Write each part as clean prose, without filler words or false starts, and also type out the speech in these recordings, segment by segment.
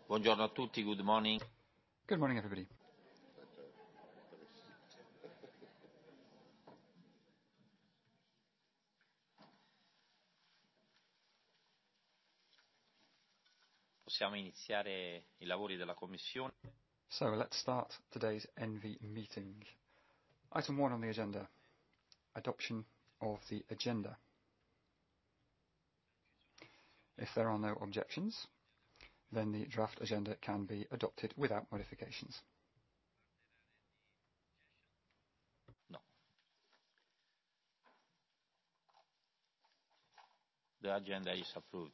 Buongiorno a tutti, good morning. Good morning, everybody. Possiamo iniziare i lavori della Commissione. So let's start today's ENVI meeting. Item 1 on the agenda, adoption of the agenda. If there are no objections, then the draft agenda can be adopted without modifications. No. The agenda is approved.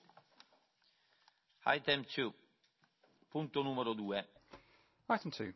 Item 2, punto numero 2. Item 2.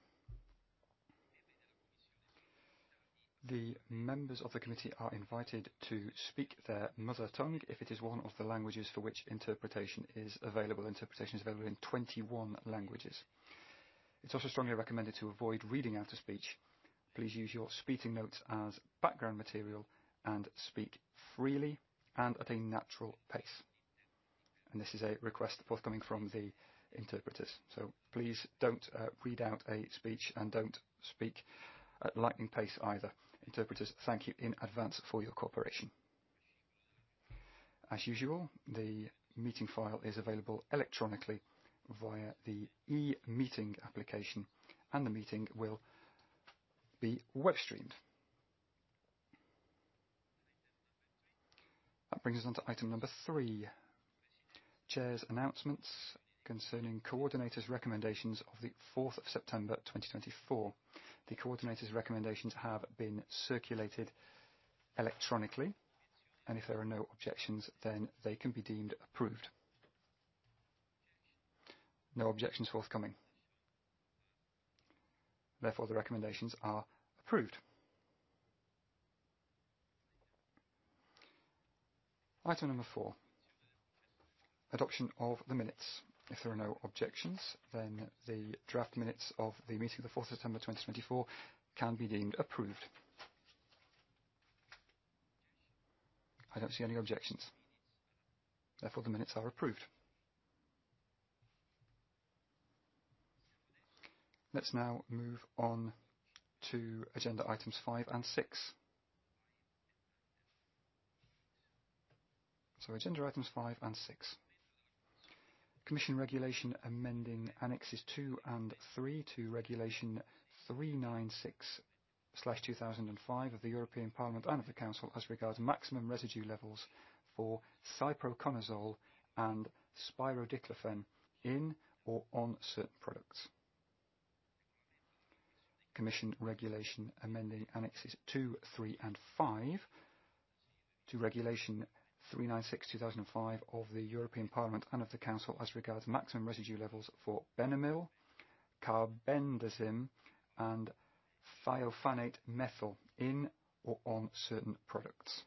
The members of the committee are invited to speak their mother tongue if it is one of the languages for which interpretation is available. Interpretation is available in 21 languages. It's also strongly recommended to avoid reading out a speech. Please use your speaking notes as background material and speak freely and at a natural pace. And this is a request forthcoming from the interpreters. So please don't read out a speech and don't speak at lightning pace either. Interpreters, thank you in advance for your cooperation. As usual, the meeting file is available electronically via the e-meeting application, and the meeting will be web streamed. That brings us on to item number 3. Chair's announcements concerning coordinators' recommendations of the 4th of September 2024. The coordinators' recommendations have been circulated electronically, and if there are no objections, then they can be deemed approved. No objections forthcoming. Therefore, the recommendations are approved. Item number 4. Adoption of the minutes. If there are no objections, then the draft minutes of the meeting of the 4th of September 2024 can be deemed approved. I don't see any objections. Therefore, the minutes are approved. Let's now move on to agenda items 5 and 6. So, agenda items 5 and 6. Commission Regulation amending Annexes 2 and 3 to Regulation 396/2005 of the European Parliament and of the Council as regards maximum residue levels for cyproconazole and spirodiclophen in or on certain products. Commission Regulation amending Annexes 2, 3 and 5 to Regulation 396/2005 of the European Parliament and of the Council as regards maximum residue levels for Benomyl, carbendazim and thiophanate methyl in or on certain products.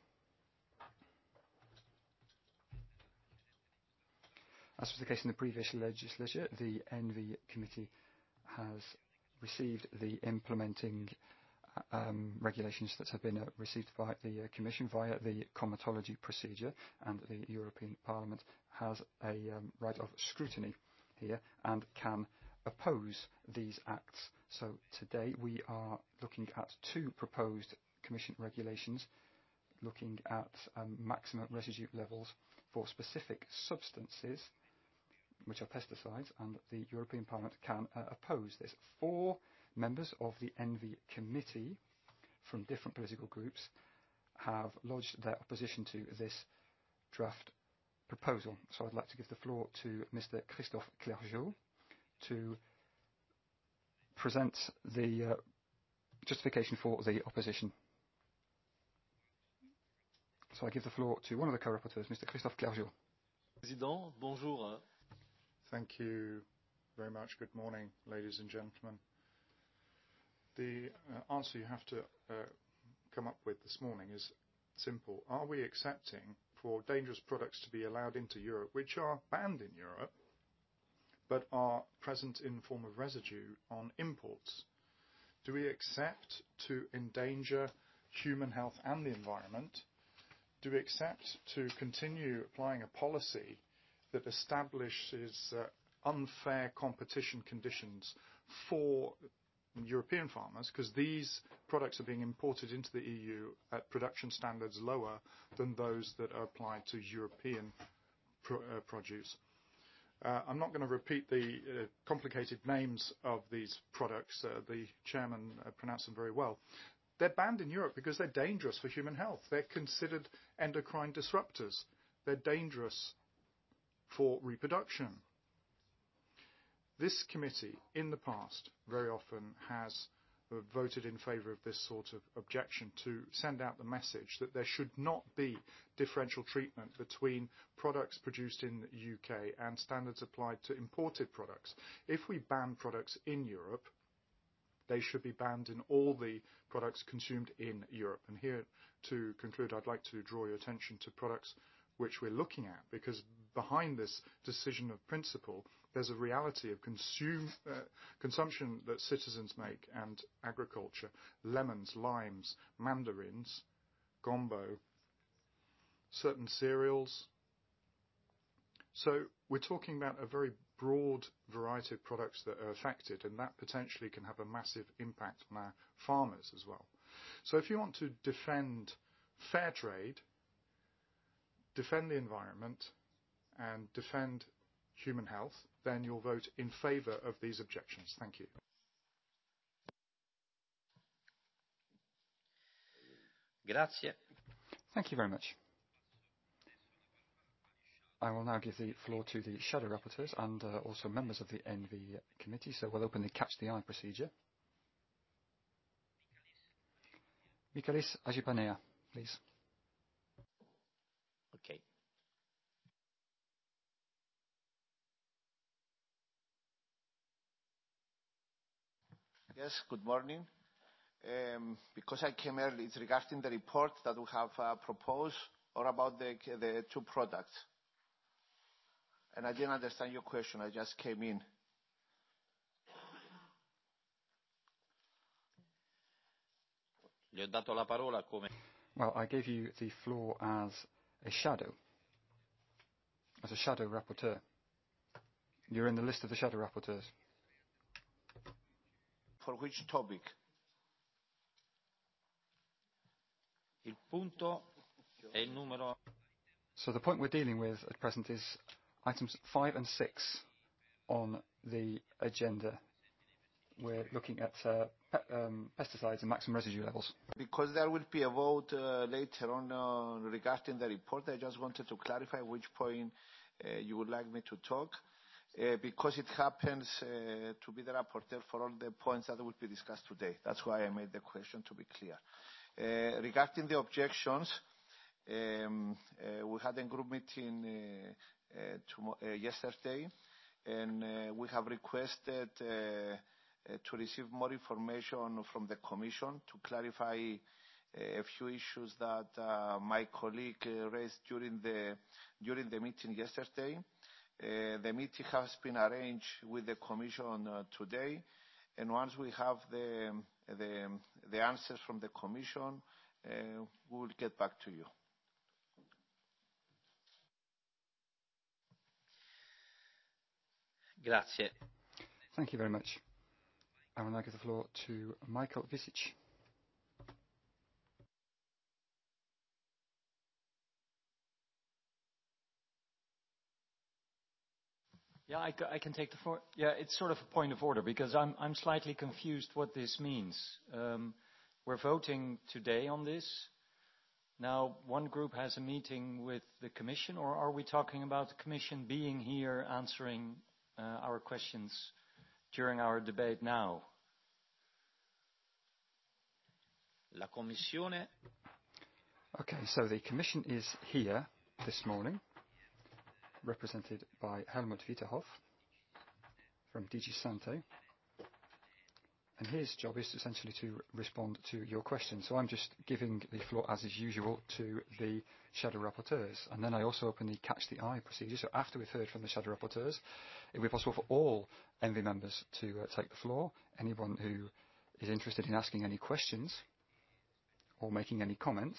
As was the case in the previous legislature, the ENVI committee has received the implementing regulations that have been received by the Commission via the comitology procedure, and the European Parliament has a right of scrutiny here and can oppose these acts. So today we are looking at 2 proposed Commission regulations looking at maximum residue levels for specific substances which are pesticides, and the European Parliament can oppose this. 4 members of the ENVI committee from different political groups have lodged their opposition to this draft proposal. So I'd like to give the floor to Mr. Christophe Clergeau to present the justification for the opposition. So I give the floor to one of the co-rapporteurs, Mr. Christophe Clergeau. Président, bonjour. Thank you very much. Good morning, ladies and gentlemen. The answer you have to come up with this morning is simple. Are we accepting for dangerous products to be allowed into Europe, which are banned in Europe, but are present in the form of residue on imports? Do we accept to endanger human health and the environment? Do we accept to continue applying a policy that establishes unfair competition conditions for European farmers, because these products are being imported into the EU at production standards lower than those that are applied to European produce. I'm not going to repeat the complicated names of these products. The chairman pronounced them very well. They're banned in Europe because they're dangerous for human health. They're considered endocrine disruptors. They're dangerous for reproduction. This committee, in the past, very often has voted in favour of this sort of objection to send out the message that there should not be differential treatment between products produced in the UK and standards applied to imported products. If we ban products in Europe, they should be banned in all the products consumed in Europe. And here, to conclude, I'd like to draw your attention to products which we're looking at, because behind this decision of principle, there's a reality of consumption that citizens make and agriculture: lemons, limes, mandarins, gombo, certain cereals. So we're talking about a very broad variety of products that are affected, and that potentially can have a massive impact on our farmers as well. So if you want to defend fair trade, defend the environment, and defend human health, then you'll vote in favour of these objections. Thank you. Grazie. Thank you very much. I will now give the floor to the shadow rapporteurs and also members of the ENVI committee. So we'll open the catch the eye procedure. Michalis Agipanea, please. Okay. Yes, good morning. Because I came early, it's regarding the report that we have proposed, or about the two products. And I didn't understand your question. I just came in. Gli ho dato la parola come... Well, I gave you the floor as a shadow rapporteur. You're in the list of the shadow rapporteurs. For which topic? Il punto è il numero... So the point we're dealing with at present is items 5 and 6 on the agenda. We're looking at pesticides and maximum residue levels. Because there will be a vote later on regarding the report, I just wanted to clarify which point you would like me to talk. Because it happens to be the rapporteur for all the points that will be discussed today. That's why I made the question, to be clear. Regarding the objections, we had a group meeting yesterday, and we have requested to receive more information from the Commission to clarify a few issues that my colleague raised during the meeting yesterday. The meeting has been arranged with the Commission today, and once we have the answers from the Commission, we will get back to you. Grazie. Thank you very much. I will now give the floor to Michael Visic. Yeah, I can take the floor. Yeah, it's sort of a point of order because I'm slightly confused what this means. We're voting today on this. Now, one group has a meeting with the Commission, or are we talking about the Commission being here answering our questions during our debate now? La Commissione. Okay, so the Commission is here this morning, represented by Helmut Witterhoff from DG Sante. And his job is essentially to respond to your questions. So I'm just giving the floor, as is usual, to the shadow rapporteurs. And then I also open the catch the eye procedure. So after we've heard from the shadow rapporteurs, it will be possible for all ENVI members to take the floor. Anyone who is interested in asking any questions or making any comments.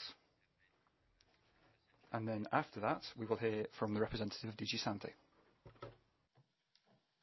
And then after that, we will hear from the representative of DG Sante.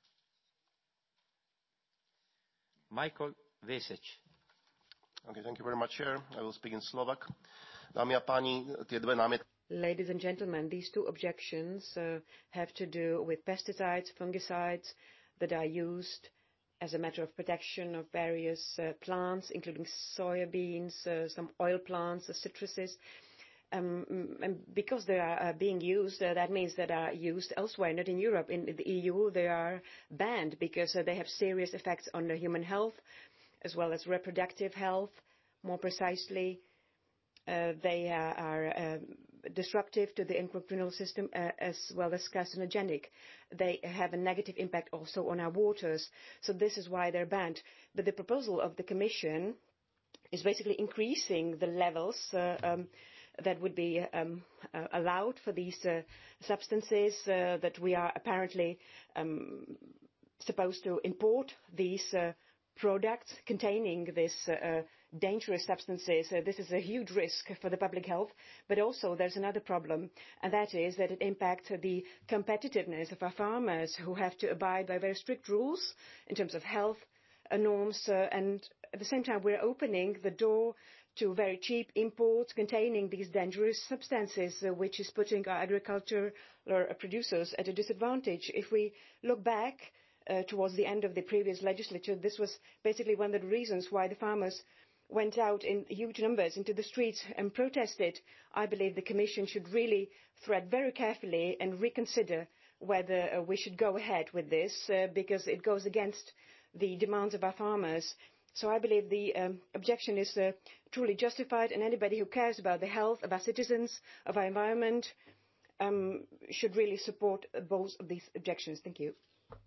Michael Vesic. Okay, thank you very much, Chair. I will speak in Slovak. Dámy a páni, tie dve námietky. Ladies and gentlemen, these two objections have to do with pesticides, fungicides that are used as a matter of protection of various plants, including soybeans, some oil plants, citruses. And because they are being used, that means that are used elsewhere, not in Europe. In the EU, they are banned because they have serious effects on the human health, as well as reproductive health. More precisely, they are disruptive to the endocrinal system, as well as carcinogenic. They have a negative impact also on our waters. So this is why they're banned. But the proposal of the Commission is basically increasing the levels that would be allowed for these substances that we are apparently supposed to import these products containing these dangerous substances. This is a huge risk for the public health, but also there's another problem, and that is that it impacts the competitiveness of our farmers, who have to abide by very strict rules in terms of health norms, and at the same time we're opening the door to very cheap imports containing these dangerous substances, which is putting our agricultural producers at a disadvantage. If we look back towards the end of the previous legislature, this was basically one of the reasons why the farmers went out in huge numbers into the streets and protested. I believe the Commission should really tread very carefully and reconsider whether we should go ahead with this, because it goes against the demands of our farmers. So I believe the objection is truly justified, and anybody who cares about the health of our citizens, of our environment, should really support both of these objections. Thank you.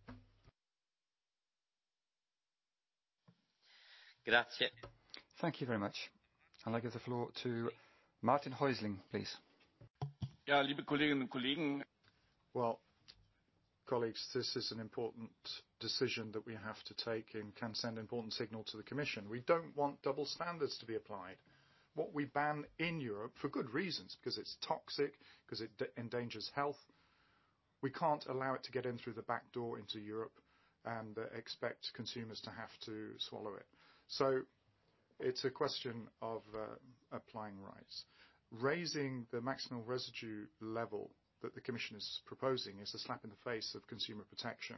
Grazie. Thank you very much. I'll give the floor to Martin Häusling, please. Ja, liebe Kolleginnen und Kollegen. Well, colleagues, this is an important decision that we have to take and can send an important signal to the Commission. We don't want double standards to be applied. What we ban in Europe, for good reasons, because it's toxic, because it endangers health, we can't allow it to get in through the back door into Europe and expect consumers to have to swallow it. So it's a question of applying rights. Raising the maximum residue level that the Commission is proposing is a slap in the face of consumer protection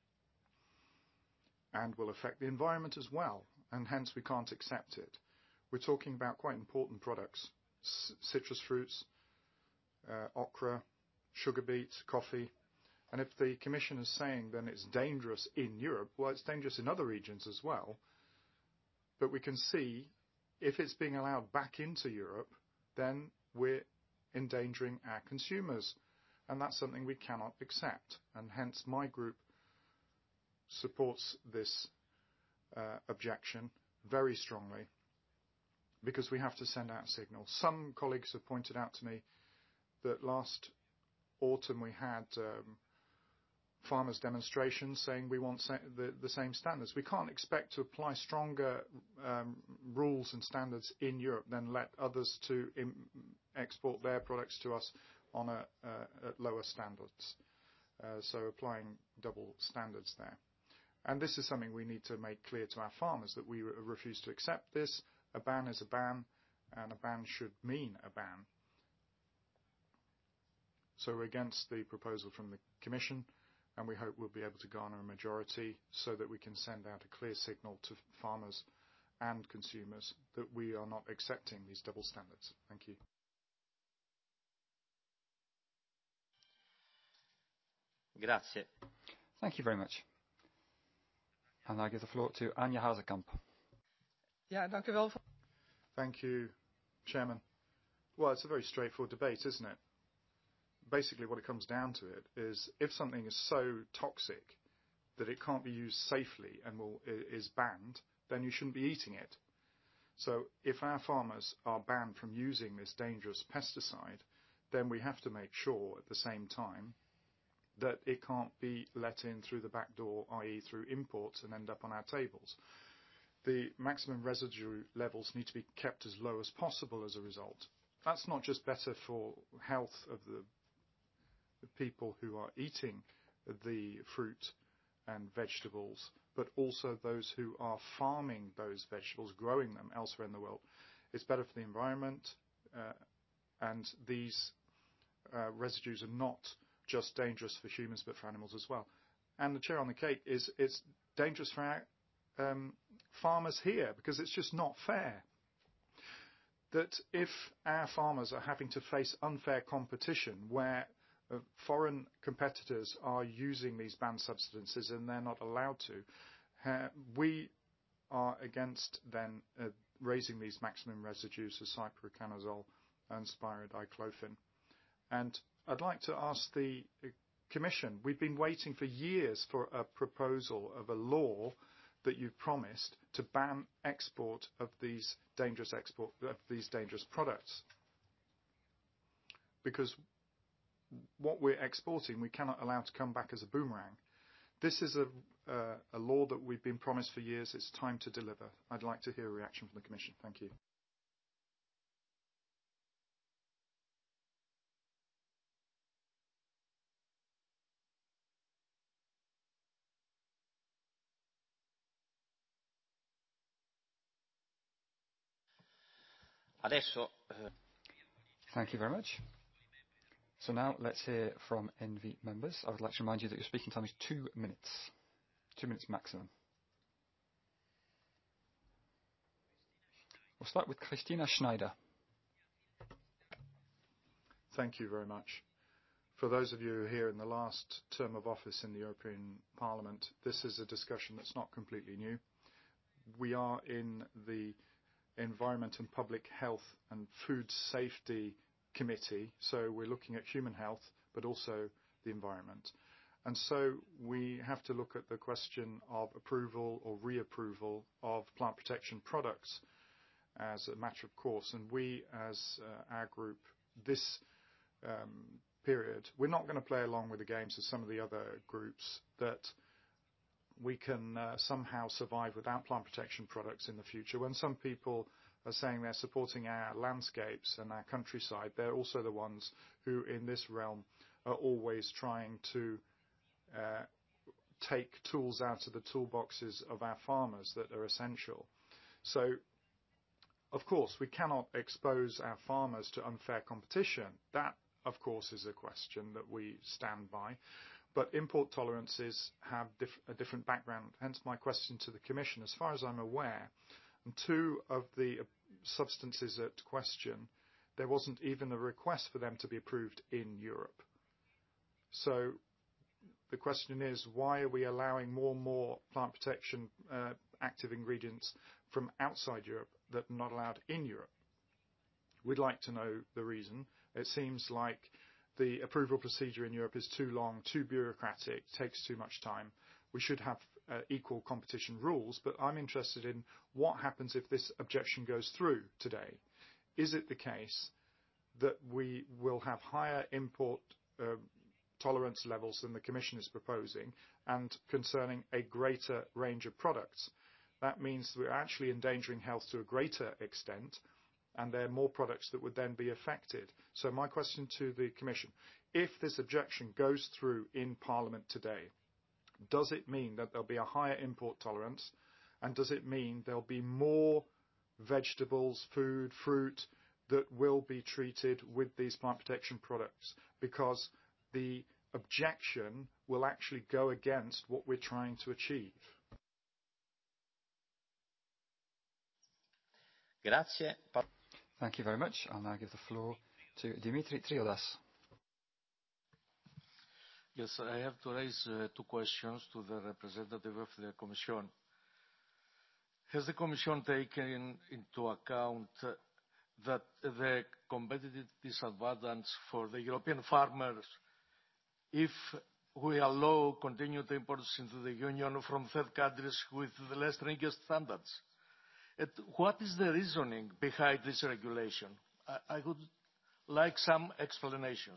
and will affect the environment as well, and hence we can't accept it. We're talking about quite important products, citrus fruits, okra, sugar beet, coffee, and if the Commission is saying then it's dangerous in Europe, well, it's dangerous in other regions as well, but we can see if it's being allowed back into Europe, then we're endangering our consumers. And that's something we cannot accept. And hence my group supports this objection very strongly, because we have to send out a signal. Some colleagues have pointed out to me that last autumn we had farmers' demonstrations saying we want the same standards. We can't expect to apply stronger rules and standards in Europe than let others to export their products to us on at lower standards. So applying double standards there. And this is something we need to make clear to our farmers, that we refuse to accept this. A ban is a ban, and a ban should mean a ban. So we're against the proposal from the Commission, and we hope we'll be able to garner a majority so that we can send out a clear signal to farmers and consumers that we are not accepting these double standards. Thank you. Grazie. Thank you very much. And I give the floor to Anja Hazekamp. Ja, dank u wel. Thank you, Chairman. Well, it's a very straightforward debate, isn't it? Basically, what it comes down to it is if something is so toxic that it can't be used safely and is banned, then you shouldn't be eating it. So if our farmers are banned from using this dangerous pesticide, then we have to make sure at the same time that it can't be let in through the back door, i.e. through imports, and end up on our tables. The maximum residue levels need to be kept as low as possible as a result. That's not just better for health of the people who are eating the fruit and vegetables, but also those who are farming those vegetables, growing them elsewhere in the world. It's better for the environment, and these residues are not just dangerous for humans, but for animals as well. And the cherry on the cake is it's dangerous for our farmers here, because it's just not fair that if our farmers are having to face unfair competition where foreign competitors are using these banned substances and they're not allowed to, we are against then raising these maximum residues of cyproconazole and spirodiclofin. And I'd like to ask the Commission, we've been waiting for years for a proposal of a law that you've promised to ban export of these dangerous products. Because what we're exporting, we cannot allow to come back as a boomerang. This is a law that we've been promised for years. It's time to deliver. I'd like to hear a reaction from the Commission. Thank you. Thank you very much. So now let's hear from ENVI members. I would like to remind you that your speaking time is 2 minutes. 2 minutes maximum. We'll start with Christina Schneider. Thank you very much. For those of you who are here in the last term of office in the European Parliament, this is a discussion that's not completely new. We are in the Environment and Public Health and Food Safety Committee, so we're looking at human health, but also the environment. And so we have to look at the question of approval or reapproval of plant protection products as a matter of course. And we, as our group, this period, we're not going to play along with the games of some of the other groups that we can somehow survive without plant protection products in the future. When some people are saying they're supporting our landscapes and our countryside, they're also the ones who in this realm are always trying to take tools out of the toolboxes of our farmers that are essential. So, of course, we cannot expose our farmers to unfair competition. That, of course, is a question that we stand by. But import tolerances have a different background, hence my question to the Commission. As far as I'm aware, and 2 of the substances at question, there wasn't even a request for them to be approved in Europe. So the question is, why are we allowing more and more plant protection active ingredients from outside Europe that are not allowed in Europe? We'd like to know the reason. It seems like the approval procedure in Europe is too long, too bureaucratic, takes too much time. We should have equal competition rules, but I'm interested in what happens if this objection goes through today. Is it the case that we will have higher import tolerance levels than the Commission is proposing and concerning a greater range of products? That means we're actually endangering health to a greater extent, and there are more products that would then be affected. So my question to the Commission, if this objection goes through in Parliament today, does it mean that there'll be a higher import tolerance, and does it mean there'll be more vegetables, food, fruit that will be treated with these plant protection products? Because the objection will actually go against what we're trying to achieve. Grazie. Thank you very much. I'll now give the floor to Dimitri Triodas. Yes, I have to raise 2 questions to the representative of the Commission. Has the Commission taken into account that the competitive disadvantage for the European farmers if we allow continued imports into the Union from third countries with the less stringent standards? What is the reasoning behind this regulation? I would like some explanations.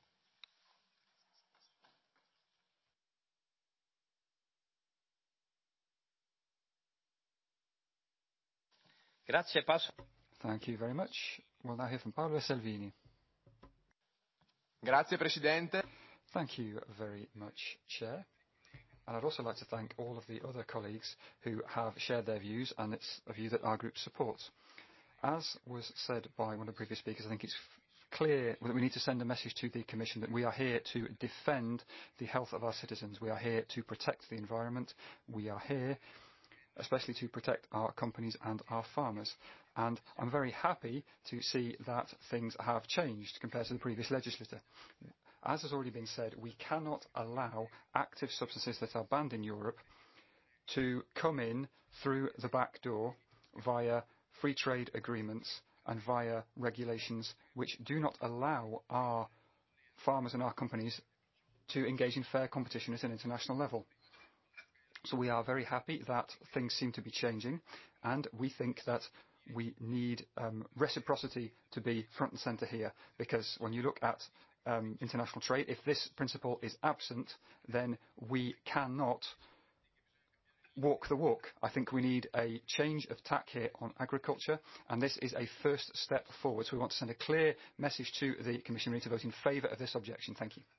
Grazie, passo. Thank you very much. We'll now hear from Paolo Salvini. Grazie, Presidente. Thank you very much, Chair. And I'd also like to thank all of the other colleagues who have shared their views, and it's a view that our group supports. As was said by one of the previous speakers, I think it's clear that we need to send a message to the Commission that we are here to defend the health of our citizens. We are here to protect the environment. We are here especially to protect our companies and our farmers. And I'm very happy to see that things have changed compared to the previous legislature. As has already been said, we cannot allow active substances that are banned in Europe to come in through the back door via free trade agreements and via regulations which do not allow our farmers and our companies to engage in fair competition at an international level. So we are very happy that things seem to be changing, and we think that we need reciprocity to be front and centre here, because when you look at international trade, if this principle is absent, then we cannot walk the walk. I think we need a change of tack here on agriculture, and this is a first step forward. So we want to send a clear message to the Commission. We need to vote in favour of this objection. Thank you.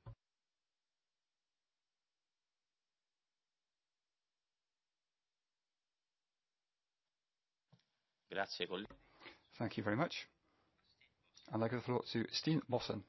Thank you very much. I'd like to give the floor to Stine Bossen.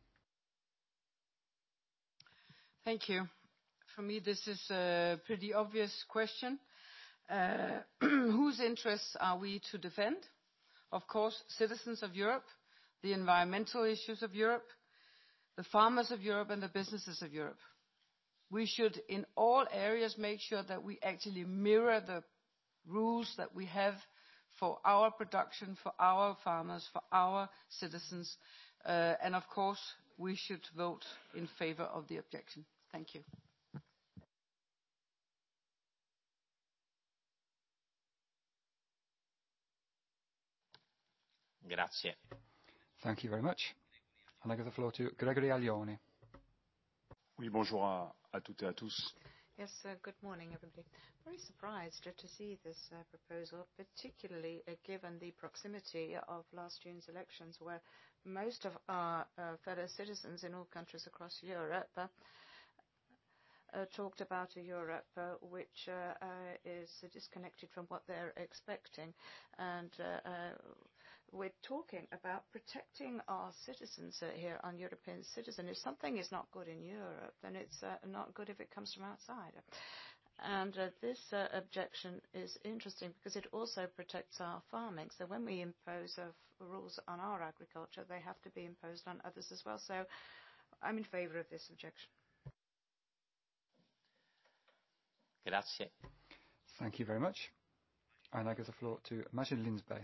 Thank you. For me, this is a pretty obvious question. Whose interests are we to defend? Of course, citizens of Europe, the environmental issues of Europe, the farmers of Europe, and the businesses of Europe. We should, in all areas, make sure that we actually mirror the rules that we have for our production, for our farmers, for our citizens. And of course, we should vote in favour of the objection. Thank you. Grazie. Thank you very much. And I give the floor to Gregory Aglione. Oui, bonjour à toutes et à tous. Yes, good morning, everybody. Very surprised to see this proposal, particularly given the proximity of last June's elections, where most of our fellow citizens in all countries across Europe talked about a Europe which is disconnected from what they're expecting. And we're talking about protecting our citizens here on European citizen. If something is not good in Europe, then it's not good if it comes from outside. And this objection is interesting because it also protects our farming. So when we impose rules on our agriculture, they have to be imposed on others as well. So I'm in favour of this objection. Grazie. Thank you very much. And I give the floor to Majid Linsbey.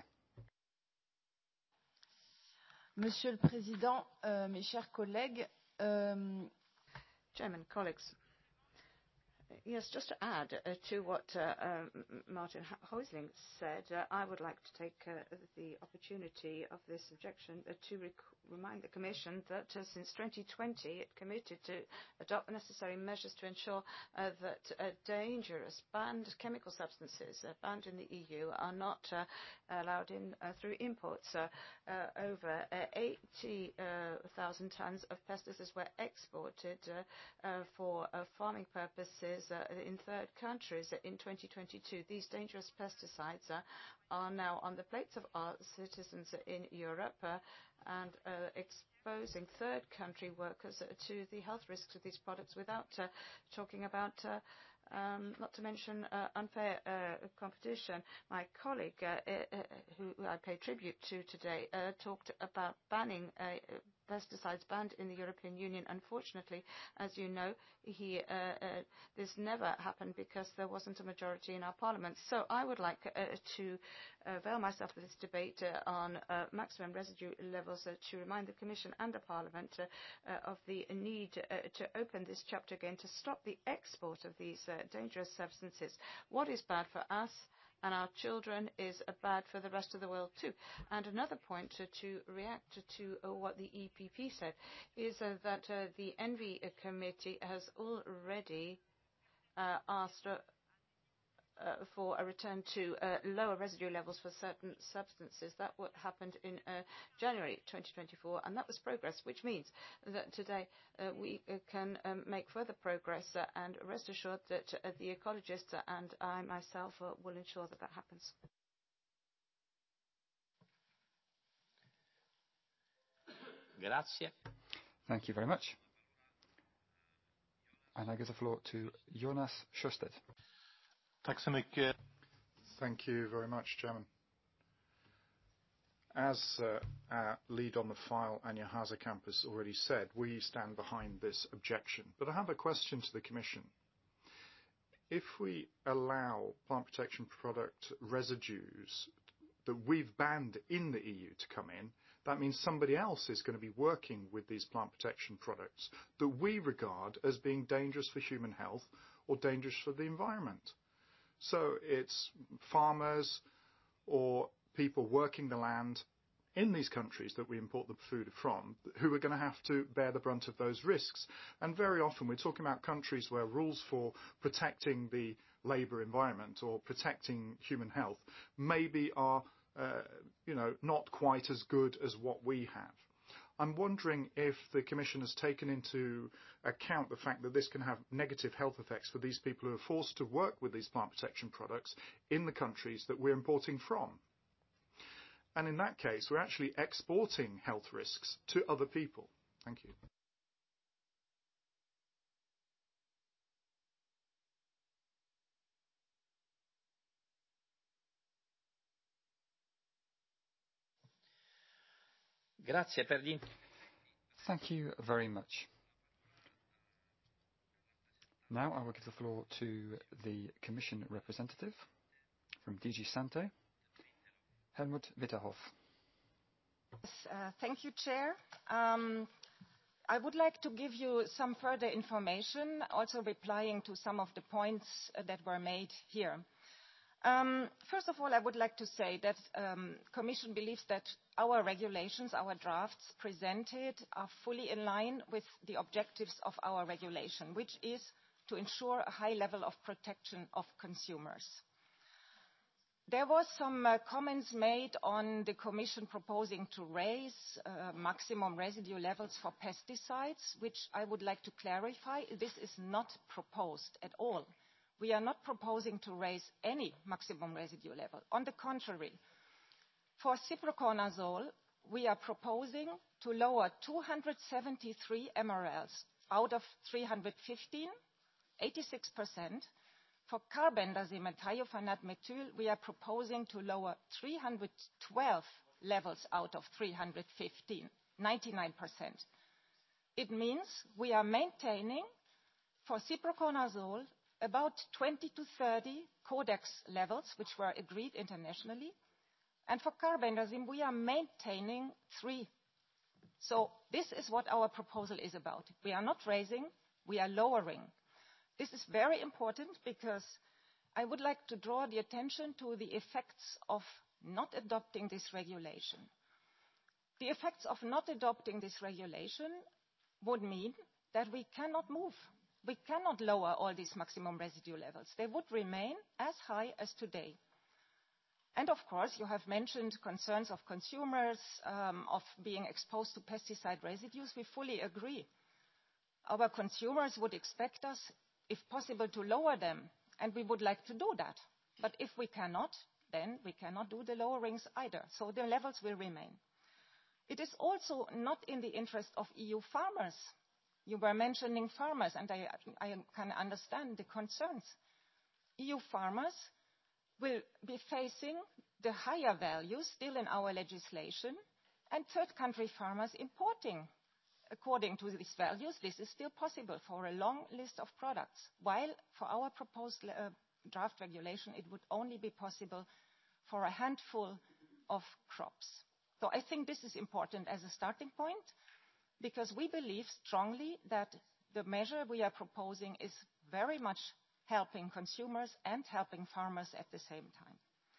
Monsieur le Président, mes chers collègues, Chairman, colleagues, yes, just to add to what Martin Häusling said, I would like to take the opportunity of this objection to remind the Commission that since 2020 it committed to adopt the necessary measures to ensure that dangerous banned chemical substances banned in the EU are not allowed in through imports. Over 80,000 tons of pesticides were exported for farming purposes in third countries in 2022. These dangerous pesticides are now on the plates of our citizens in Europe and exposing third country workers to the health risks of these products without talking about not to mention unfair competition. My colleague, who I pay tribute to today, talked about banning pesticides banned in the European Union. Unfortunately, as you know, this never happened because there wasn't a majority in our parliament. So I would like to avail myself of this debate on maximum residue levels to remind the Commission and the Parliament of the need to open this chapter again to stop the export of these dangerous substances. What is bad for us and our children is bad for the rest of the world too. And another point to react to what the EPP said is that the ENVI committee has already asked for a return to lower residue levels for certain substances. That what happened in January 2024, and that was progress, which means that today we can make further progress, and rest assured that the ecologists and I myself will ensure that that happens. Grazie. Thank you very much. And I give the floor to Jonas Sjöstedt. Tack så mycket. Thank you very much, Chairman. As our lead on the file, Anja Hazekamp, has already said, we stand behind this objection. But I have a question to the Commission. If we allow plant protection product residues that we've banned in the EU to come in, that means somebody else is going to be working with these plant protection products that we regard as being dangerous for human health or dangerous for the environment. So it's farmers or people working the land in these countries that we import the food from who are going to have to bear the brunt of those risks. And very often we're talking about countries where rules for protecting the labour environment or protecting human health maybe are not quite as good as what we have. I'm wondering if the Commission has taken into account the fact that this can have negative health effects for these people who are forced to work with these plant protection products in the countries that we're importing from. And in that case, we're actually exporting health risks to other people. Thank you. Thank you very much. Now I will give the floor to the Commission representative from DG Sante, Helmut Witterhoff. Thank you, Chair. I would like to give you some further information, also replying to some of the points that were made here. First of all, I would like to say that the Commission believes that our regulations, our drafts presented, are fully in line with the objectives of our regulation, which is to ensure a high level of protection of consumers. There were some comments made on the Commission proposing to raise maximum residue levels for pesticides, which I would like to clarify. This is not proposed at all. We are not proposing to raise any maximum residue level. On the contrary, for ciproconazole, we are proposing to lower 273 mRLs out of 315, 86%. For carbendazim and thiophanate methyl, we are proposing to lower 312 levels out of 315, 99%. It means we are maintaining for ciproconazole about 20 to 30 codex levels, which were agreed internationally. And for carbendazim, we are maintaining 3. So this is what our proposal is about. We are not raising, we are lowering. This is very important because I would like to draw the attention to the effects of not adopting this regulation. The effects of not adopting this regulation would mean that we cannot move. We cannot lower all these maximum residue levels. They would remain as high as today. And of course, you have mentioned concerns of consumers, of being exposed to pesticide residues. We fully agree. Our consumers would expect us, if possible, to lower them, and we would like to do that. But if we cannot, then we cannot do the lowerings either. So the levels will remain. It is also not in the interest of EU farmers. You were mentioning farmers, and I can understand the concerns. EU farmers will be facing the higher values still in our legislation, and third country farmers importing according to these values. This is still possible for a long list of products, while for our proposed draft regulation, it would only be possible for a handful of crops. So I think this is important as a starting point, because we believe strongly that the measure we are proposing is very much helping consumers and helping farmers at the same time.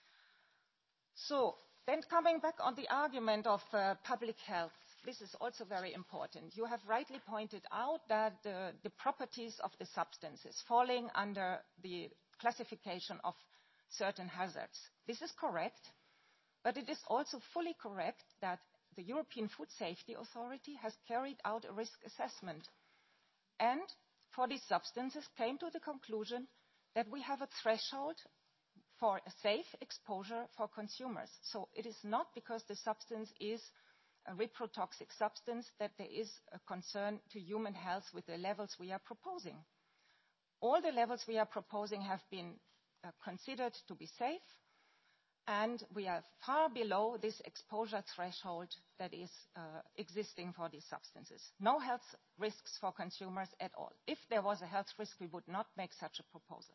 So then coming back on the argument of public health, this is also very important. You have rightly pointed out that the properties of the substances falling under the classification of certain hazards. This is correct, but it is also fully correct that the European Food Safety Authority has carried out a risk assessment and for these substances came to the conclusion that we have a threshold for a safe exposure for consumers. So it is not because the substance is a reprotoxic substance that there is a concern to human health with the levels we are proposing. All the levels we are proposing have been considered to be safe, and we are far below this exposure threshold that is existing for these substances. No health risks for consumers at all. If there was a health risk, we would not make such a proposal.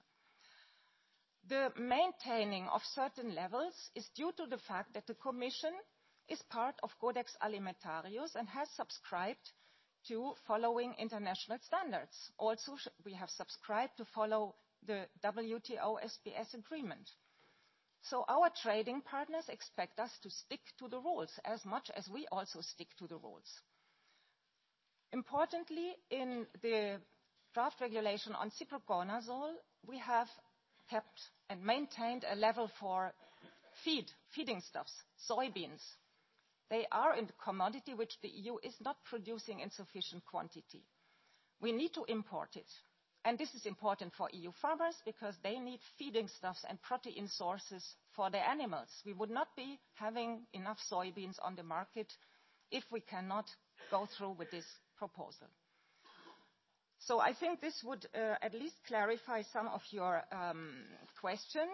The maintaining of certain levels is due to the fact that the Commission is part of Codex Alimentarius and has subscribed to following international standards. Also, we have subscribed to follow the WTO SPS agreement. So our trading partners expect us to stick to the rules as much as we also stick to the rules. Importantly, in the draft regulation on ciproconazole, we have kept and maintained a level for feeding stuffs, soybeans. They are a commodity which the EU is not producing in sufficient quantity. We need to import it. And this is important for EU farmers because they need feeding stuffs and protein sources for their animals. We would not be having enough soybeans on the market if we cannot go through with this proposal. So I think this would at least clarify some of your questions.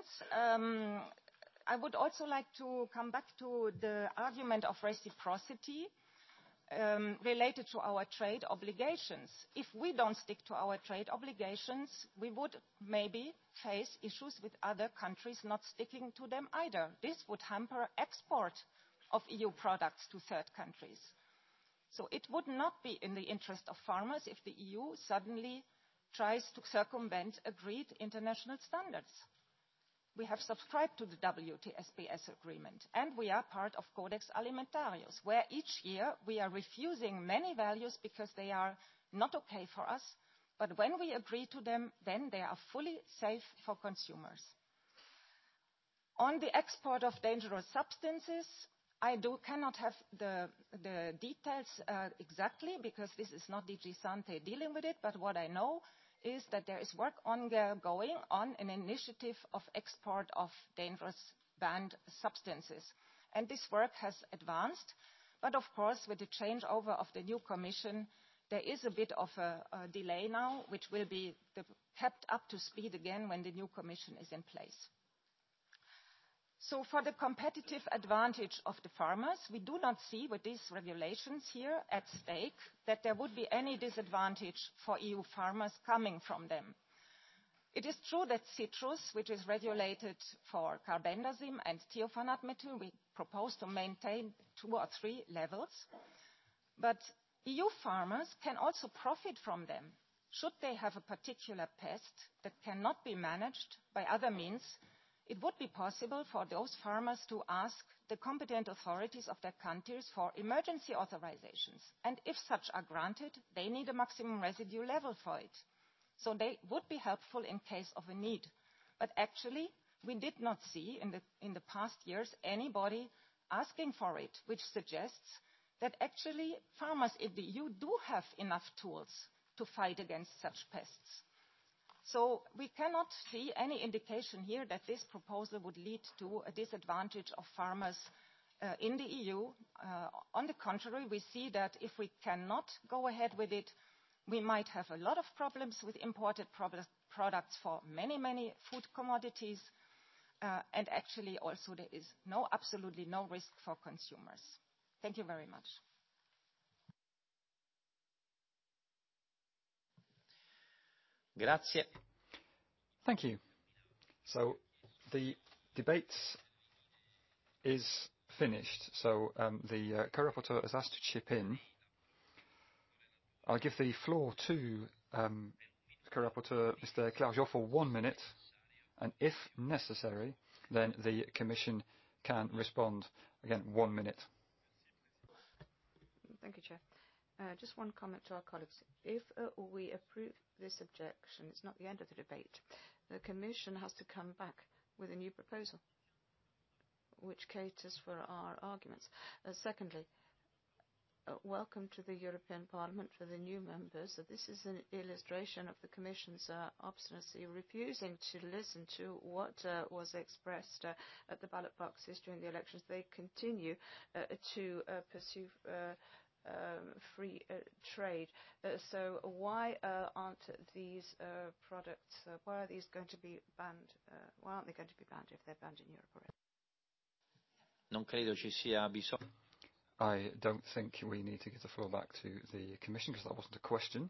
I would also like to come back to the argument of reciprocity related to our trade obligations. If we don't stick to our trade obligations, we would maybe face issues with other countries not sticking to them either. This would hamper export of EU products to third countries. So it would not be in the interest of farmers if the EU suddenly tries to circumvent agreed international standards. We have subscribed to the WTO-SPS agreement, and we are part of Codex Alimentarius, where each year we are refusing many values because they are not okay for us, but when we agree to them, then they are fully safe for consumers. On the export of dangerous substances, I cannot have the details exactly because this is not DG Sante dealing with it, but what I know is that there is work ongoing on an initiative of export of dangerous banned substances. And this work has advanced, but of course with the changeover of the new Commission, there is a bit of a delay now, which will be kept up to speed again when the new Commission is in place. So for the competitive advantage of the farmers, we do not see with these regulations here at stake that there would be any disadvantage for EU farmers coming from them. It is true that citrus, which is regulated for carbendazim and thiophanate methyl, we propose to maintain 2 or 3 levels. But EU farmers can also profit from them. Should they have a particular pest that cannot be managed by other means, it would be possible for those farmers to ask the competent authorities of their countries for emergency authorizations. And if such are granted, they need a maximum residue level for it. So they would be helpful in case of a need. But actually, we did not see in the past years anybody asking for it, which suggests that actually farmers in the EU do have enough tools to fight against such pests. So we cannot see any indication here that this proposal would lead to a disadvantage of farmers in the EU. On the contrary, we see that if we cannot go ahead with it, we might have a lot of problems with imported products for many, many food commodities. And actually also there is absolutely no risk for consumers. Thank you very much. Grazie. Thank you. So the debate is finished. So the co-rapporteur has asked to chip in. I'll give the floor to co-rapporteur Mr. Clergeau for 1 minute, and if necessary, then the Commission can respond. Again, 1 minute. Thank you, Chair. Just one comment to our colleagues. If we approve this objection, it's not the end of the debate. the Commission has to come back with a new proposal which caters for our arguments. Secondly, welcome to the European Parliament for the new members. This is an illustration of the Commission's obstinacy, refusing to listen to what was expressed at the ballot boxes during the elections. They continue to pursue free trade. So why aren't these products, why are these going to be banned? Why aren't they going to be banned if they're banned in Europe already? Non credo ci sia bisogno. I don't think we need to give the floor back to the Commission because that wasn't a question.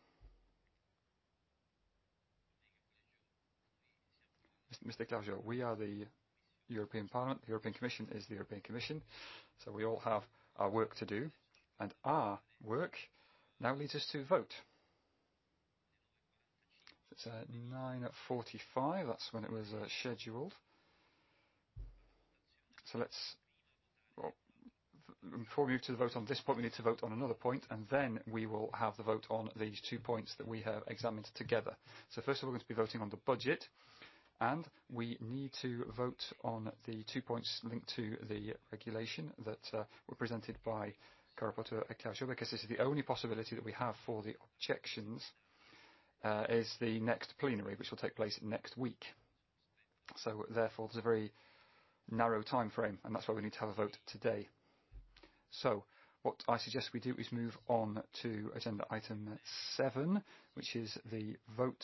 Mr. Claudio, we are the European Parliament. The European Commission is the European Commission. So we all have our work to do. And our work now leads us to vote. It's 9:45. That's when it was scheduled. So before we move to the vote on this point, we need to vote on another point, and then we will have the vote on these 2 points that we have examined together. So first of all, we're going to be voting on the budget, and we need to vote on the 2 points linked to the regulation that were presented by co-rapporteur Claudio, because this is the only possibility that we have for the objections is the next plenary, which will take place next week. So therefore, there's a very narrow time frame, and that's why we need to have a vote today. So what I suggest we do is move on to agenda item 7, which is the vote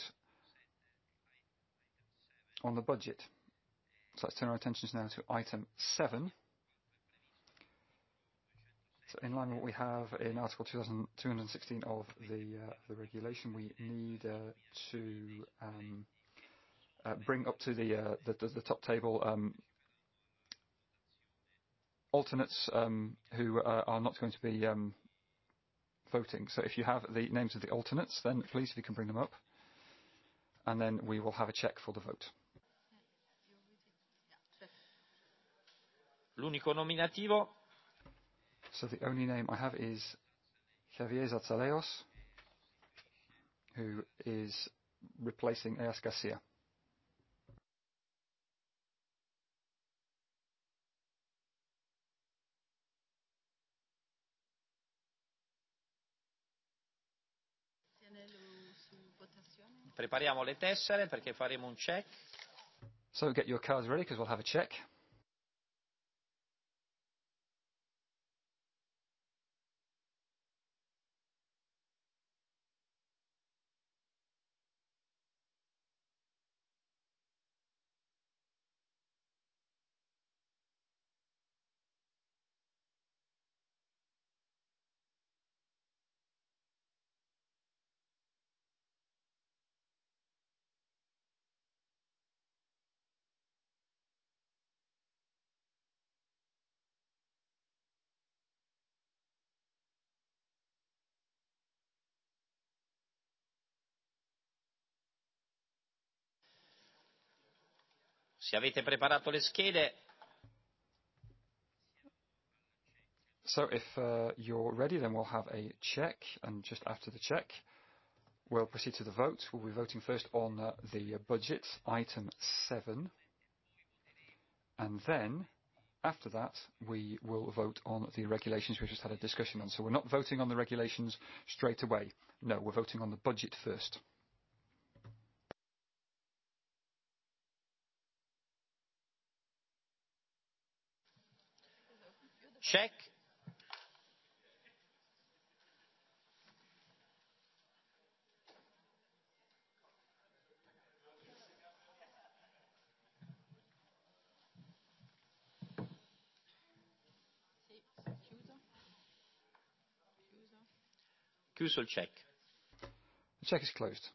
on the budget. So let's turn our attentions now to item 7. So in line with what we have in Article 216 of the regulation, we need to bring up to the top table alternates who are not going to be voting. So if you have the names of the alternates, then please, if you can bring them up, and then we will have a check for the vote. L'unico nominativo. So the only name I have is Javier Zarzaleos, who is replacing Eas Garcia. Prepariamo le tessere perché faremo un check. So get your cards ready because we'll have a check. Se avete preparato le schede. So if you're ready, then we'll have a check, and just after the check, we'll proceed to the vote. We'll be voting first on the budget, item 7, and then after that, we will vote on the regulations we just had a discussion on. So we're not voting on the regulations straight away. No, we're voting on the budget first. Check. Chiuso il check. The check is closed.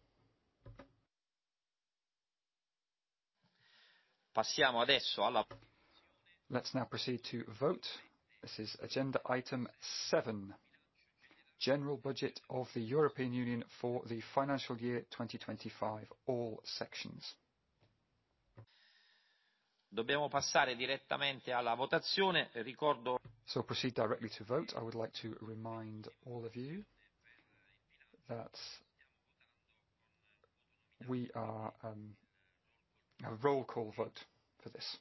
Passiamo adesso alla. Let's now proceed to vote. This is agenda item 7, General Budget of the European Union for the financial year 2025, all sections. Dobbiamo passare direttamente alla votazione. Ricordo. So proceed directly to vote. I would like to remind all of you that we are A roll call vote for this.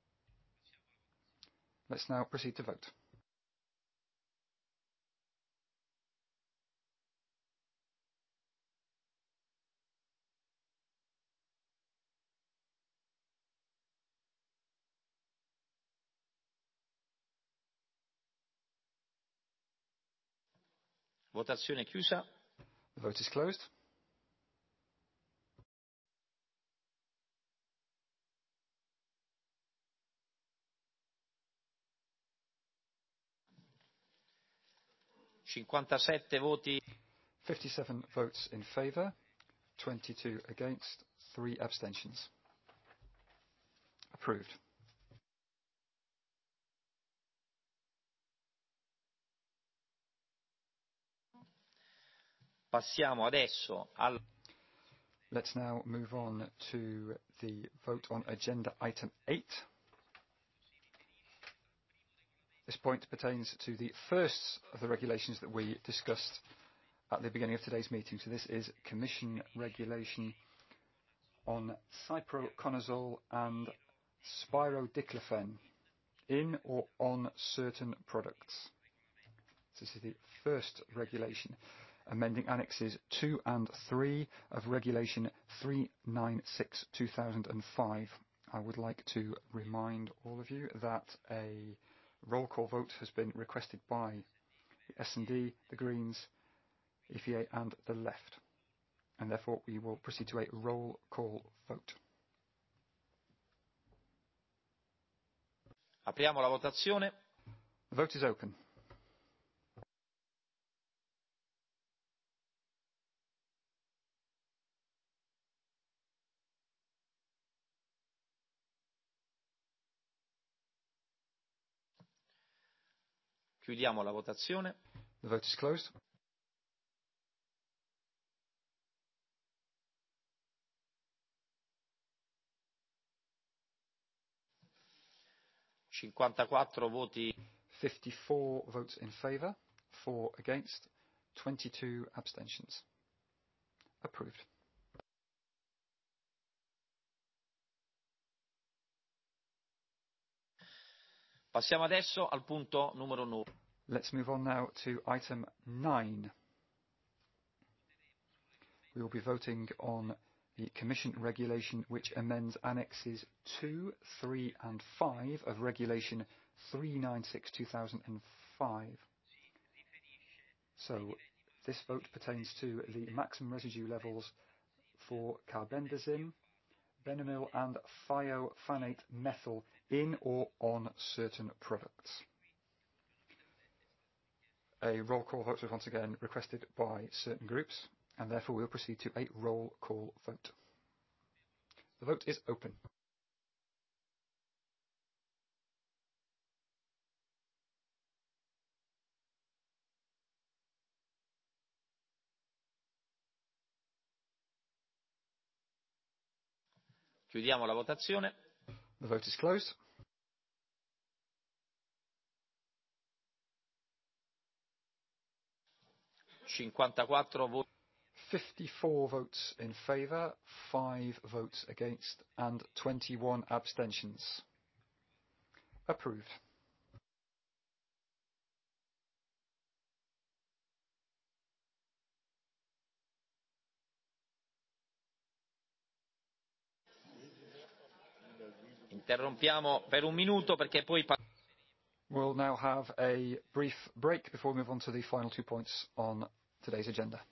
Let's now proceed to vote. Votazione chiusa. The vote is closed. Voti. 57 votes in favour, 22 against, 3 abstentions. Approved. Passiamo adesso al... Let's now move on to the vote on agenda item 8. This point pertains to the first of the regulations that we discussed at the beginning of today's meeting. So this is Commission regulation on cyproconazole and spirodiclofenac in or on certain products. This is the first regulation, amending annexes 2 and 3 of Regulation 396/2005. I would like to remind all of you that a roll call vote has been requested by the S&D, the Greens, EFA and the Left. And therefore we will proceed to a roll call vote. Apriamo la votazione. The vote is open. Chiudiamo la votazione. The vote is closed. Voti. 54 votes in favour, 4 against, 22 abstentions. Approved. Passiamo adesso al punto numero 9. Let's move on now to item 9. We will be voting on the Commission regulation which amends annexes 2, 3 and 5 of Regulation 396/2005. So this vote pertains to the maximum residue levels for carbendazim, benomyl and thiophanate methyl in or on certain products. A roll call vote was once again requested by certain groups, and therefore we'll proceed to a roll call vote. The vote is open. Chiudiamo la votazione. The vote is closed. Voti. 54 votes in favour, 5 votes against, and 21 abstentions. Approved. Interrompiamo per un minuto perché poi... We'll now have a brief break before we move on to the final 2 points on today's agenda.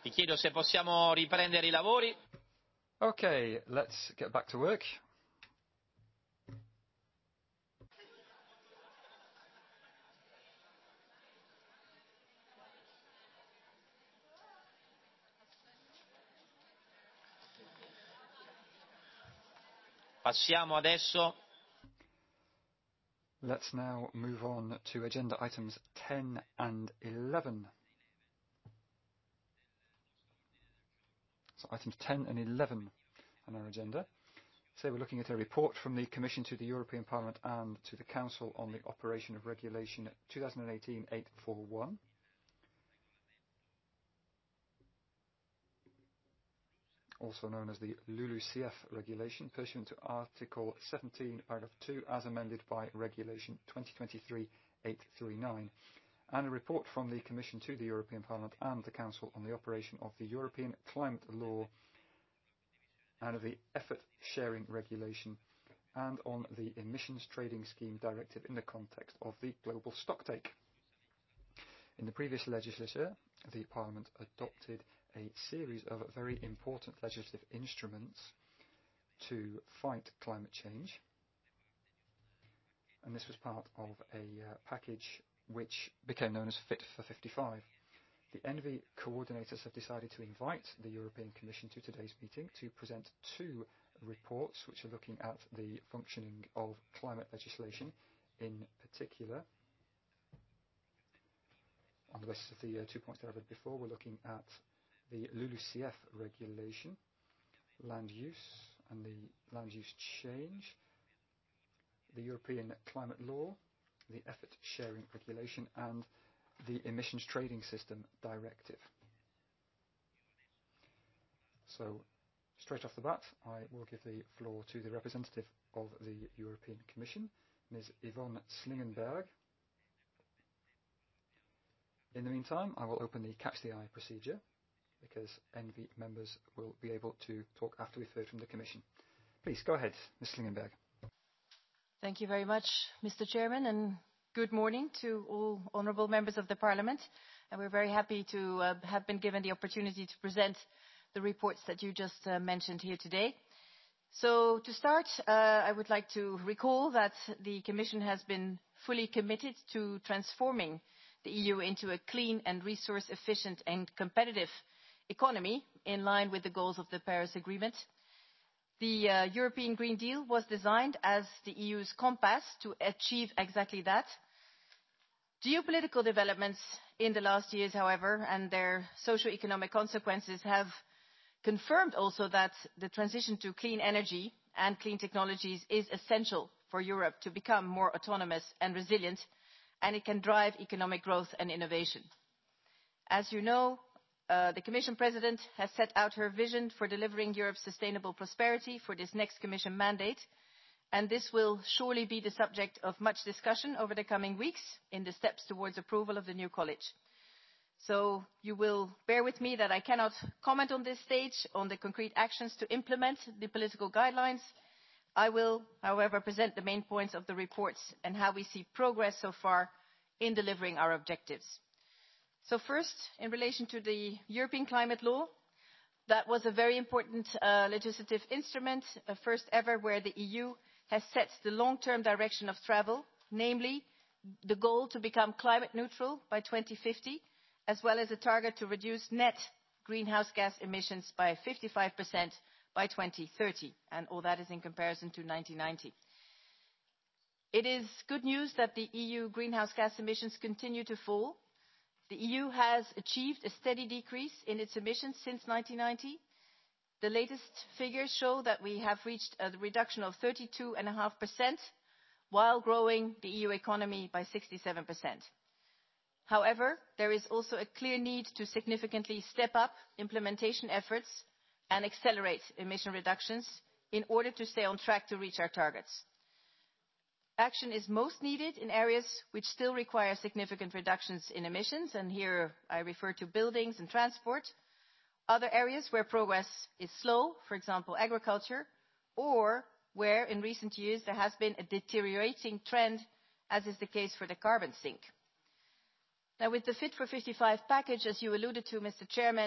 Vi chiedo se possiamo riprendere I lavori. Okay, let's get back to work. Passiamo adesso. Let's now move on to agenda items 10 and 11. So items 10 and 11 on our agenda. So we're looking at a report from the Commission to the European Parliament and to the Council on the operation of Regulation 2018-841. Also known as the LULUCF regulation, pursuant to Article 17, Paragraph 2, as amended by Regulation 2023-839, and a report from the Commission to the European Parliament and the Council on the operation of the European Climate Law and of the Effort Sharing Regulation, and on the Emissions Trading Scheme Directive in the context of the global stocktake. In the previous legislature, the Parliament adopted a series of very important legislative instruments to fight climate change. And this was part of a package which became known as Fit for 55. The ENVI coordinators have decided to invite the European Commission to today's meeting to present two reports which are looking at the functioning of climate legislation. In particular, on the basis of the 2 points that I read before, we're looking at the LULUCF regulation, land use and the land use change, the European climate law, the effort sharing regulation, and the emissions trading system directive. So, straight off the bat, I will give the floor to the representative of the European Commission, Ms. Yvonne Slingenberg. In the meantime, I will open the Catch the Eye procedure, because ENVI members will be able to talk after we've heard from the Commission. Please, go ahead, Ms. Slingenberg. Thank you very much, Mr. Chairman, and good morning to all honourable members of the Parliament. And we're very happy to have been given the opportunity to present the reports that you just mentioned here today. So, to start, I would like to recall that the Commission has been fully committed to transforming the EU into a clean and resource-efficient and competitive economy in line with the goals of the Paris Agreement. The European Green Deal was designed as the EU's compass to achieve exactly that. Geopolitical developments in the last years, however, and their socio-economic consequences have confirmed also that the transition to clean energy and clean technologies is essential for Europe to become more autonomous and resilient, and it can drive economic growth and innovation. As you know, the Commission President has set out her vision for delivering Europe's sustainable prosperity for this next Commission mandate, and this will surely be the subject of much discussion over the coming weeks in the steps towards approval of the new college. So you will bear with me that I cannot comment on this stage on the concrete actions to implement the political guidelines. I will, however, present the main points of the reports and how we see progress so far in delivering our objectives. So first, in relation to the European climate law, that was a very important legislative instrument, first ever where the EU has set the long-term direction of travel, namely the goal to become climate neutral by 2050, as well as a target to reduce net greenhouse gas emissions by 55% by 2030, and all that is in comparison to 1990. It is good news that the EU greenhouse gas emissions continue to fall. The EU has achieved a steady decrease in its emissions since 1990. The latest figures show that we have reached a reduction of 32.5%, while growing the EU economy by 67%. However, there is also a clear need to significantly step up implementation efforts and accelerate emission reductions in order to stay on track to reach our targets. Action is most needed in areas which still require significant reductions in emissions, and here I refer to buildings and transport. Other areas where progress is slow, for example agriculture, or where in recent years there has been a deteriorating trend, as is the case for the carbon sink. Now, with the Fit for 55 package, as you alluded to, Mr. Chairman,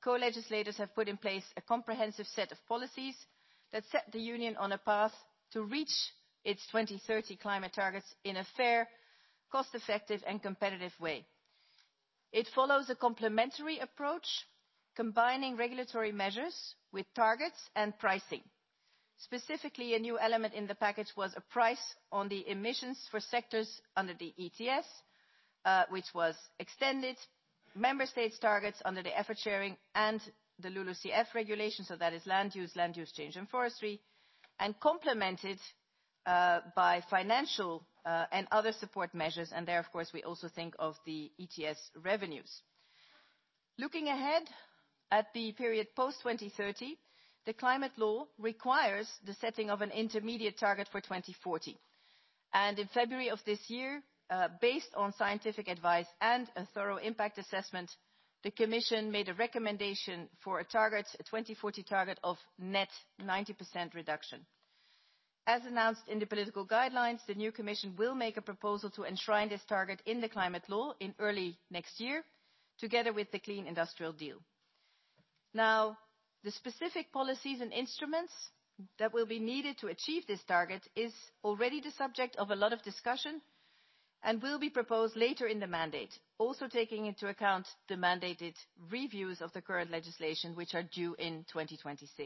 co-legislators have put in place a comprehensive set of policies that set the Union on a path to reach its 2030 climate targets in a fair, cost-effective and competitive way. It follows a complementary approach, combining regulatory measures with targets and pricing. Specifically, a new element in the package was a price on the emissions for sectors under the ETS, which was extended, member states' targets under the effort sharing and the LULUCF regulation, so that is land use change and forestry, and complemented by financial and other support measures, and there, of course, we also think of the ETS revenues. Looking ahead at the period post-2030, the climate law requires the setting of an intermediate target for 2040. And in February of this year, based on scientific advice and a thorough impact assessment, the Commission made a recommendation for a 2040 target of net 90% reduction. As announced in the political guidelines, the new Commission will make a proposal to enshrine this target in the climate law in early next year, together with the Clean Industrial Deal. Now, the specific policies and instruments that will be needed to achieve this target is already the subject of a lot of discussion and will be proposed later in the mandate, also taking into account the mandated reviews of the current legislation, which are due in 2026.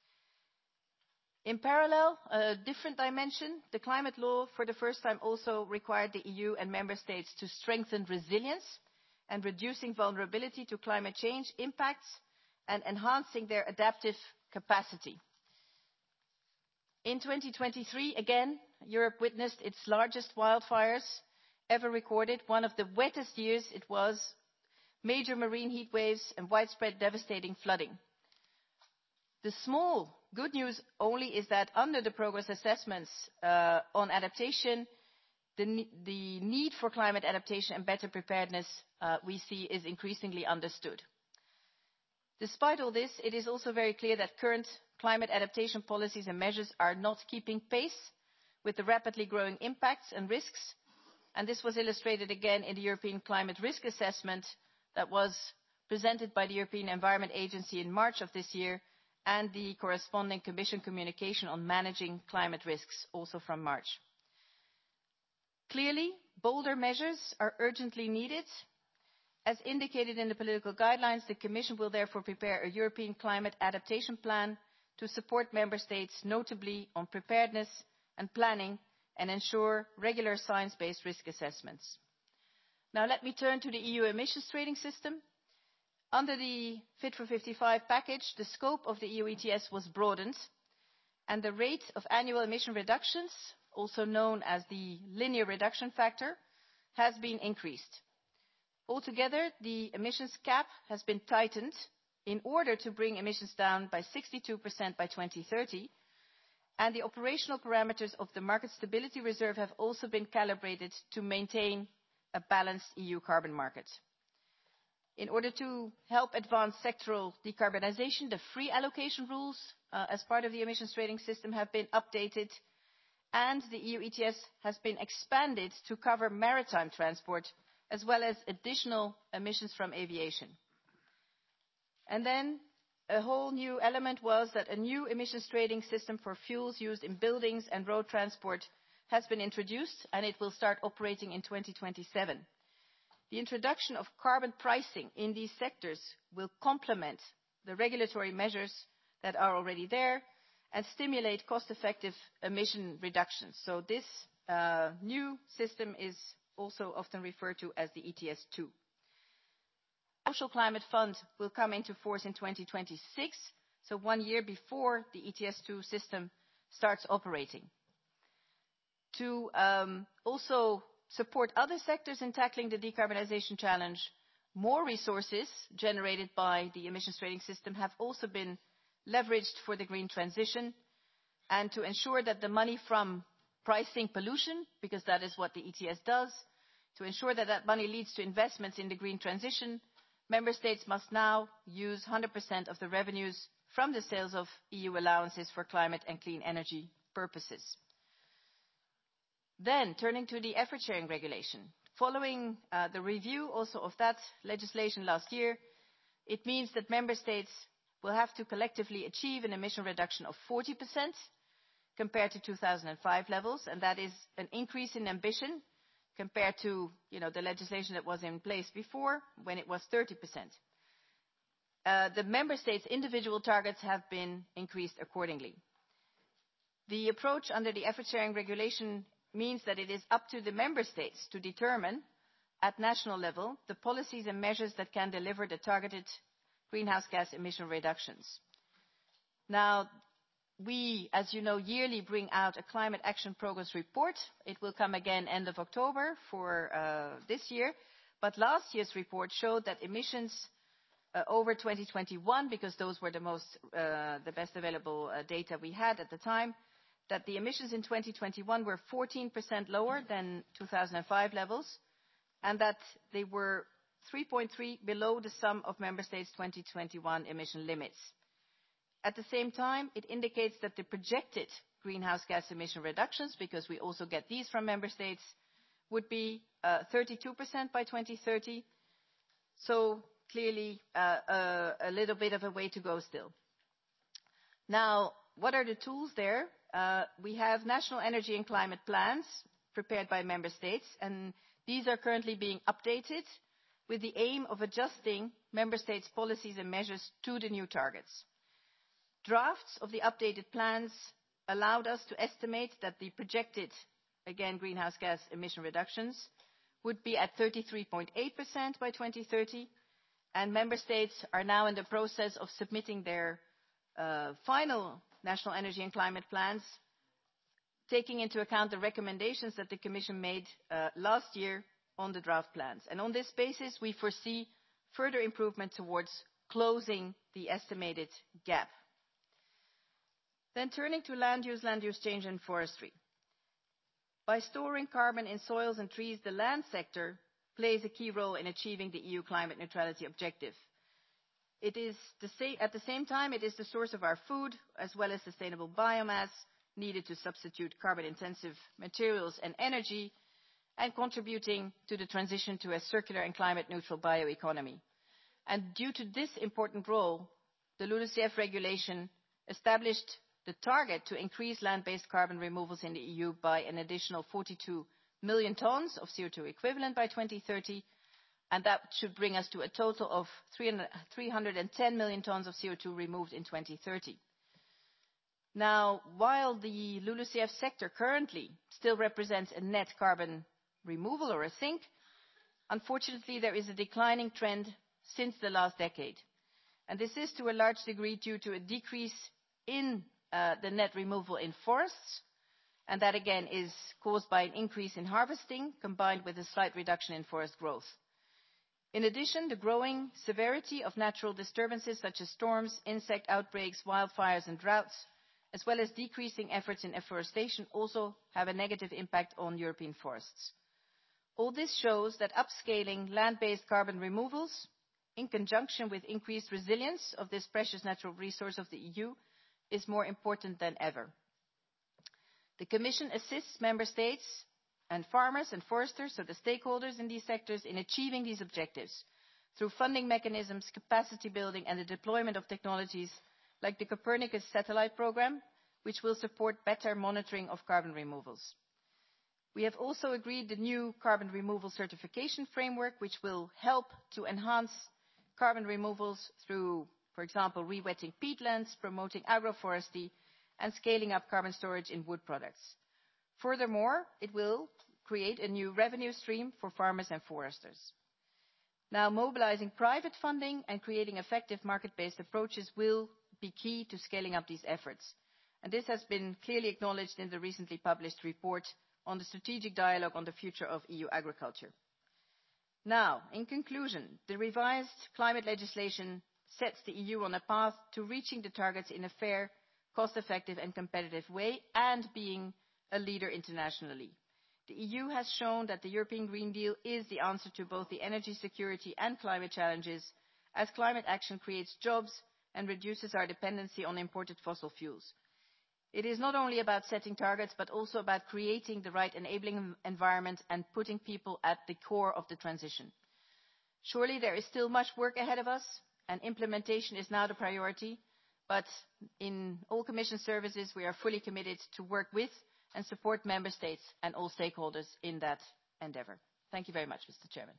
In parallel, a different dimension, the climate law for the first time also required the EU and member states to strengthen resilience and reducing vulnerability to climate change impacts and enhancing their adaptive capacity. In 2023, again, Europe witnessed its largest wildfires ever recorded, one of the wettest years it was, major marine heat waves and widespread devastating flooding. The small good news only is that under the progress assessments on adaptation, the need for climate adaptation and better preparedness we see is increasingly understood. Despite all this, it is also very clear that current climate adaptation policies and measures are not keeping pace with the rapidly growing impacts and risks, and this was illustrated again in the European Climate Risk Assessment that was presented by the European Environment Agency in March of this year, and the corresponding Commission communication on managing climate risks, also from March. Clearly, bolder measures are urgently needed. As indicated in the political guidelines, the Commission will therefore prepare a European climate adaptation plan to support member states, notably on preparedness and planning, and ensure regular science-based risk assessments. Now let me turn to the EU emissions trading system. Under the Fit for 55 package, the scope of the EU ETS was broadened, and the rate of annual emission reductions, also known as the linear reduction factor, has been increased. Altogether, the emissions cap has been tightened in order to bring emissions down by 62% by 2030, and the operational parameters of the Market Stability Reserve have also been calibrated to maintain a balanced EU carbon market. In order to help advance sectoral decarbonisation, the free allocation rules as part of the emissions trading system have been updated, and the EU ETS has been expanded to cover maritime transport as well as additional emissions from aviation. And then a whole new element was that a new emissions trading system for fuels used in buildings and road transport has been introduced, and it will start operating in 2027. The introduction of carbon pricing in these sectors will complement the regulatory measures that are already there and stimulate cost-effective emission reductions. So this new system is also often referred to as the ETS2. The Social Climate Fund will come into force in 2026, so 1 year before the ETS2 system starts operating. To also support other sectors in tackling the decarbonisation challenge, more resources generated by the emissions trading system have also been leveraged for the green transition, and to ensure that the money from pricing pollution, because that is what the ETS does, to ensure that that money leads to investments in the green transition, member states must now use 100% of the revenues from the sales of EU allowances for climate and clean energy purposes. Then, turning to the effort sharing regulation. Following the review also of that legislation last year, It means that member states will have to collectively achieve an emission reduction of 40% compared to 2005 levels, and that is an increase in ambition compared to the legislation that was in place before, when it was 30%. The member states' individual targets have been increased accordingly. The approach under the effort sharing regulation means that it is up to the member states to determine at national level the policies and measures that can deliver the targeted greenhouse gas emission reductions. Now, we, as you know, yearly bring out a climate action progress report. It will come again end of October for this year. But last year's report showed that emissions over 2021, because those were the best available data we had at the time, that the emissions in 2021 were 14% lower than 2005 levels, and that they were 3.3 below the sum of member states' 2021 emission limits. At the same time, it indicates that the projected greenhouse gas emission reductions, because we also get these from member states, would be 32% by 2030. So clearly a little bit of a way to go still. Now, what are the tools there? We have national energy and climate plans prepared by member states, and these are currently being updated with the aim of adjusting member states' policies and measures to the new targets. Drafts of the updated plans allowed us to estimate that the projected, again, greenhouse gas emission reductions would be at 33.8% by 2030, and member states are now in the process of submitting their final national energy and climate plans, taking into account the recommendations that the Commission made last year on the draft plans. And on this basis, we foresee further improvement towards closing the estimated gap. Then turning to land use change and forestry. By storing carbon in soils and trees, the land sector plays a key role in achieving the EU climate neutrality objective. It is at the same time, it is the source of our food, as well as sustainable biomass needed to substitute carbon-intensive materials and energy, and contributing to the transition to a circular and climate-neutral bioeconomy. And due to this important role, the LULUCF regulation established the target to increase land-based carbon removals in the EU by an additional 42 million tons of CO2 equivalent by 2030, and that should bring us to a total of 310 million tons of CO2 removed in 2030. Now, while the LULUCF sector currently still represents a net carbon removal or a sink, unfortunately there is a declining trend since the last decade. And this is to a large degree due to a decrease in the net removal in forests, and that again is caused by an increase in harvesting combined with a slight reduction in forest growth. In addition, the growing severity of natural disturbances such as storms, insect outbreaks, wildfires and droughts, as well as decreasing efforts in afforestation, also have a negative impact on European forests. All this shows that upscaling land-based carbon removals, in conjunction with increased resilience of this precious natural resource of the EU, is more important than ever. The Commission assists member states and farmers and foresters, so the stakeholders in these sectors, in achieving these objectives through funding mechanisms, capacity building and the deployment of technologies like the Copernicus satellite program, which will support better monitoring of carbon removals. We have also agreed the new carbon removal certification framework, which will help to enhance carbon removals through, for example, rewetting peatlands, promoting agroforestry, and scaling up carbon storage in wood products. Furthermore, it will create a new revenue stream for farmers and foresters. Now, mobilizing private funding and creating effective market-based approaches will be key to scaling up these efforts. And this has been clearly acknowledged in the recently published report on the strategic dialogue on the future of EU agriculture. Now, in conclusion, the revised climate legislation sets the EU on a path to reaching the targets in a fair, cost-effective and competitive way, and being a leader internationally. The EU has shown that the European Green Deal is the answer to both the energy security and climate challenges, as climate action creates jobs and reduces our dependency on imported fossil fuels. It is not only about setting targets, but also about creating the right enabling environment and putting people at the core of the transition. Surely there is still much work ahead of us, and implementation is now the priority. But in all Commission services, we are fully committed to work with and support Member States and all stakeholders in that endeavour. Thank you very much, Mr. Chairman.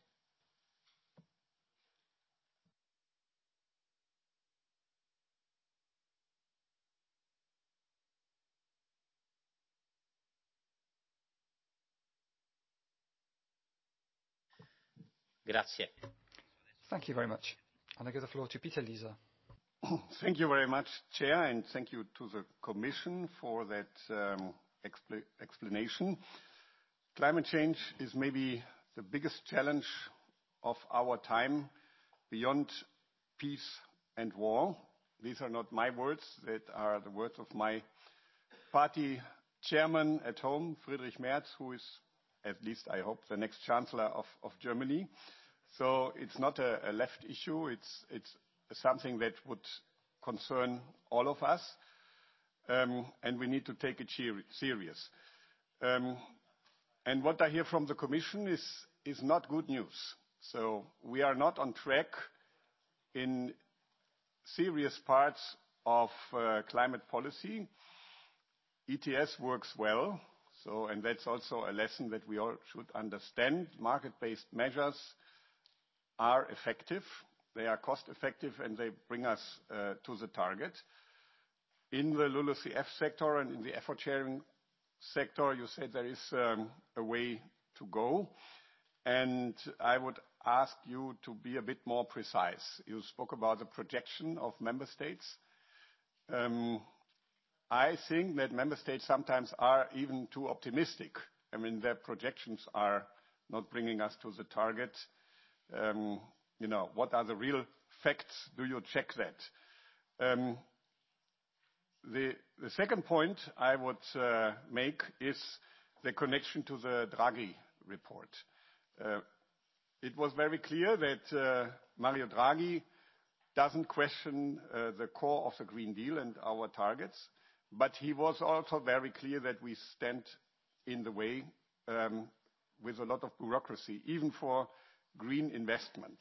Grazie. Thank you very much. And I give the floor to Peter Liese. Thank you very much, Chair, and thank you to the Commission for that explanation. Climate change is maybe the biggest challenge of our time beyond peace and war. These are not my words, that are the words of my party chairman at home, Friedrich Merz, who is, at least I hope, the next Chancellor of Germany. So it's not a left issue, it's something that would concern all of us, and we need to take it serious. And what I hear from the Commission is not good news. So we are not on track in serious parts of climate policy. ETS works well, and that's also a lesson that we all should understand. Market-based measures are effective. They are cost-effective, and they bring us to the target. In the LULUCF sector and in the effort-sharing sector, you said there is a way to go, and I would ask you to be a bit more precise. You spoke about the projection of member states. I think that member states sometimes are even too optimistic. I mean, their projections are not bringing us to the target. What are the real facts? Do you check that? The second point I would make is the connection to the Draghi report. It was very clear that Mario Draghi doesn't question the core of the Green Deal and our targets, but he was also very clear that we stand in the way with a lot of bureaucracy, even for green investment.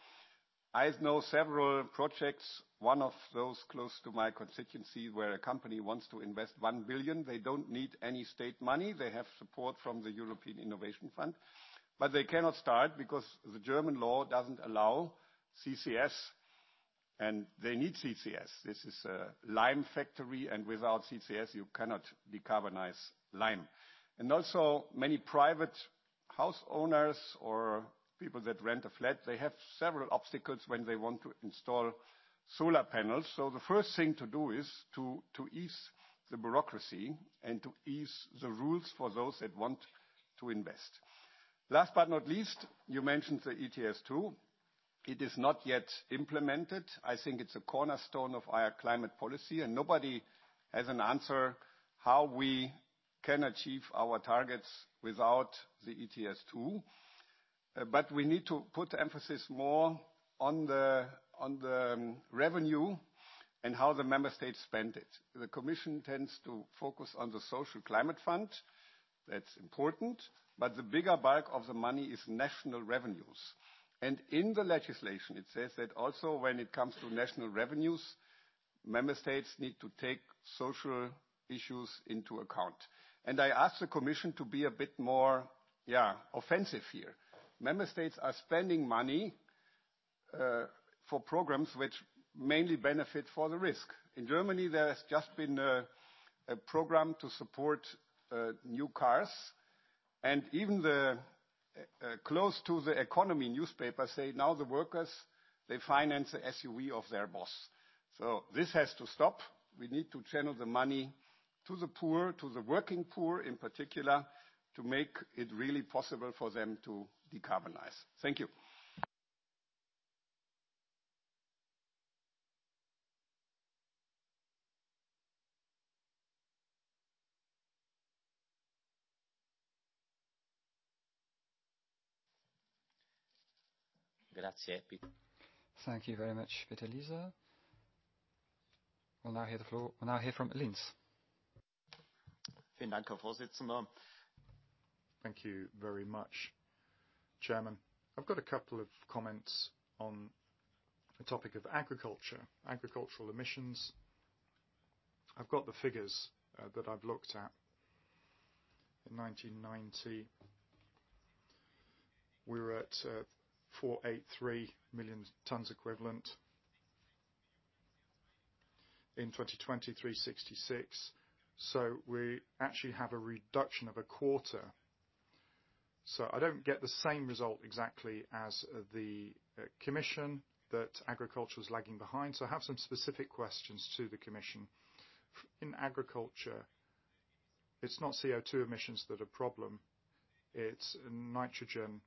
I know several projects, one of those close to my constituency, where a company wants to invest 1 billion. They don't need any state money. They have support from the European Innovation Fund. But they cannot start because the German law doesn't allow CCS, and they need CCS. This is a lime factory, and without CCS you cannot decarbonize lime. And also many private house owners or people that rent a flat, they have several obstacles when they want to install solar panels. So the first thing to do is to ease the bureaucracy and to ease the rules for those that want to invest. Last but not least, you mentioned the ETS2. It is not yet implemented. I think it's a cornerstone of our climate policy, and nobody has an answer how we can achieve our targets without the ETS2. But we need to put emphasis more on the revenue and how the member states spend it. The Commission tends to focus on the Social Climate Fund. That's important. But the bigger bulk of the money is national revenues. And in the legislation, it says that also when it comes to national revenues, member states need to take social issues into account. And I ask the Commission to be a bit more offensive here. Member states are spending money for programs which mainly benefit for the risk. In Germany, there has just been a program to support new cars, and even the close to the economy newspapers say now the workers, they finance the SUV of their boss. So this has to stop. We need to channel the money to the poor, to the working poor in particular, to make it really possible for them to decarbonize. Thank you. Grazie, Peter. Thank you very much, Peter Liese. We'll now hear the floor. We'll now hear from Linz. Vielen Dank, Herr Vorsitzender. Thank you very much, Chairman. I've got a couple of comments on the topic of agriculture, agricultural emissions. I've got the figures that I've looked at. In 1990, we were at 483 million tons equivalent. In 2020, 366. So we actually have a reduction of a quarter. So I don't get the same result exactly as the Commission, that agriculture is lagging behind. So I have some specific questions to the Commission. In agriculture, it's not CO2 emissions that are a problem. It's nitrogen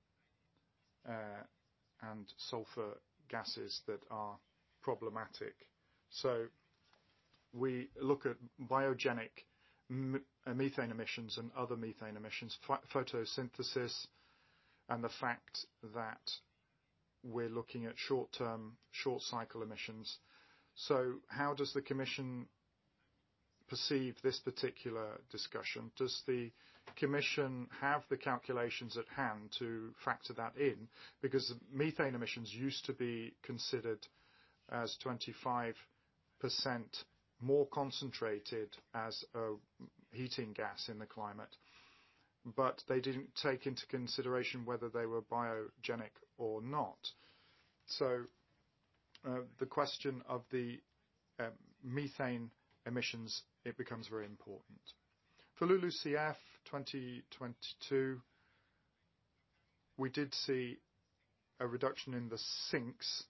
and sulfur gases that are problematic. So we look at biogenic methane emissions and other methane emissions, photosynthesis, and the fact that we're looking at short-term, short-cycle emissions. So how does the Commission perceive this particular discussion? Does the Commission have the calculations at hand to factor that in? Because methane emissions used to be considered as 25% more concentrated as a heating gas in the climate, but they didn't take into consideration whether they were biogenic or not. So the question of the methane emissions, it becomes very important. For LULUCF 2022, we did see a reduction in the sinks.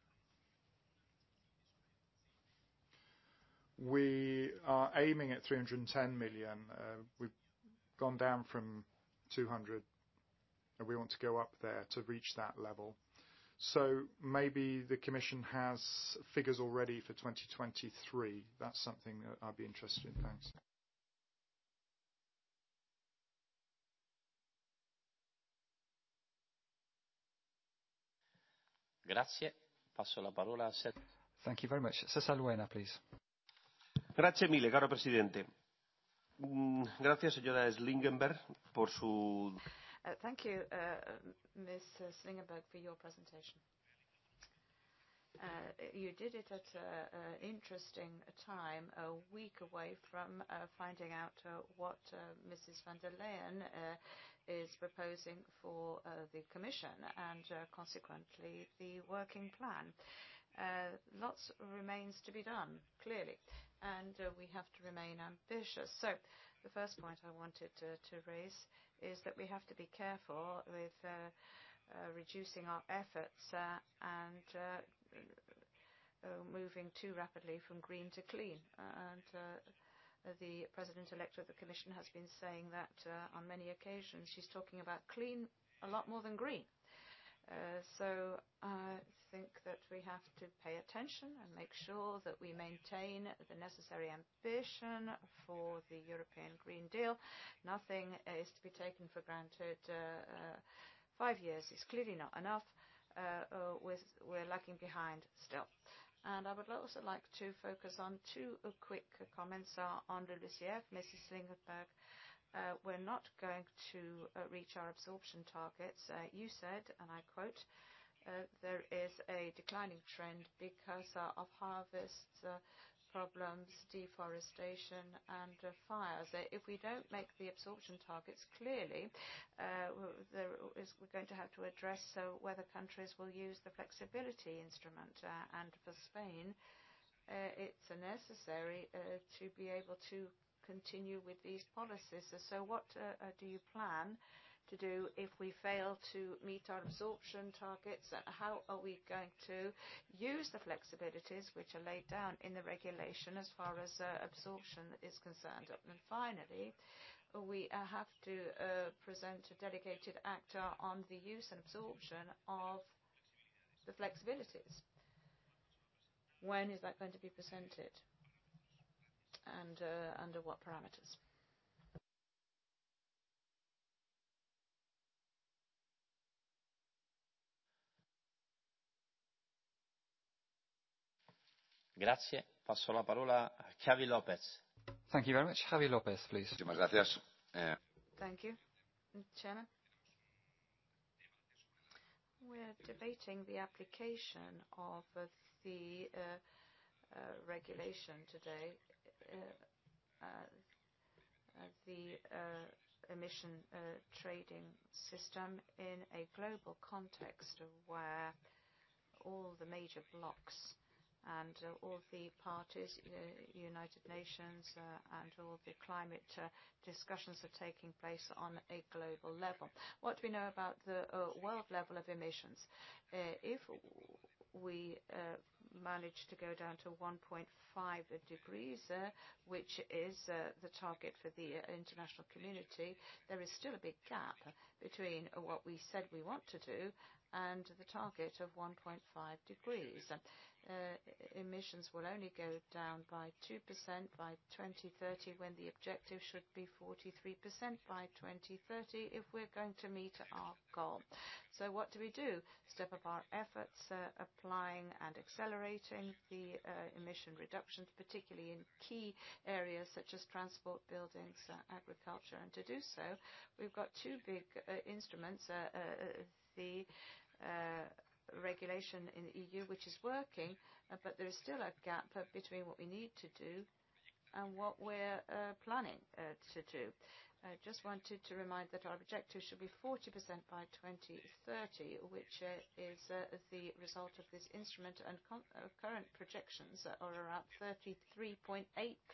We are aiming at 310 million. We've gone down from 200, and we want to go up there to reach that level. So maybe the Commission has figures already for 2023. That's something that I'd be interested in. Thanks. Grazie. Passo la parola a Thank you very much. César Luena, please. Grazie mille, caro Presidente. Gracias, señora Slingenberg, por su... Thank you, Ms. Slingenberg, for your presentation. You did it at an interesting time, a week away from finding out what Mrs. van der Leyen is proposing for the Commission and consequently the working plan. Lots remains to be done, clearly, and we have to remain ambitious. So the first point I wanted to raise is that we have to be careful with reducing our efforts and moving too rapidly from green to clean. And the President-elect of the Commission has been saying that on many occasions. She's talking about clean a lot more than green. So I think that we have to pay attention and make sure that we maintain the necessary ambition for the European Green Deal. Nothing is to be taken for granted. 5 years is clearly not enough. We're lagging behind still. And I would also like to focus on two quick comments on LULUCF. Mrs. Slingenberg, we're not going to reach our absorption targets. You said, and I quote, there is a declining trend because of harvest problems, deforestation, and fires. If we don't make the absorption targets, clearly we're going to have to address whether countries will use the flexibility instrument. And for Spain, it's necessary to be able to continue with these policies. So what do you plan to do if we fail to meet our absorption targets? How are we going to use the flexibilities which are laid down in the regulation as far as absorption is concerned? And finally, we have to present a delegated act on the use and absorption of the flexibilities. When is that going to be presented? And under what parameters? Grazie. Passo la parola a Javi López. Thank you very much. Javi López, please. Muchas gracias. Thank you, Chairman. We're debating the application of the regulation today. The emission trading system in a global context where all the major blocs and all the parties, United Nations, and all the climate discussions are taking place on a global level. What do we know about the world level of emissions? If we manage to go down to 1.5 degrees, which is the target for the international community, there is still a big gap between what we said we want to do and the target of 1.5 degrees. Emissions will only go down by 2% by 2030 when the objective should be 43% by 2030 if we're going to meet our goal. So what do? Step up our efforts, applying and accelerating the emission reductions, particularly in key areas such as transport, buildings, agriculture. And to do so, we've got two big instruments, the regulation in the EU, which is working, but there is still a gap between what we need to do and what we're planning to do. I just wanted to remind that our objective should be 40% by 2030, which is the result of this instrument, and current projections are around 33.8%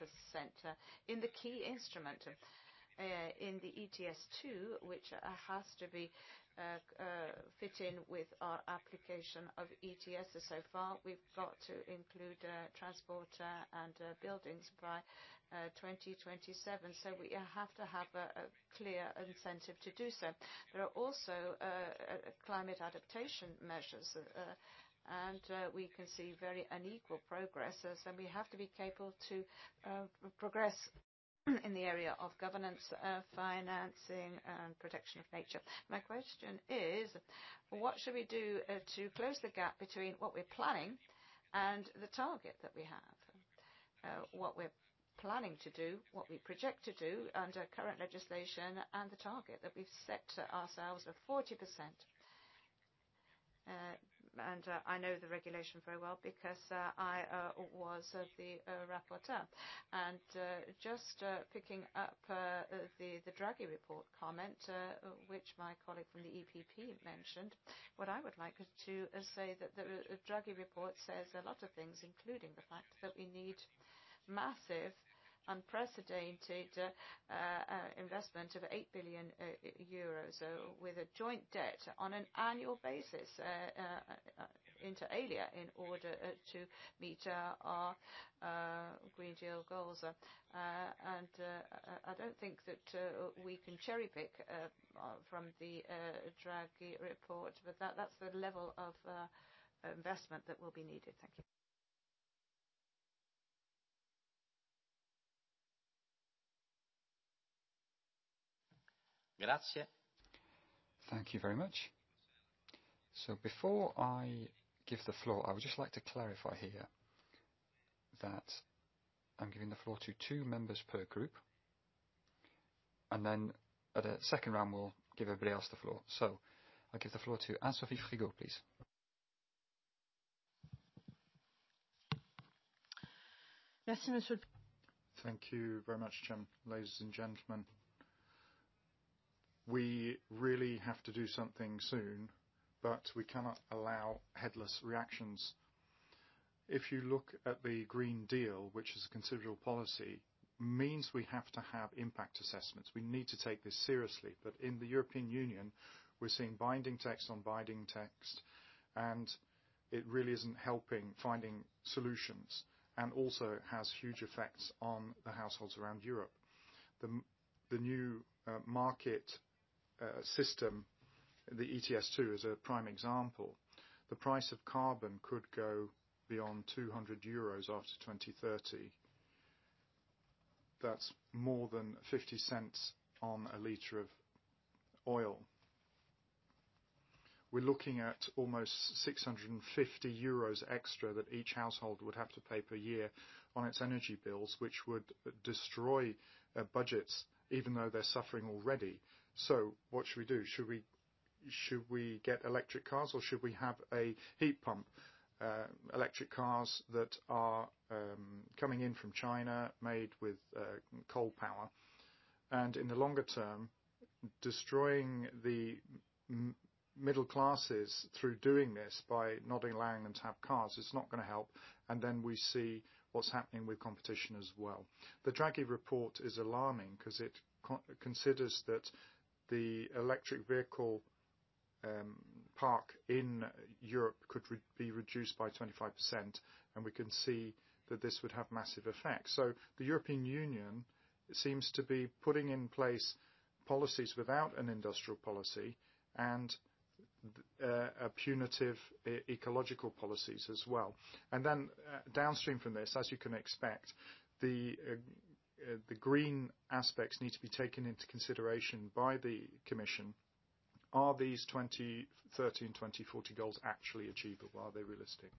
in the key instrument. In the ETS2, which has to be fit in with our application of ETS so far, we've got to include transport and buildings by 2027. So we have to have a clear incentive to do so. There are also climate adaptation measures. And we can see very unequal progress, and we have to be capable to progress in the area of governance, financing and protection of nature. My question is, what should we do to close the gap between what we're planning and the target that we have? What we're planning to do, what we project to do under current legislation, and the target that we've set ourselves of 40%. And I know the regulation very well because I was the rapporteur. And just picking up the Draghi report comment, which my colleague from the EPP mentioned, what I would like to say that the Draghi report says a lot of things, including the fact that we need massive, unprecedented investment of 8 billion euros with a joint debt on an annual basis inter alia in order to meet our Green Deal goals. And I don't think that we can cherry pick from the Draghi report, but that's the level of investment that will be needed. Thank you. Grazie. Thank you very much. So before I give the floor, I would just like to clarify here that I'm giving the floor to 2 members per group, and then at a second round we'll give everybody else the floor. So I'll give the floor to Anne-Sophie Frigo, please. Merci, Monsieur. Thank you very much, Chairman. Ladies and gentlemen, we really have to do something soon, but we cannot allow headless reactions. If you look at the Green Deal, which is a considerable policy, means we have to have impact assessments. We need to take this seriously. But in the European Union, we're seeing binding text on binding text, and it really isn't helping finding solutions, and also has huge effects on the households around Europe. The new market system, the ETS2 is a prime example. The price of carbon could go beyond 200 euros after 2030. That's more than 50 cents on a litre of oil. We're looking at almost 650 euros extra that each household would have to pay per year on its energy bills, which would destroy budgets, even though they're suffering already. So what should we do? Should we should we get electric cars or should we have a heat pump? Electric cars that are coming in from China, made with coal power, and in the longer term, destroying the middle classes through doing this by not allowing them to have cars is not going to help. And then we see what's happening with competition as well. The Draghi report is alarming because it considers that the electric vehicle park in Europe could be reduced by 25%, and we can see that this would have massive effects. So the European Union seems to be putting in place policies without an industrial policy and punitive ecological policies as well. And then downstream from this, as you can expect, the green aspects need to be taken into consideration by the Commission. Are these 2030 and 2040 goals actually achievable? Are they realistic?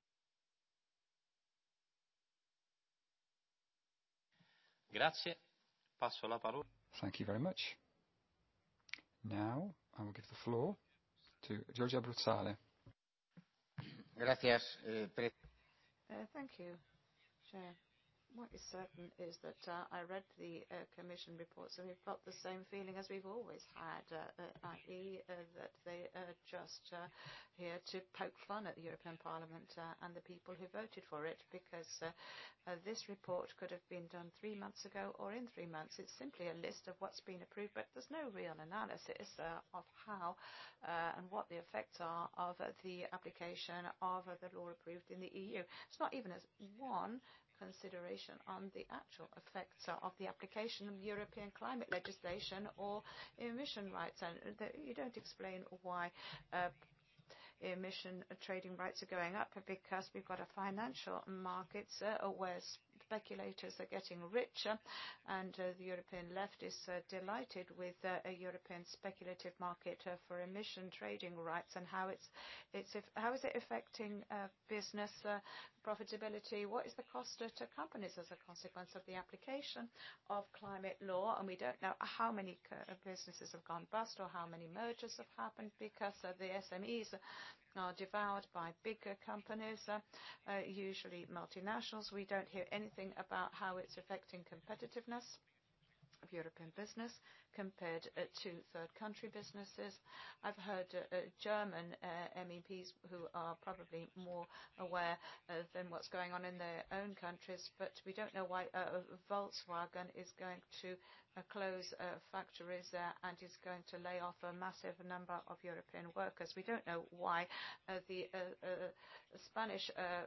Grazie. Passo la parola. Thank you very much. Now I will give the floor to Giorgia Bruzzale. Gracias. Thank you, Chair. What is certain is that I read the Commission reports and we've got the same feeling as we've always had, i.e. that they are just here to poke fun at the European Parliament and the people who voted for it, because this report could have been done 3 months ago or in 3 months. It's simply a list of what's been approved, but there's no real analysis of how and what the effects are of the application of the law approved in the EU. It's not even as one consideration on the actual effects of the application of European climate legislation or emission rights. And you don't explain why emission trading rights are going up, because we've got a financial markets where speculators are getting richer, and the European left is delighted with a European speculative market for emission trading rights, and how is it affecting business profitability? What is the cost to companies as a consequence of the application of climate law? And we don't know how many businesses have gone bust or how many mergers have happened because the SMEs are devoured by bigger companies, usually multinationals. We don't hear anything about how it's affecting competitiveness of European business compared to third country businesses. I've heard German MEPs who are probably more aware than what's going on in their own countries, but we don't know why Volkswagen is going to close factories and is going to lay off a massive number of European workers. We don't know why the Spanish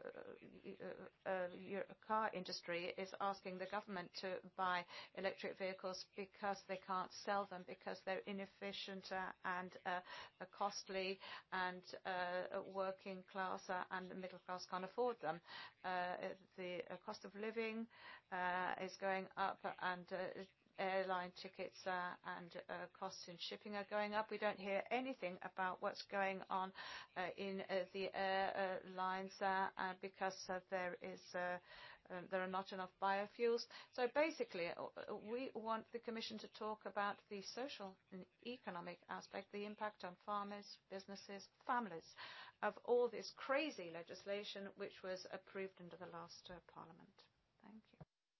car industry is asking the government to buy electric vehicles because they can't sell them, because they're inefficient and costly, and working class and the middle class can't afford them. The cost of living is going up, and airline tickets and costs in shipping are going up. We don't hear anything about what's going on in the airlines because there are not enough biofuels. So basically, we want the Commission to talk about the social and economic aspect, the impact on farmers, businesses, families of all this crazy legislation which was approved under the last Parliament. Thank you.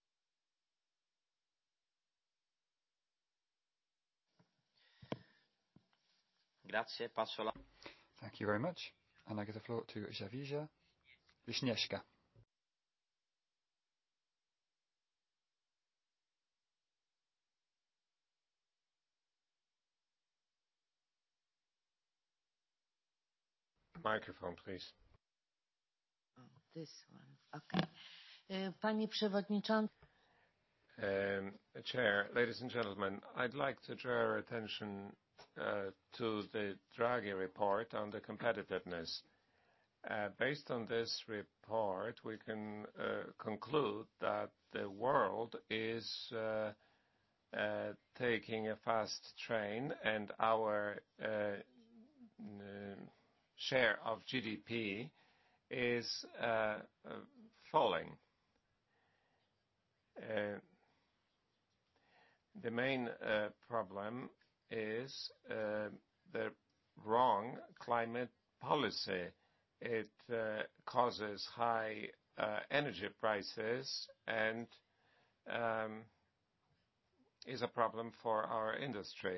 Grazie. Passo la... Thank you very much. And I give the floor to Javicia Wisniewska. Microphone, please. This one. Okay. Pani Przewodnicząca. Chair, ladies and gentlemen, I'd like to draw our attention to the Draghi report on the competitiveness. Based on this report, we can conclude that the world is taking a fast train, and our share of GDP is falling. The main problem is the wrong climate policy. It causes high energy prices and is a problem for our industry.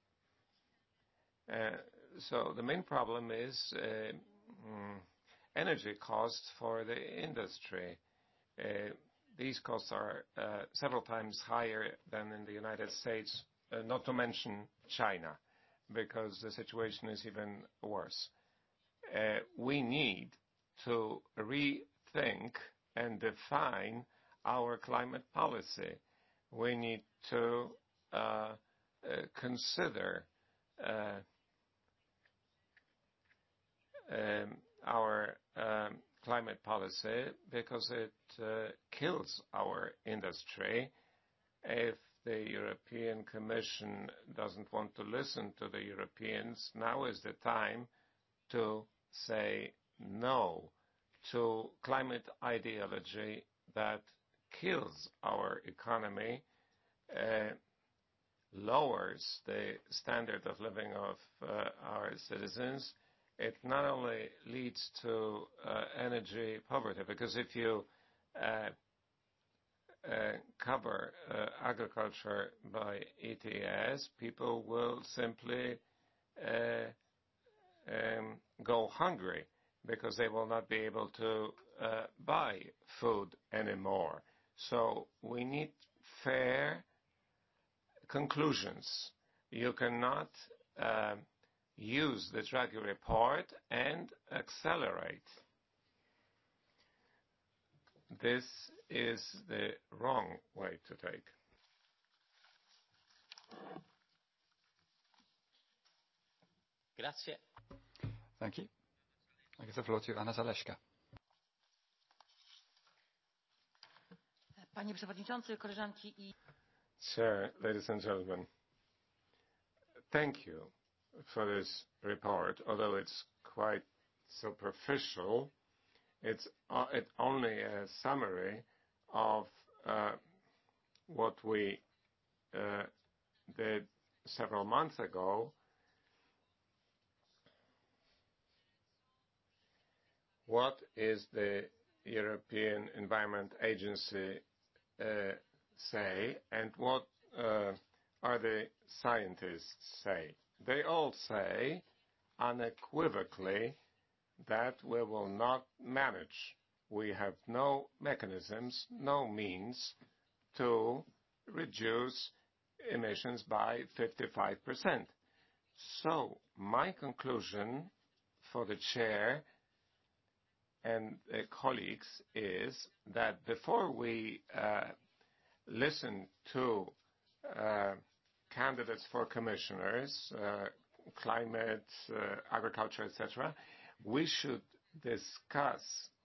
So the main problem is energy costs for the industry. These costs are several times higher than in the United States, not to mention China, because the situation is even worse. We need to rethink and define our climate policy. We need to consider our climate policy, because it kills our industry. If the European Commission doesn't want to listen to the Europeans, now is the time to say no to climate ideology that kills our economy, lowers the standard of living of our citizens. It not only leads to energy poverty, because if you cover agriculture by ETS, people will simply go hungry, because they will not be able to buy food anymore. So we need fair conclusions. You cannot use the Draghi report and accelerate. This is the wrong way to take. Grazie. Thank you. I give the floor to Anna Zalewska. Panie Przewodniczący, koleżanki I... Sir, ladies and gentlemen, thank you for this report. Although it's quite superficial, it's only a summary of what we did several months ago. What is the European Environment Agency say, and what are the scientists say? They all say unequivocally that we will not manage. We have no mechanisms, no means to reduce emissions by 55%. So my conclusion for the chair and colleagues is that before we listen to candidates for commissioners, climate, agriculture, etc., we should discuss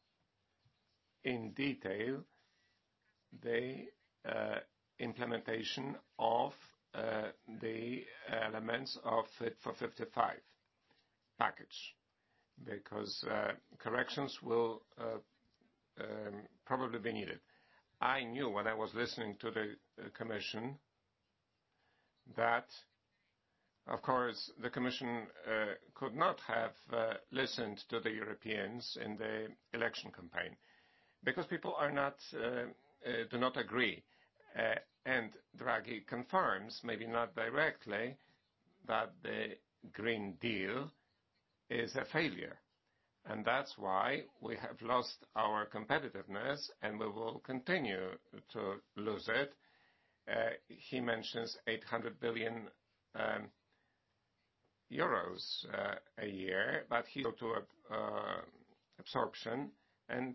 in detail the implementation of the elements of Fit for 55 package, because corrections will probably be needed. I knew when I was listening to the Commission that, of course, the Commission could not have listened to the Europeans in the election campaign, because people are not do not agree. And Draghi confirms, maybe not directly, that the Green Deal is a failure. And that's why we have lost our competitiveness, and we will continue to lose it. He mentions 800 billion euros a year, but he go to absorption, and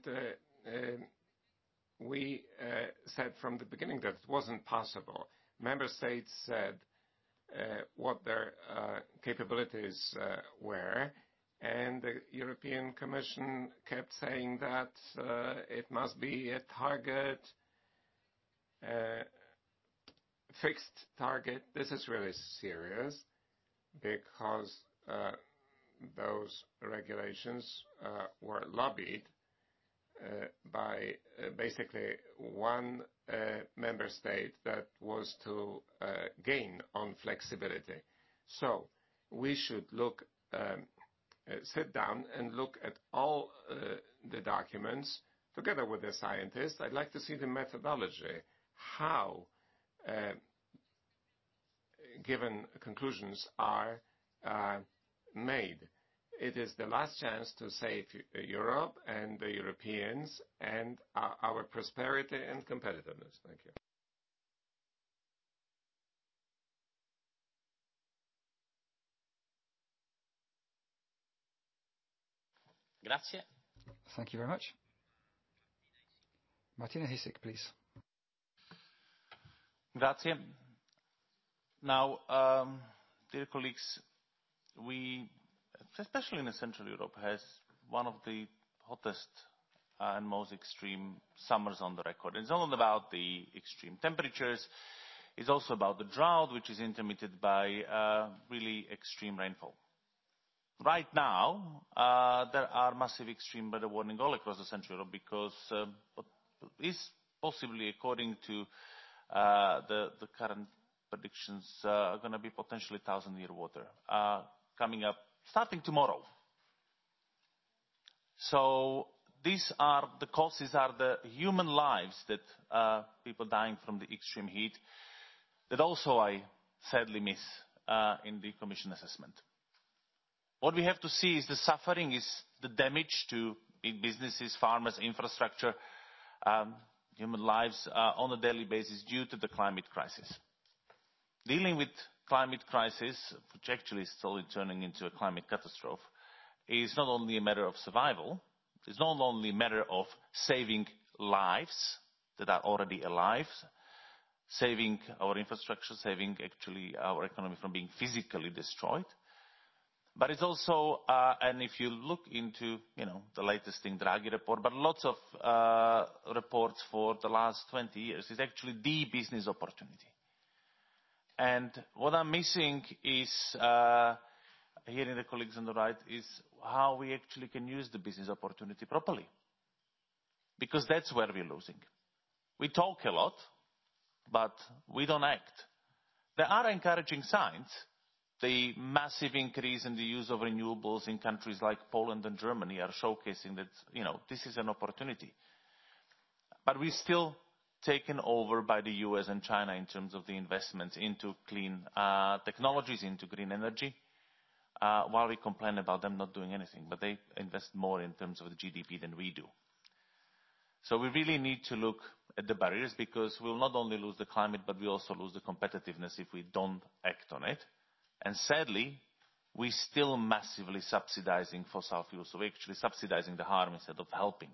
we said from the beginning that it wasn't possible. Member states said what their capabilities were, and the European Commission kept saying that it must be a target, fixed target. This is really serious, because those regulations were lobbied by basically one member state that was to gain on flexibility. So we should look sit down and look at all the documents together with the scientists. I'd like to see the methodology, how given conclusions are made. It is the last chance to save Europe and the Europeans and our prosperity and competitiveness. Thank you. Grazie. Thank you very much. Martina Hysik, please. Grazie. Now, dear colleagues, we, especially in Central Europe, has one of the hottest and most extreme summers on the record. It's not only about the extreme temperatures, it's also about the drought, which is intermittent by really extreme rainfall. Right now, there are massive extreme weather warnings all across the Central Europe because what is possibly, according to the current predictions, are going to be potentially 1,000-year water coming up starting tomorrow. So these are the causes, are the human lives that people dying from the extreme heat that also I sadly miss in the Commission assessment. What we have to see is the suffering, is the damage to big businesses, farmers, infrastructure, human lives on a daily basis due to the climate crisis. Dealing with climate crisis, which actually is slowly turning into a climate catastrophe, is not only a matter of survival, it's not only a matter of saving lives that are already alive, saving our infrastructure, saving actually our economy from being physically destroyed. But it's also, and if you look into, the latest thing, Draghi report, but lots of reports for the last 20 years, is actually the business opportunity. And what I'm missing is, hearing the colleagues on the right, is how we actually can use the business opportunity properly. Because that's where we're losing. We talk a lot, but we don't act. There are encouraging signs. The massive increase in the use of renewables in countries like Poland and Germany are showcasing that, this is an opportunity. But we're still taken over by the US and China in terms of the investments into clean technologies, into green energy, while we complain about them not doing anything. But they invest more in terms of the GDP than we do. So we really need to look at the barriers, because we'll not only lose the climate, but we also lose the competitiveness if we don't act on it. And sadly, we're still massively subsidizing fossil fuels. So we're actually subsidizing the harm instead of helping.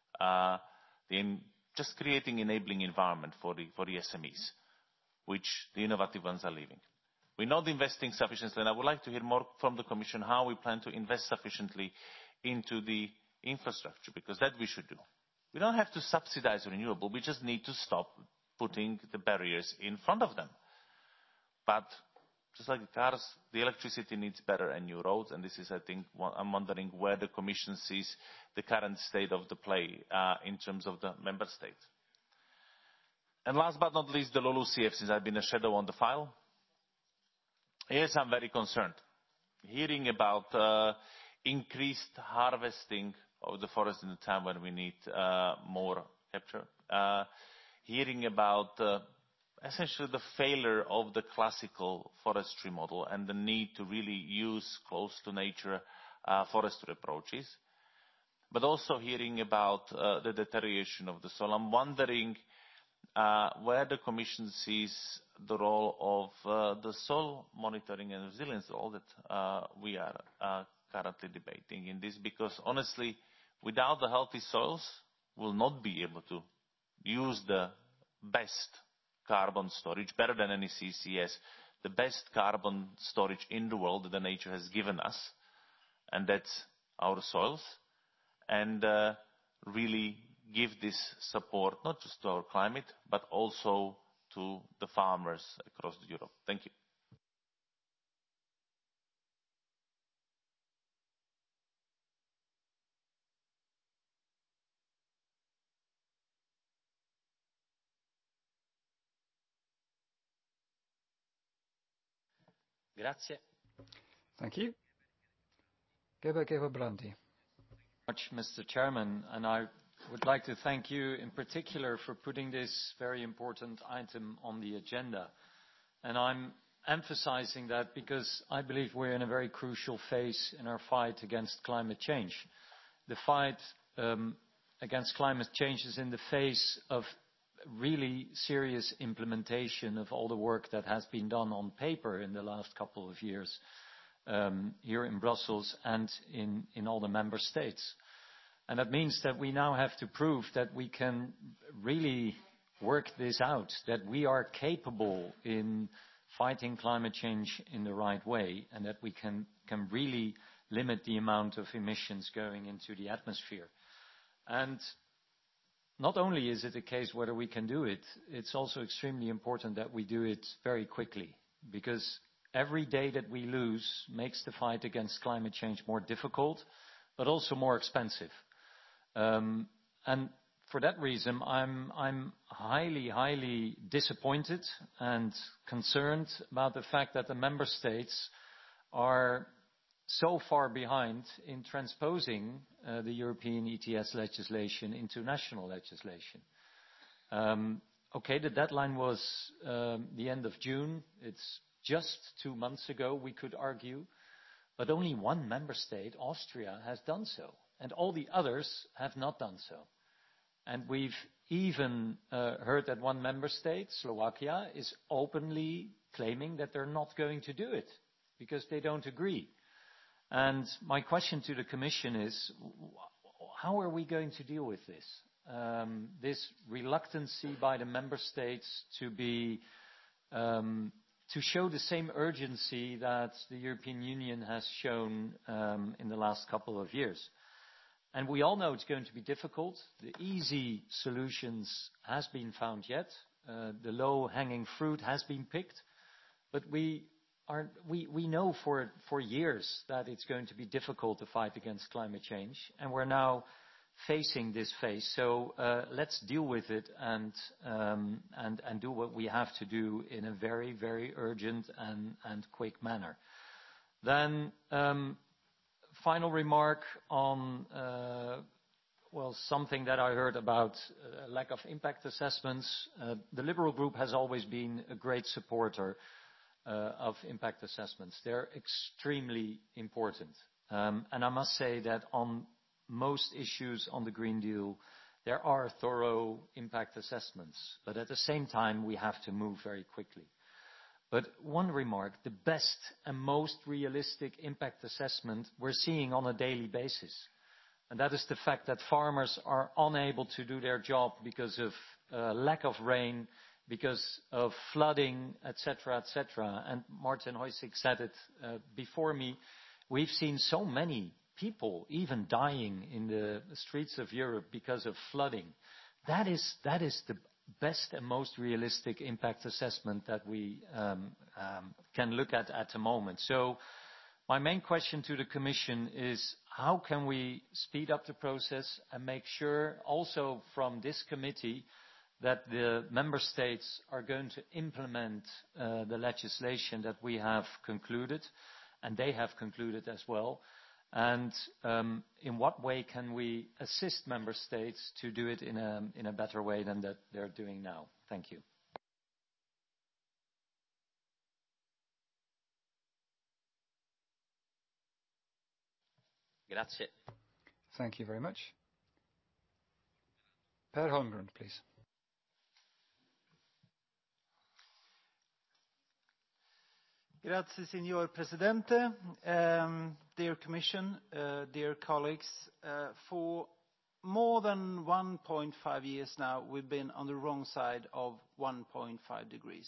Just creating enabling environment for the SMEs, which the innovative ones are leaving. We're not investing sufficiently, and I would like to hear more from the Commission how we plan to invest sufficiently into the infrastructure, because that we should do. We don't have to subsidize renewable, we just need to stop putting the barriers in front of them. But just like the cars, the electricity needs better and new roads, and this is, I think, I'm wondering where the Commission sees the current state of the play in terms of the member states. And last but not least, the LULUCF, since I've been a shadow on the file. Yes, I'm very concerned. Hearing about increased harvesting of the forest in the time when we need more capture. Hearing about essentially the failure of the classical forestry model and the need to really use close to nature forestry approaches. But also hearing about the deterioration of the soil. I'm wondering where the Commission sees the role of the soil monitoring and resilience, all that we are currently debating in this, because honestly, without the healthy soils, we'll not be able to use the best carbon storage, better than any CCS, the best carbon storage in the world that the nature has given us, and that's our soils, and really give this support not just to our climate, but also to the farmers across Europe. Thank you. Grazie. Thank you. Gerbrandy. Much, Mr. Chairman, and I would like to thank you in particular for putting this very important item on the agenda. And I'm emphasizing that because I believe we're in a very crucial phase in our fight against climate change. The fight against climate change is in the face of really serious implementation of all the work that has been done on paper in the last couple of years here in Brussels and in all the member states. And that means that we now have to prove that we can really work this out, that we are capable in fighting climate change in the right way, and that we can really limit the amount of emissions going into the atmosphere. And not only is it a case whether we can do it, it's also extremely important that we do it very quickly, because every day that we lose makes the fight against climate change more difficult, but also more expensive. And for that reason, I'm highly disappointed and concerned about the fact that the member states are so far behind in transposing the European ETS legislation into national legislation. Okay, the deadline was the end of June. It's just 2 months ago, we could argue, but only one member state, Austria, has done so, and all the others have not done so. And we've even heard that one member state, Slovakia, is openly claiming that they're not going to do it because they don't agree. And my question to the Commission is, how are we going to deal with this? This reluctancy by the member states to show the same urgency that the European Union has shown in the last couple of years. And we all know it's going to be difficult. The easy solutions has been found yet. The low-hanging fruit has been picked. But we know for years that it's going to be difficult to fight against climate change. And we're now facing this phase. So let's deal with it and do what we have to do in a very, very urgent and quick manner. Then final remark on something that I heard about lack of impact assessments. The Liberal Group has always been a great supporter of impact assessments. They're extremely important. And I must say that on most issues on the Green Deal, there are thorough impact assessments. But at the same time, we have to move very quickly. But one remark, the best and most realistic impact assessment we're seeing on a daily basis. And that is the fact that farmers are unable to do their job because of lack of rain, because of flooding, etc., etc. And Martin Hojsík said it before me. We've seen so many people even dying in the streets of Europe because of flooding. That is the best and most realistic impact assessment that we can look at the moment. So my main question to the Commission is, how can we speed up the process and make sure also from this committee that the member states are going to implement the legislation that we have concluded, and they have concluded as well. And in what way can we assist member states to do it in a better way than that they're doing now? Thank you. Grazie. Thank you very much. Per Holmgren, please. Grazie, Signor Presidente. Dear Commission, dear colleagues, for more than 1.5 years now, we've been on the wrong side of 1.5 degrees.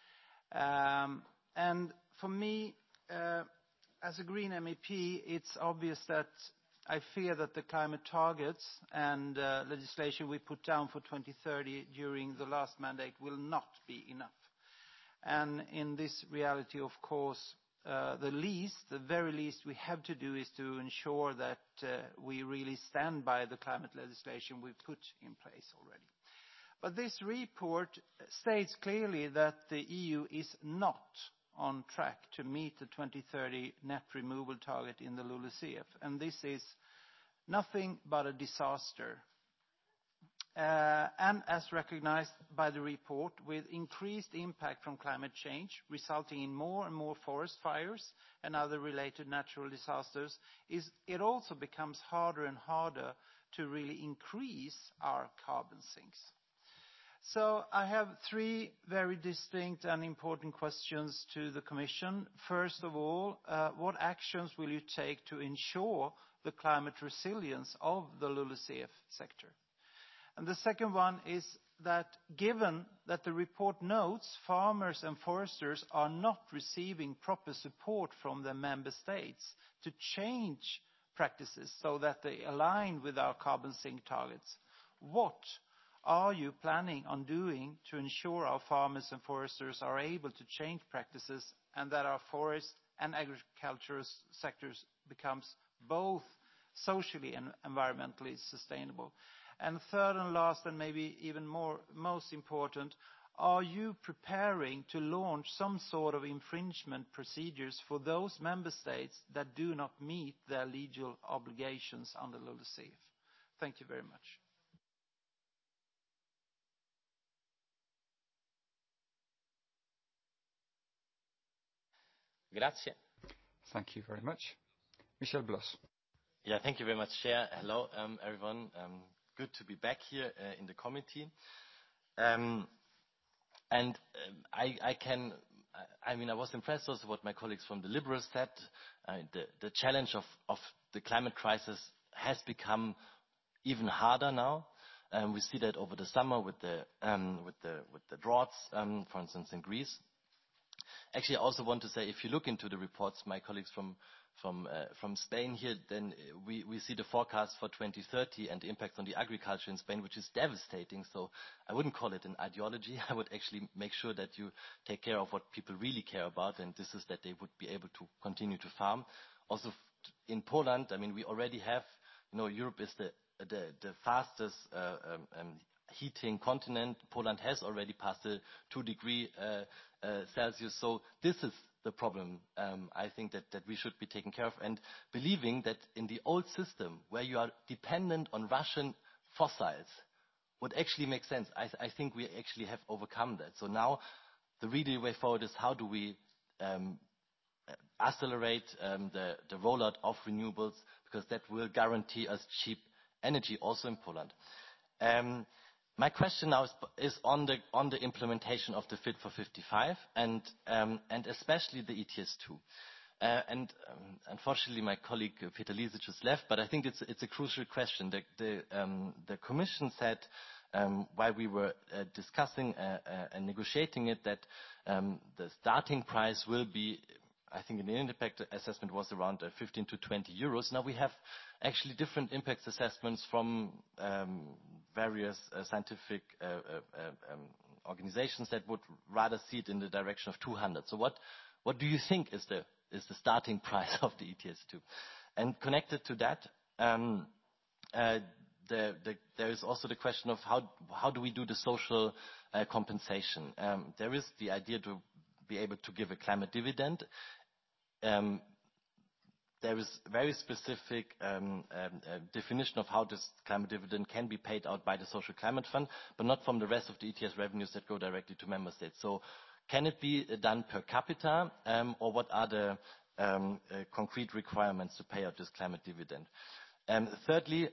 And for me, as a Green MEP, it's obvious that I fear that the climate targets and legislation we put down for 2030 during the last mandate will not be enough. And in this reality, of course, the very least we have to do is to ensure that we really stand by the climate legislation we put in place already. But this report states clearly that the EU is not on track to meet the 2030 net removal target in the LULUCF. And this is nothing but a disaster. And as recognized by the report, with increased impact from climate change, resulting in more and more forest fires and other related natural disasters, it also becomes harder and harder to really increase our carbon sinks. So I have three very distinct and important questions to the Commission. First of all, what actions will you take to ensure the climate resilience of the LULUCF sector? And the second one is that given that the report notes farmers and foresters are not receiving proper support from their member states to change practices so that they align with our carbon sink targets, what are you planning on doing to ensure our farmers and foresters are able to change practices and that our forest and agricultural sectors becomes both socially and environmentally sustainable? And third and last, and maybe even most important, are you preparing to launch some sort of infringement procedures for those member states that do not meet their legal obligations under LULUCF? Thank you very much. Grazie. Thank you very much. Michel Bloss. Yeah, thank you very much, Chair. Hello, everyone. Good to be back here in the committee. I was impressed also what my colleagues from the Liberals said. The challenge of the climate crisis has become even harder now. We see that over the summer with the droughts, for instance, in Greece. Actually, I also want to say, if you look into the reports, my colleagues from Spain here, then we see the forecast for 2030 and the impact on the agriculture in Spain, which is devastating. So I wouldn't call it an ideology. I would actually make sure that you take care of what people really care about, and this is that they would be able to continue to farm. Also in Poland, we already have, Europe is the fastest heating continent. Poland has already passed the 2 degree Celsius. So this is the problem I think that we should be taking care of, and believing that in the old system where you are dependent on Russian fossils would actually make sense. I think we actually have overcome that. So now the really way forward is how do we accelerate the rollout of renewables, because that will guarantee us cheap energy also in Poland. My question now is on the implementation of the Fit for 55 and especially the ETS2. Unfortunately, my colleague Peter Liese just left, but I think it's a crucial question. The Commission said while we were discussing and negotiating it that the starting price will be, I think in the impact assessment was around 15 to 20 euros. Now we have actually different impact assessments from various scientific organizations that would rather see it in the direction of 200. So what do you think is the starting price of the ETS2? And connected to that, there is also the question of how do we do the social compensation? There is the idea to be able to give a climate dividend. There is very specific definition of how this climate dividend can be paid out by the Social Climate Fund, but not from the rest of the ETS revenues that go directly to member states. So can it be done per capita, or what are the concrete requirements to pay out this climate dividend? Thirdly,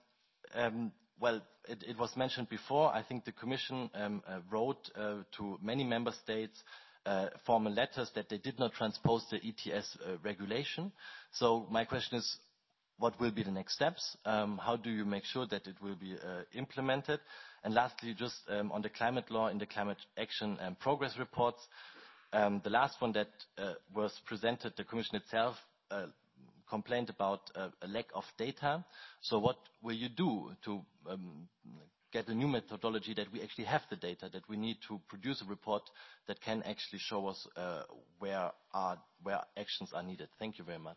it was mentioned before, I think the Commission wrote to many member states formal letters that they did not transpose the ETS regulation. So my question is, what will be the next steps? How do you make sure that it will be implemented? And lastly, just on the climate law in the climate action and progress reports, the last one that was presented, the Commission itself complained about a lack of data. So what will you do to get a new methodology that we actually have the data, that we need to produce a report that can actually show us where actions are needed? Thank you very much.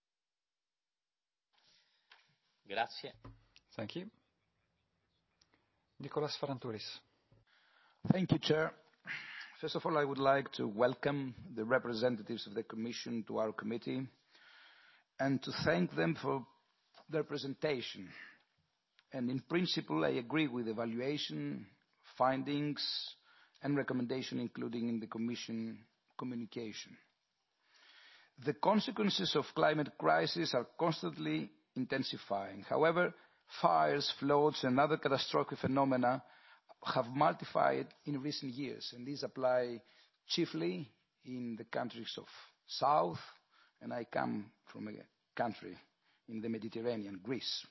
Grazie. Thank you. Nicolas Farantouris. Thank you, Chair. First of all, I would like to welcome the representatives of the Commission to our committee and to thank them for their presentation. And in principle, I agree with the evaluation, findings, and recommendation, including in the Commission communication. The consequences of climate crisis are constantly intensifying. However, fires, floods, and other catastrophic phenomena have multiplied in recent years, and these apply chiefly in the countries of South, and I come from a country in the Mediterranean, Greece.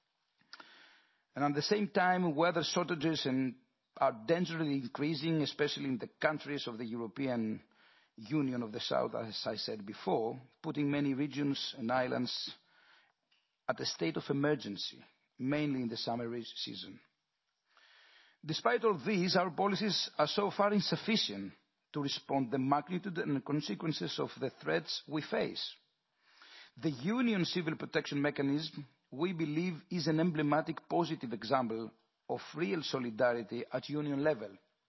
And at the same time, weather shortages are dangerously increasing, especially in the countries of the European Union of the South, as I said before, putting many regions and islands at a state of emergency, mainly in the summer season. Despite all this, our policies are so far insufficient to respond to the magnitude and consequences of the threats we face. The Union Civil Protection Mechanism, we believe, is an emblematic positive example of real solidarity at Union level.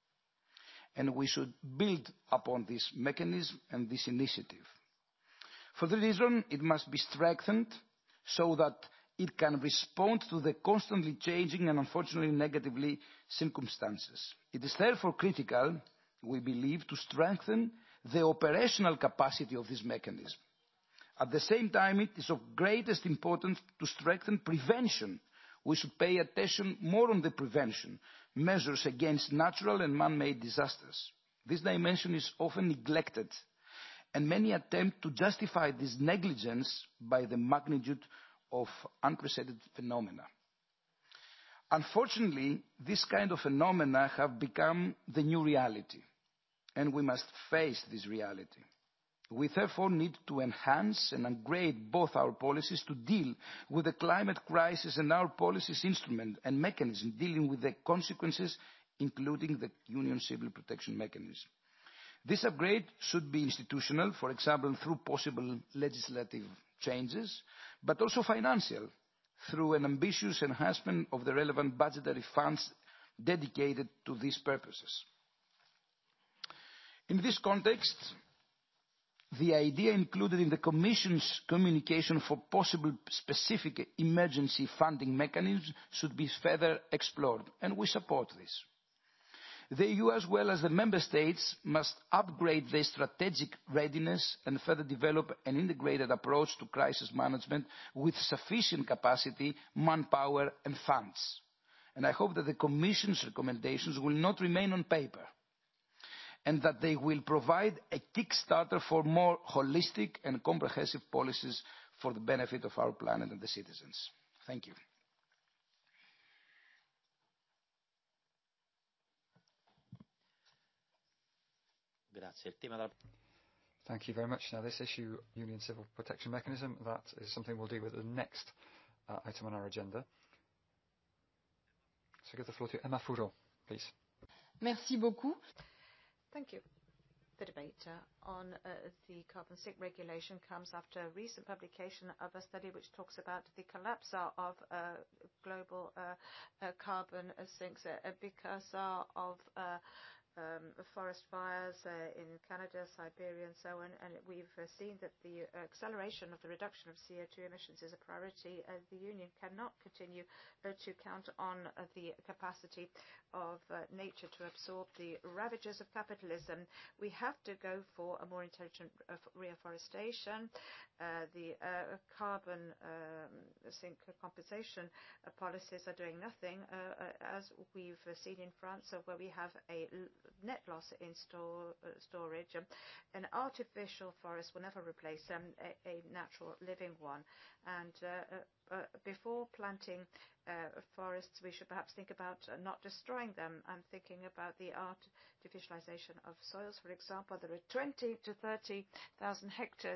And we should build upon this mechanism and this initiative. For the reason, it must be strengthened so that it can respond to the constantly changing and unfortunately negatively circumstances. It is therefore critical, we believe, to strengthen the operational capacity of this mechanism. At the same time, it is of greatest importance to strengthen prevention. We should pay attention more on the prevention, measures against natural and man-made disasters. This dimension is often neglected, and many attempt to justify this negligence by the magnitude of unprecedented phenomena. Unfortunately, this kind of phenomena have become the new reality, and we must face this reality. We therefore need to enhance and upgrade both our policies to deal with the climate crisis and our policies instrument and mechanism dealing with the consequences, including the Union Civil Protection Mechanism. This upgrade should be institutional, for example, through possible legislative changes, but also financial, through an ambitious enhancement of the relevant budgetary funds dedicated to these purposes. In this context, the idea included in the Commission's communication for possible specific emergency funding mechanisms should be further explored, and we support this. The EU, as well as the Member States, must upgrade their strategic readiness and further develop an integrated approach to crisis management with sufficient capacity, manpower and funds. And I hope that the Commission's recommendations will not remain on paper, and that they will provide a kickstarter for more holistic and comprehensive policies for the benefit of our planet and the citizens. Thank you. Thank you very much. Now, this issue, Union Civil Protection Mechanism, that is something we'll deal with the next item on our agenda. So I give the floor to Emma Fourreau, please. Merci beaucoup. Thank you. The debate on the carbon sink regulation comes after a recent publication of a study which talks about the collapse of global carbon sinks because of forest fires in Canada, Siberia and so on, and we've seen that the acceleration of the reduction of CO2 emissions is a priority. The Union cannot continue to count on the capacity of nature to absorb the ravages of capitalism. We have to go for a more intelligent reforestation. The carbon sink compensation policies are doing nothing, as we've seen in France, where we have a net loss in storage. An artificial forest will never replace a natural living one. And before planting forests, we should perhaps think about not destroying them. I'm thinking about the artificialization of soils. For example, there are 20 to 30,000 hectares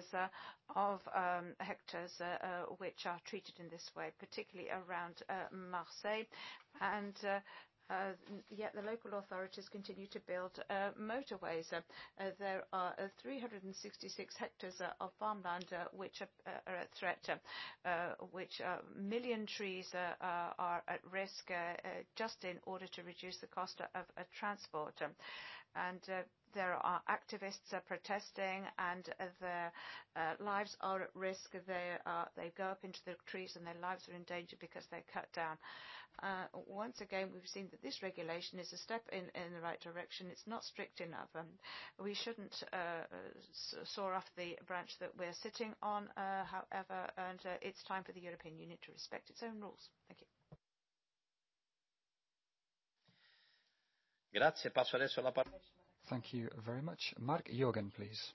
which are treated in this way, particularly around Marseille. And Yet the local authorities continue to build motorways. There are 366 hectares of farmland which are at threat, which million trees are at risk just in order to reduce the cost of transport. And there are activists protesting, and their lives are at risk. They go up into the trees, and their lives are in danger because they're cut down. Once again, we've seen that this regulation is a step in the right direction. It's not strict enough. We shouldn't soar off the branch that we're sitting on, however, and it's time for the European Union to respect its own rules. Thank you. Grazie. Passo adesso la parola. Thank you very much. Mark Jorgen, please.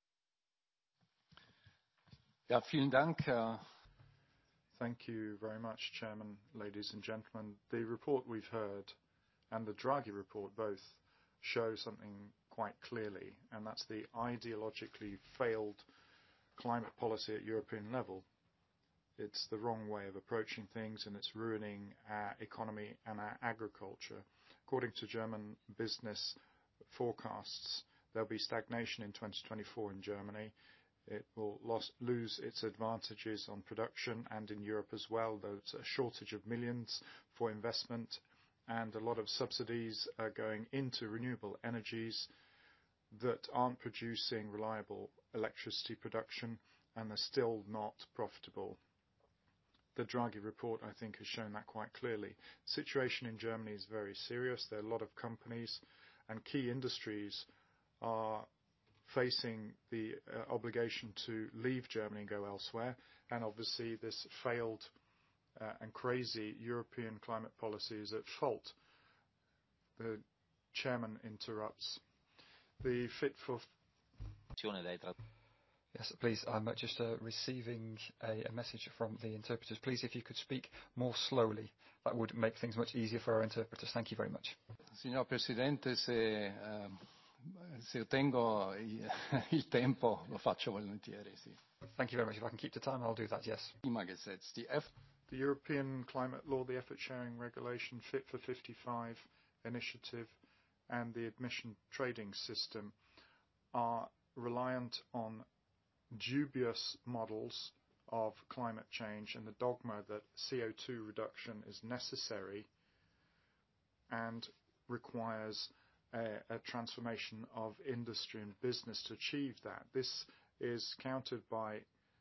Ja, vielen Dank. Thank you very much, Chairman, ladies and gentlemen. The report we've heard and the Draghi report both show something quite clearly, and that's the ideologically failed climate policy at European level. It's the wrong way of approaching things, and it's ruining our economy and our agriculture. According to German business forecasts, there'll be stagnation in 2024 in Germany. It will lose its advantages on production and in Europe as well. There's a shortage of millions for investment, and a lot of subsidies are going into renewable energies that aren't producing reliable electricity production, and they're still not profitable. The Draghi report, I think, has shown that quite clearly. The situation in Germany is very serious. There are a lot of companies and key industries are facing the obligation to leave Germany and go elsewhere. And obviously this failed and crazy European climate policy is at fault. The chairman interrupts. The Fit for... Yes, please. I'm just receiving a message from the interpreters. Please, if you could speak more slowly, that would make things much easier for our interpreters. Thank you very much. Signor Presidente, se tengo il tempo, lo faccio volentieri, sì. Thank you very much. If I can keep the time, I'll do that, yes. The European Climate Law, the Effort Sharing Regulation, Fit for 55 initiative, and the emission trading system are reliant on dubious models of climate change and the dogma that CO2 reduction is necessary and requires a transformation of industry and business to achieve that. This is countered by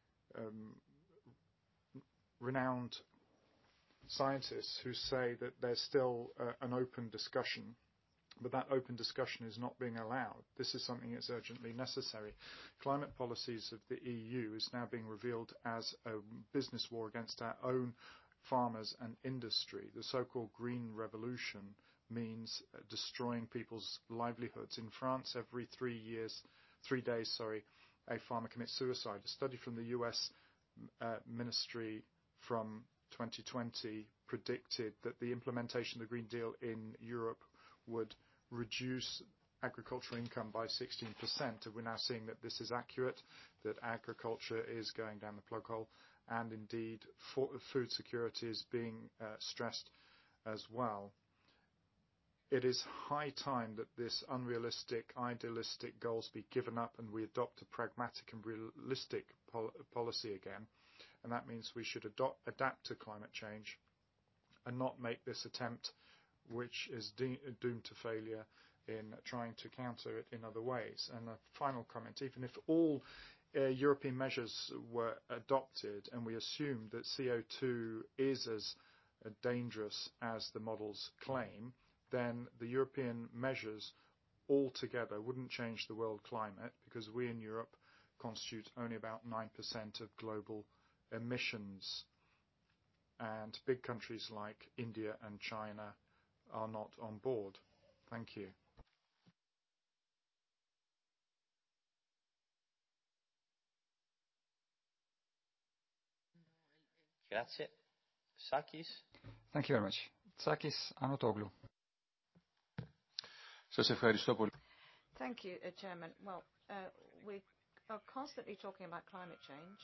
renowned scientists who say that there's still an open discussion, but that open discussion is not being allowed. This is something that's urgently necessary. Climate policies of the EU is now being revealed as a business war against our own farmers and industry. The so-called Green Revolution means destroying people's livelihoods. In France, every 3 days, a farmer commits suicide. A study from the US ministry from 2020 predicted that the implementation of the Green Deal in Europe would reduce agricultural income by 16%. And we're now seeing that this is accurate, that agriculture is going down the plug hole, and indeed food security is being stressed as well. It is high time that this unrealistic, idealistic goals be given up and we adopt a pragmatic and realistic policy again. And that means we should adapt to climate change and not make this attempt, which is doomed to failure, in trying to counter it in other ways. And a final comment, even if all European measures were adopted and we assumed that CO2 is as dangerous as the models claim, then the European measures altogether wouldn't change the world climate, because we in Europe constitute only about 9% of global emissions. And big countries like India and China are not on board. Thank you. Grazie. Sakis. Thank you very much. Sakis Anatoglou. Thank you, Chairman. Well, we are constantly talking about climate change,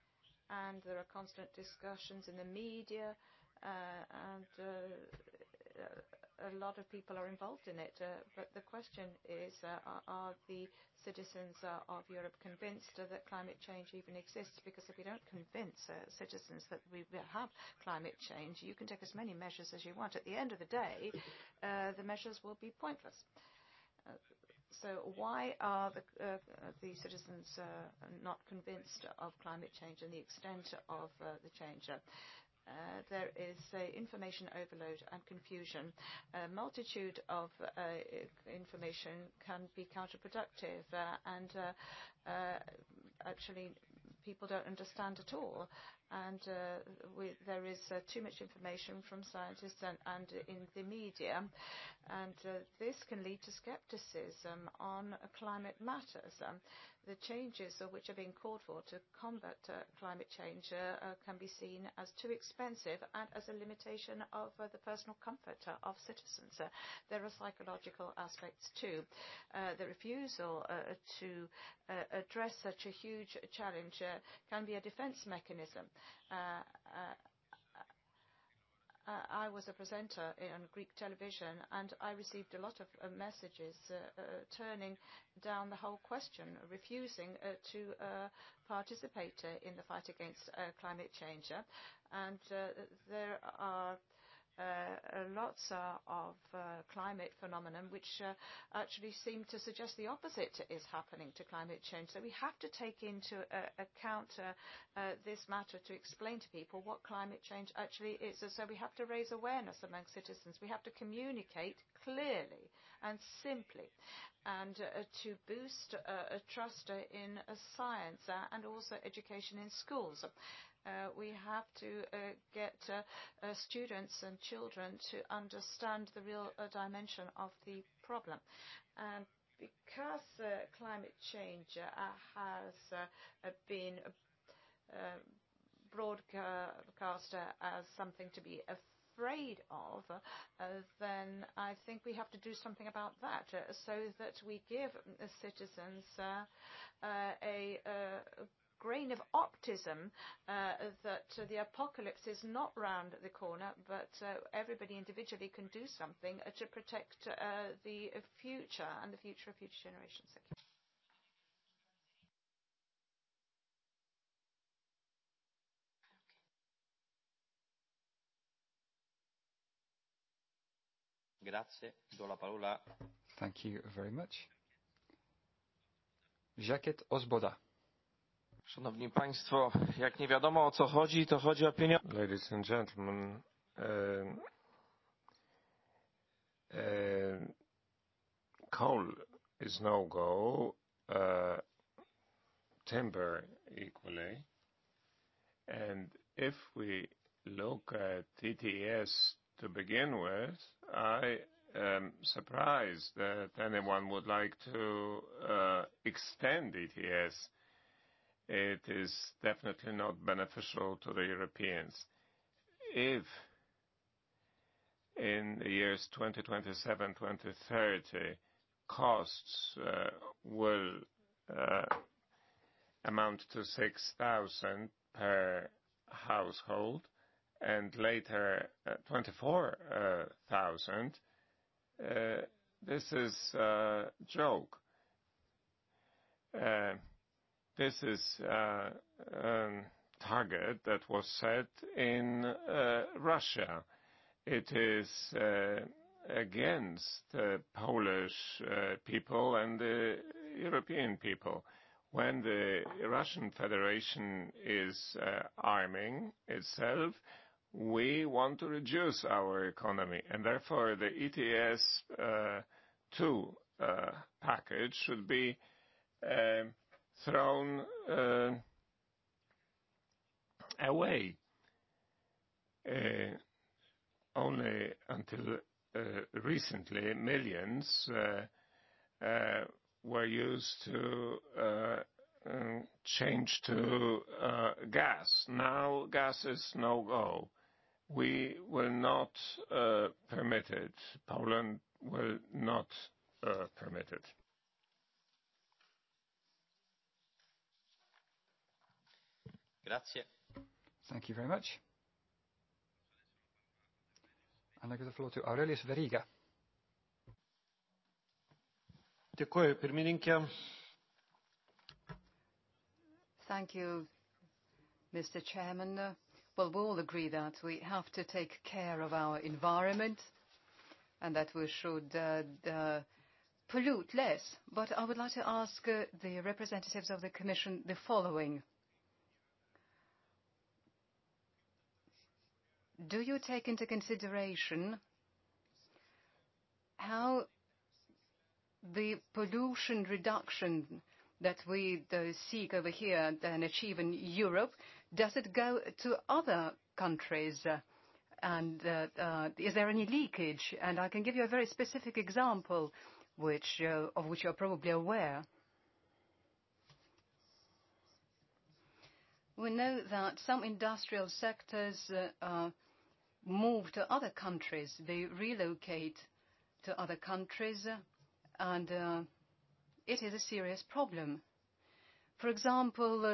and there are constant discussions in the media, and a lot of people are involved in it. But the question is, are the citizens of Europe convinced that climate change even exists? Because if you don't convince citizens that we have climate change, you can take as many measures as you want. At the end of the day, the measures will be pointless. So why are the citizens not convinced of climate change and the extent of the change? There is information overload and confusion. A multitude of information can be counterproductive and actually people don't understand at all. And there is too much information from scientists and in the media. And this can lead to skepticism on climate matters. The changes which are being called for to combat climate change can be seen as too expensive and as a limitation of the personal comfort of citizens. There are psychological aspects too. The refusal to address such a huge challenge can be a defense mechanism. I was a presenter on Greek television and I received a lot of messages turning down the whole question, refusing to participate in the fight against climate change. And there are lots of climate phenomenon which actually seem to suggest the opposite is happening to climate change. So we have to take into account this matter to explain to people what climate change actually is. So we have to raise awareness among citizens. We have to communicate clearly and simply and to boost trust in science and also education in schools. We have to get students and children to understand the real dimension of the problem. And because climate change has been broadcast as something to be afraid of, then I think we have to do something about that so that we give citizens a grain of optimism that the apocalypse is not round the corner, but everybody individually can do something to protect the future and the future of future generations. Thank you. Grazie. Do la parola. Thank you very much. Jacques Osboda. Szanowni Państwo, jak nie wiadomo o co chodzi, to chodzi o pieniądze. Ladies and gentlemen, coal is no-go, timber equally, and if we look at ETS to begin with, I am surprised that anyone would like to extend ETS. It is definitely not beneficial to the Europeans. If in the years 2027, 2030, costs will amount to 6,000 per household, and later 24,000, this is a joke. This is a target that was set in Russia. It is against the Polish people and the European people. When the Russian Federation is arming itself, we want to reduce our economy, and therefore the ETS 2 package should be thrown away. Only until recently, millions were used to change to gas. Now gas is no-go. We will not permit it. Poland will not permit it. Grazie. Thank you very much. And I give the floor to Aurelius Veriga. Dėkuoju, pirmininkė. Thank you, Mr. Chairman. Well, we all agree that we have to take care of our environment and that we should pollute less. But I would like to ask the representatives of the Commission the following. Do you take into consideration how the pollution reduction that we seek over here and achieve in Europe, does it go to other countries? And is there any leakage? And I can give you a very specific example of which you're probably aware. We know that some industrial sectors move to other countries. They relocate to other countries, and it is a serious problem. For example,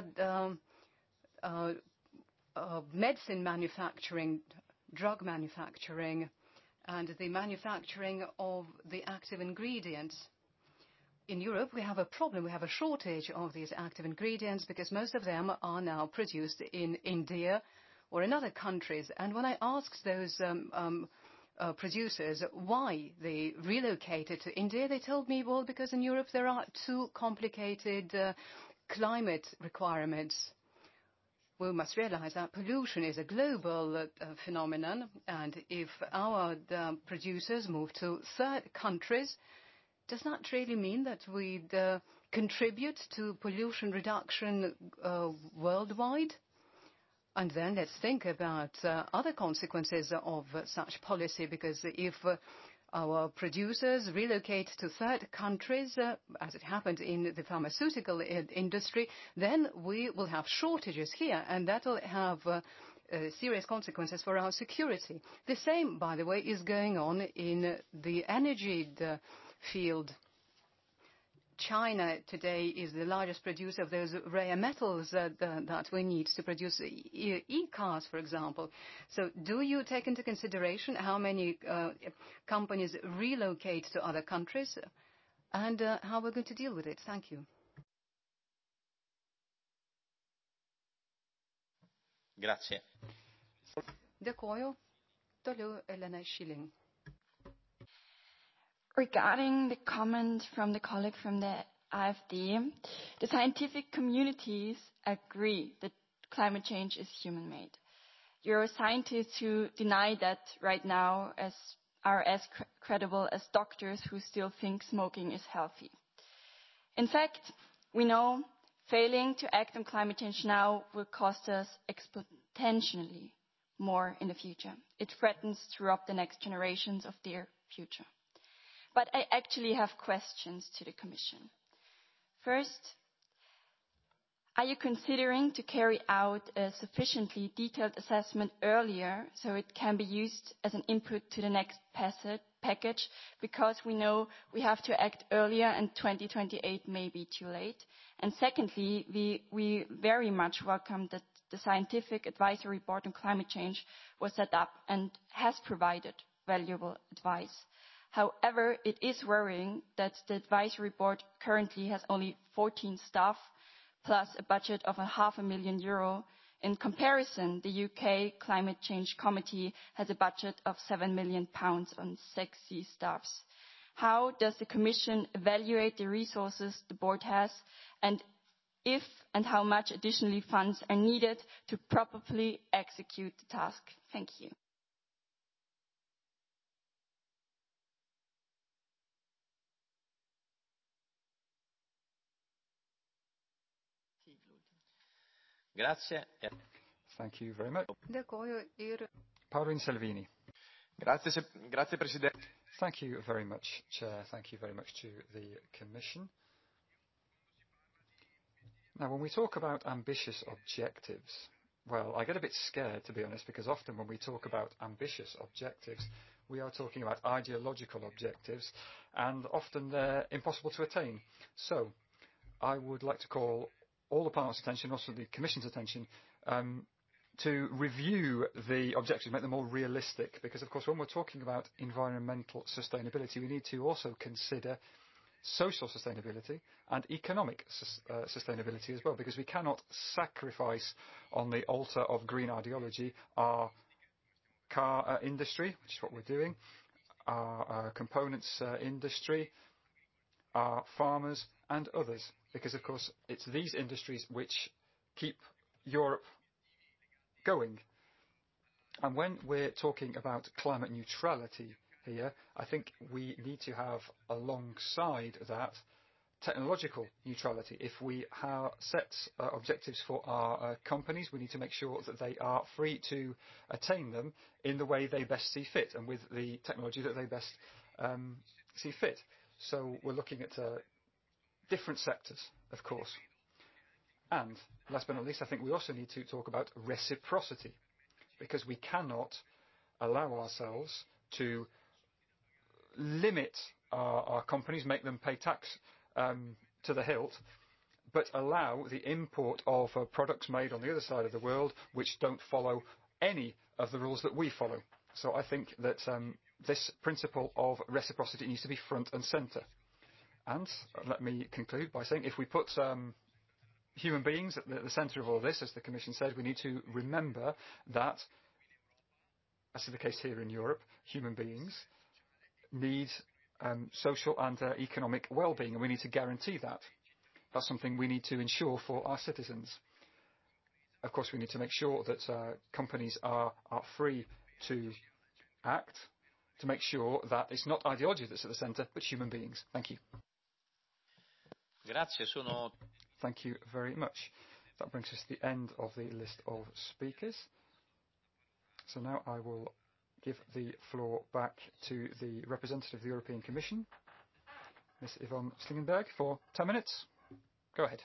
medicine manufacturing, drug manufacturing, and the manufacturing of the active ingredients. In Europe, we have a problem. We have a shortage of these active ingredients because most of them are now produced in India or in other countries. And when I asked those producers why they relocated to India, they told me, well, because in Europe there are too complicated climate requirements. We must realize that pollution is a global phenomenon, and if our producers move to third countries, does that really mean that we contribute to pollution reduction worldwide? And then let's think about other consequences of such policy, because if our producers relocate to third countries, as it happened in the pharmaceutical industry, then we will have shortages here, and that will have serious consequences for our security. The same, by the way, is going on in the energy field. China today is the largest producer of those rare metals that we need to produce e-cars, for example. So do you take into consideration how many companies relocate to other countries and how we're going to deal with it? Thank you. Grazie. Dėkoju. Toliau Elena Schilling. Regarding the comment from the colleague from the AfD, the scientific communities agree that climate change is human-made. There are scientists who deny that right now are as credible as doctors who still think smoking is healthy. In fact, we know failing to act on climate change now will cost us exponentially more in the future. It threatens to rob the next generations of their future. But I actually have questions to the Commission. First, are you considering to carry out a sufficiently detailed assessment earlier so it can be used as an input to the next package? Because we know we have to act earlier and 2028 may be too late. And secondly, we very much welcome that the Scientific Advisory Board on Climate Change was set up and has provided valuable advice. However, it is worrying that the advisory board currently has only 14 staff, plus a budget of €500,000. In comparison, the UK Climate Change Committee has a budget of £7 million on 60 staffs. How does the Commission evaluate the resources the board has, and if and how much additional funds are needed to properly execute the task? Thank you. Grazie. Thank you very much. Paolo Salvini. Grazie, Presidente. Thank you very much, Chair. Thank you very much to the Commission. Now, when we talk about ambitious objectives, well, I get a bit scared, to be honest, because often when we talk about ambitious objectives, we are talking about ideological objectives, and often they're impossible to attain. So, I would like to call all the Parliament's attention, also the Commission's attention, to review the objectives, make them more realistic, because of course when we're talking about environmental sustainability, we need to also consider social sustainability and economic sustainability as well, because we cannot sacrifice on the altar of green ideology our car industry, which is what we're doing, our components industry, our farmers and others, because of course it's these industries which keep Europe going. And when we're talking about climate neutrality here, I think we need to have alongside that technological neutrality. If we set objectives for our companies, we need to make sure that they are free to attain them in the way they best see fit and with the technology that they best see fit. So we're looking at different sectors, of course. And last but not least, I think we also need to talk about reciprocity, because we cannot allow ourselves to limit our companies, make them pay tax to the hilt, but allow the import of products made on the other side of the world which don't follow any of the rules that we follow. So I think that this principle of reciprocity needs to be front and centre. And let me conclude by saying if we put human beings at the centre of all this, as the Commission said, we need to remember that, as is the case here in Europe, human beings need social and economic well-being, and we need to guarantee that. That's something we need to ensure for our citizens. Of course, we need to make sure that companies are free to act, to make sure that it's not ideology that's at the centre, but human beings. Thank you. Grazie, Thank you very much. That brings us to the end of the list of speakers. So now I will give the floor back to the representative of the European Commission, Ms. Yvonne Slingenberg, for 10 minutes. Go ahead.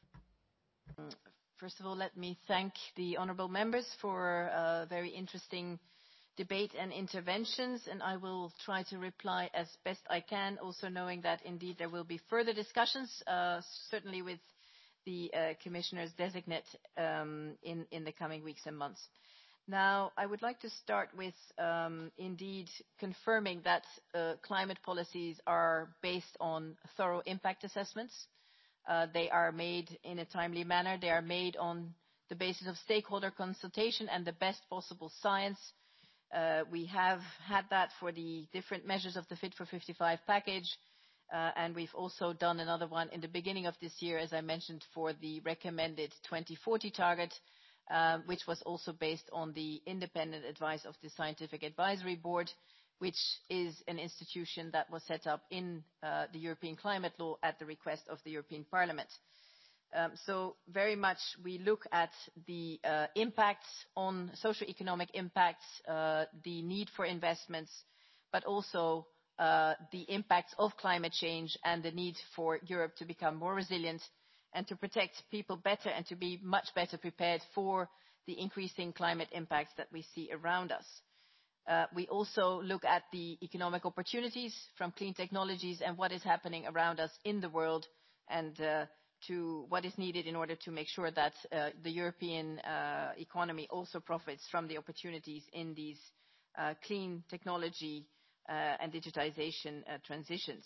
First of all, let me thank the honourable members for a very interesting debate and interventions, and I will try to reply as best I can, also knowing that indeed there will be further discussions, certainly with the commissioners designate in the coming weeks and months. Now, I would like to start with indeed confirming that climate policies are based on thorough impact assessments. They are made in a timely manner. They are made on the basis of stakeholder consultation and the best possible science. We have had that for the different measures of the Fit for 55 package, and we've also done another one in the beginning of this year, as I mentioned, for the recommended 2040 target, which was also based on the independent advice of the Scientific Advisory Board, which is an institution that was set up in the European Climate Law at the request of the European Parliament. So very much we look at the impacts on socio-economic impacts, the need for investments, but also the impacts of climate change and the need for Europe to become more resilient and to protect people better and to be much better prepared for the increasing climate impacts that we see around us. We also look at the economic opportunities from clean technologies and what is happening around us in the world, and to what is needed in order to make sure that the European economy also profits from the opportunities in these clean technology and digitization transitions.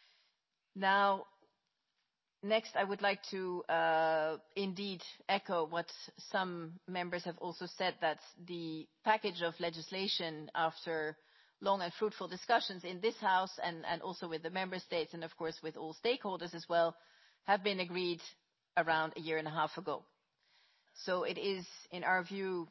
Now, next, I would like to indeed echo what some members have also said, that the package of legislation, after long and fruitful discussions in this House and also with the Member States and of course with all stakeholders as well, have been agreed around a year and a half ago. So it is, in our view,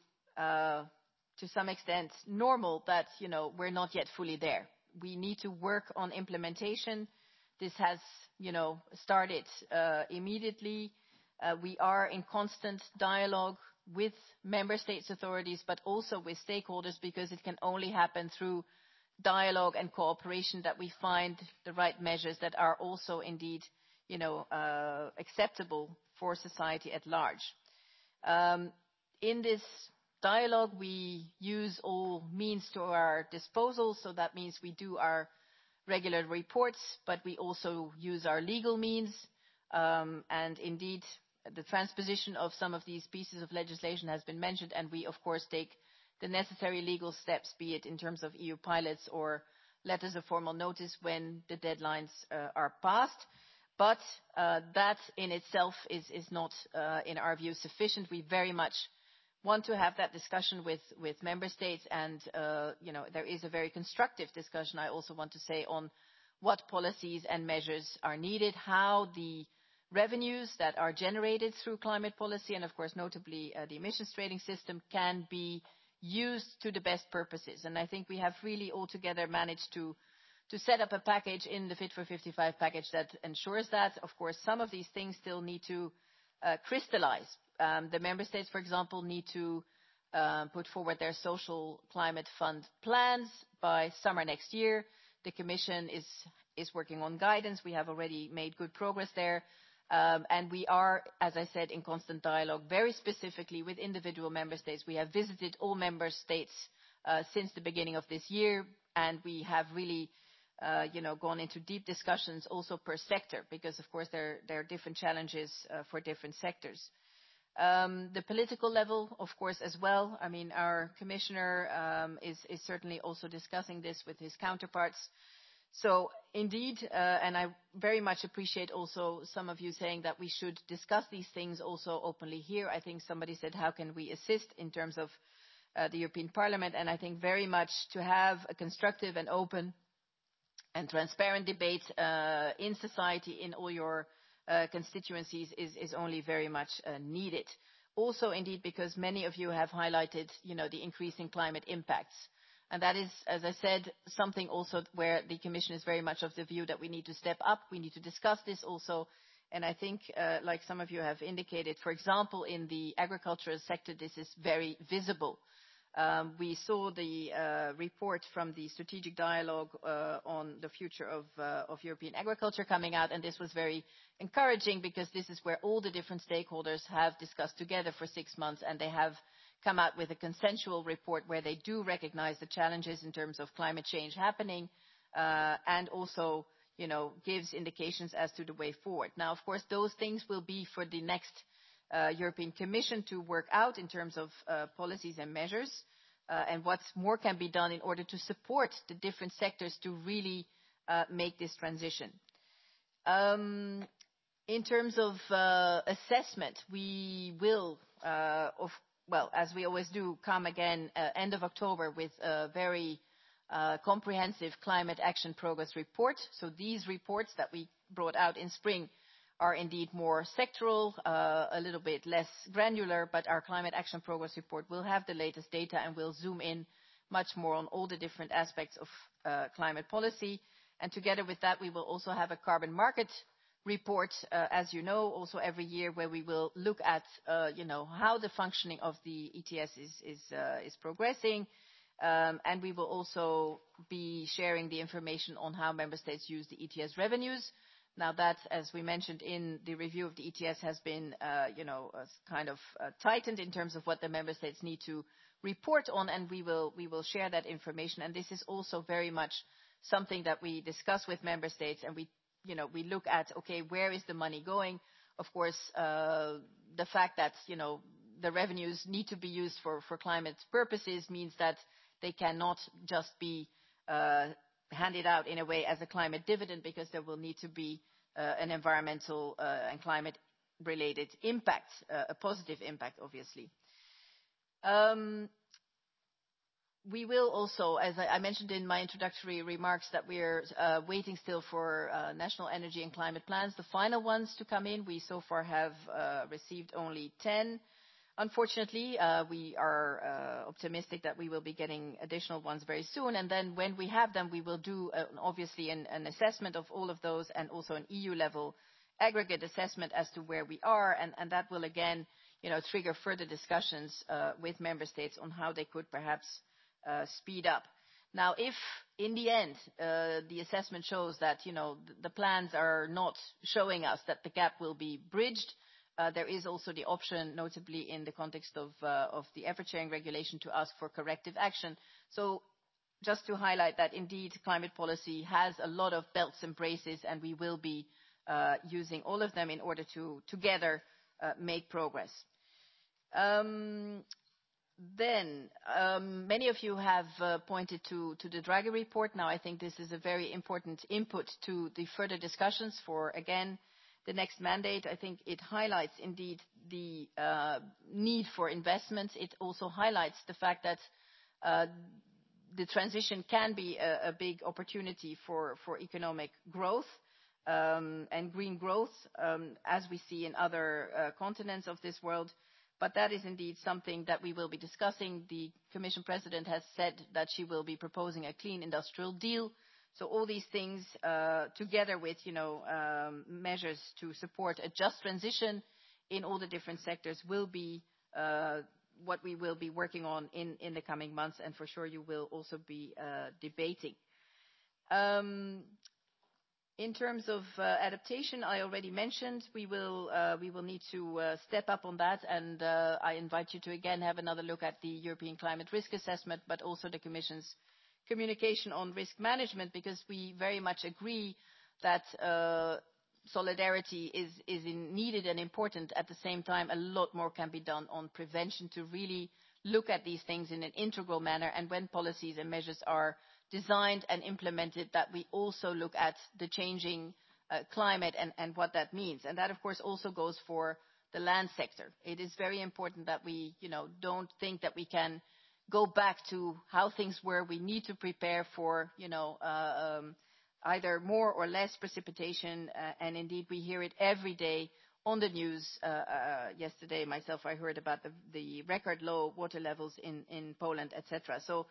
to some extent normal that we're not yet fully there. We need to work on implementation. This has started immediately. We are in constant dialogue with Member States authorities, but also with stakeholders, because it can only happen through dialogue and cooperation that we find the right measures that are also indeed acceptable for society at large. In this dialogue, we use all means to our disposal, so that means we do our regular reports, but we also use our legal means, and indeed the transposition of some of these pieces of legislation has been mentioned, and we, of course, take the necessary legal steps, be it in terms of EU pilots or letters of formal notice when the deadlines are passed. But that in itself is not, in our view, sufficient. We very much want to have that discussion with member states, and there is a very constructive discussion, I also want to say, on what policies and measures are needed, how the revenues that are generated through climate policy, and of course notably the emissions trading system, can be used to the best purposes. And I think we have really altogether managed to set up a package in the Fit for 55 package that ensures that. Of course, some of these things still need to crystallize. The member states, for example, need to put forward their social climate fund plans by summer next year. The Commission is working on guidance. We have already made good progress there. And we are, as I said, in constant dialogue, very specifically with individual member states. We have visited all member states since the beginning of this year, and we have really gone into deep discussions also per sector, because of course there are different challenges for different sectors. The political level, of course, as well. I mean, our commissioner is certainly also discussing this with his counterparts. So indeed, and I very much appreciate also some of you saying that we should discuss these things also openly here. I think somebody said, how can we assist in terms of the European Parliament? And I think very much to have a constructive and open and transparent debate in society, in all your constituencies, is only very much needed. Also, indeed, because many of you have highlighted, the increasing climate impacts. And that is, as I said, something also where the Commission is very much of the view that we need to step up. We need to discuss this also. And I think, like some of you have indicated, for example, in the agricultural sector, this is very visible. We saw the report from the strategic dialogue on the future of European agriculture coming out, and this was very encouraging, because this is where all the different stakeholders have discussed together for 6 months, and they have come out with a consensual report where they do recognize the challenges in terms of climate change happening, and also gives indications as to the way forward. Now, of course, those things will be for the next European Commission to work out in terms of policies and measures, and what more can be done in order to support the different sectors to really make this transition. In terms of assessment, we will, as we always do, come again end of October with a very comprehensive climate action progress report. So these reports that we brought out in spring are indeed more sectoral, a little bit less granular, but our climate action progress report will have the latest data and will zoom in much more on all the different aspects of climate policy. And together with that, we will also have a carbon market report, as you know, also every year, where we will look at how the functioning of the ETS is progressing, and we will also be sharing the information on how member states use the ETS revenues. Now that, as we mentioned in the review of the ETS, has been kind of tightened in terms of what the member states need to report on, and we will share that information. And this is also very much something that we discuss with member states, and we look at, okay, where is the money going? Of course, the fact that the revenues need to be used for climate purposes means that they cannot just be handed out in a way as a climate dividend, because there will need to be an environmental and climate related impact, a positive impact, obviously. We will also, as I mentioned in my introductory remarks, that we are waiting still for national energy and climate plans, the final ones to come in. We so far have received only 10. Unfortunately, we are optimistic that we will be getting additional ones very soon. And then when we have them, we will do obviously an assessment of all of those, and also an EU-level aggregate assessment as to where we are. And that will again trigger further discussions with member states on how they could perhaps speed up. Now, if in the end the assessment shows that the plans are not showing us that the gap will be bridged, there is also the option, notably in the context of the effort-sharing regulation, to ask for corrective action. So just to highlight that indeed climate policy has a lot of belts and braces, and we will be using all of them in order to together make progress. Then, many of you have pointed to the Draghi report. Now, I think this is a very important input to the further discussions for, again, the next mandate. I think it highlights indeed the need for investments. It also highlights the fact that the transition can be a big opportunity for economic growth and green growth, as we see in other continents of this world. But that is indeed something that we will be discussing. The Commission President has said that she will be proposing a clean industrial deal. So all these things, together with measures to support a just transition in all the different sectors, will be what we will be working on in the coming months, and for sure you will also be debating. In terms of adaptation, I already mentioned we will need to step up on that, and I invite you to again have another look at the European Climate Risk Assessment, but also the Commission's communication on risk management, because we very much agree that solidarity is needed and important. At the same time, a lot more can be done on prevention to really look at these things in an integral manner, and when policies and measures are designed and implemented, that we also look at the changing climate and what that means. And that, of course, also goes for the land sector. It is very important that we don't think that we can go back to how things were. We need to prepare for either more or less precipitation, and indeed we hear it every day on the news. Yesterday myself I heard about the record low water levels in Poland, etc. So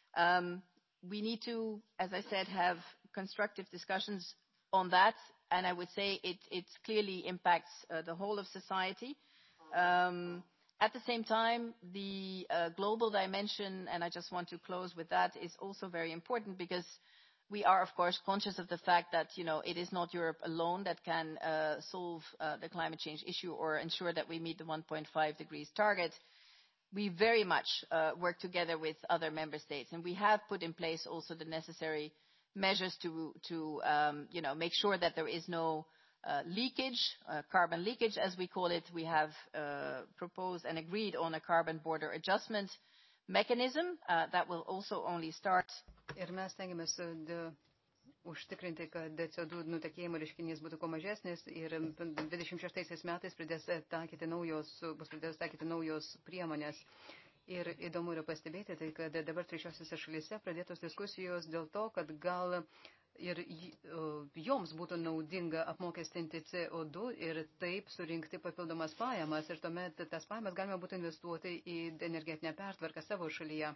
we need to, as I said, have constructive discussions on that, and I would say it clearly impacts the whole of society. At the same time, the global dimension, and I just want to close with that, is also very important, because we are, of course, conscious of the fact that it is not Europe alone that can solve the climate change issue or ensure that we meet the 1.5 degrees target. We very much work together with other member states, and we have put in place also the necessary measures to make sure that there is no leakage, carbon leakage as we call it. We have proposed and agreed on a carbon border adjustment mechanism that will also only start. Ir mes stengiamės užtikrinti, kad CO2 nutekėjimo reiškinys būtų kuo mažesnis, ir 26 metais bus pradėtos taikyti naujos priemonės. Ir įdomu yra pastebėti, tai kad dabar trečiosiose šalyse pradėtos diskusijos dėl to, kad gal ir joms būtų naudinga apmokestinti CO2 ir taip surinkti papildomas pajamas, ir tuomet tas pajamas galima būtų investuoti į energetinę pertvarką savo šalyje.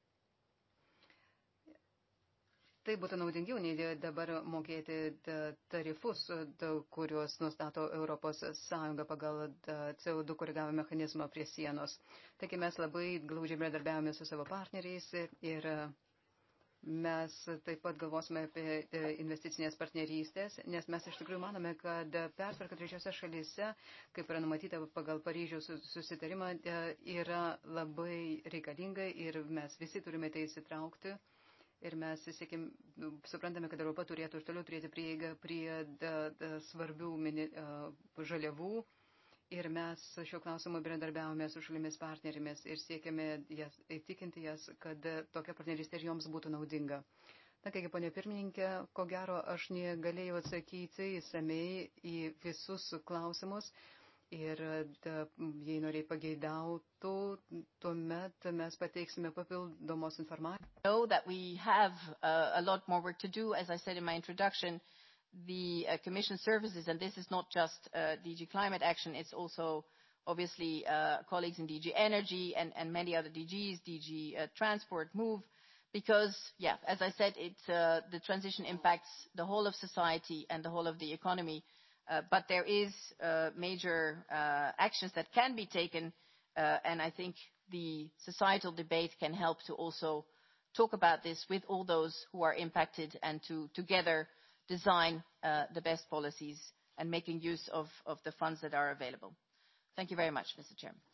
Tai būtų naudingiau nei dabar mokėti tarifus, kuriuos nustato Europos Sąjunga pagal CO2 koregavimo mechanizmą prie sienos. Taigi mes labai glaudžiai bendradarbiavome su savo partneriais, ir mes taip pat galvosime apie investicinės partnerystės, nes mes iš tikrųjų manome, kad pertvarka trečiose šalyse, kaip yra numatyta pagal Paryžiaus susitarimą, yra labai reikalinga, ir mes visi turime tai įsitraukti. Ir mes suprantame, kad Europa turėtų ir toliau turėti prieigą prie svarbių žaliavų. Ir mes šiuo klausimu bendradarbiavome su šalimis partnerėmis ir siekiame įtikinti jas, kad tokia partnerystė ir joms būtų naudinga. Na, kągi, ponė pirmininkė, ko gero aš negalėjau atsakyti išsamei į visus klausimus. Ir jei noriai pageidautų, tuomet mes pateiksime papildomos informacijos. I know that we have a lot more work to do. As I said in my introduction, the Commission services, and this is not just DG Climate Action, it's also obviously colleagues in DG Energy and many other DGs, DG Transport, MOVE, because, yeah, as I said, the transition impacts the whole of society and the whole of the economy. But there is major actions that can be taken, and I think the societal debate can help to also talk about this with all those who are impacted, and to together design the best policies and making use of the funds that are available. Thank you very much, Mr. Chairman.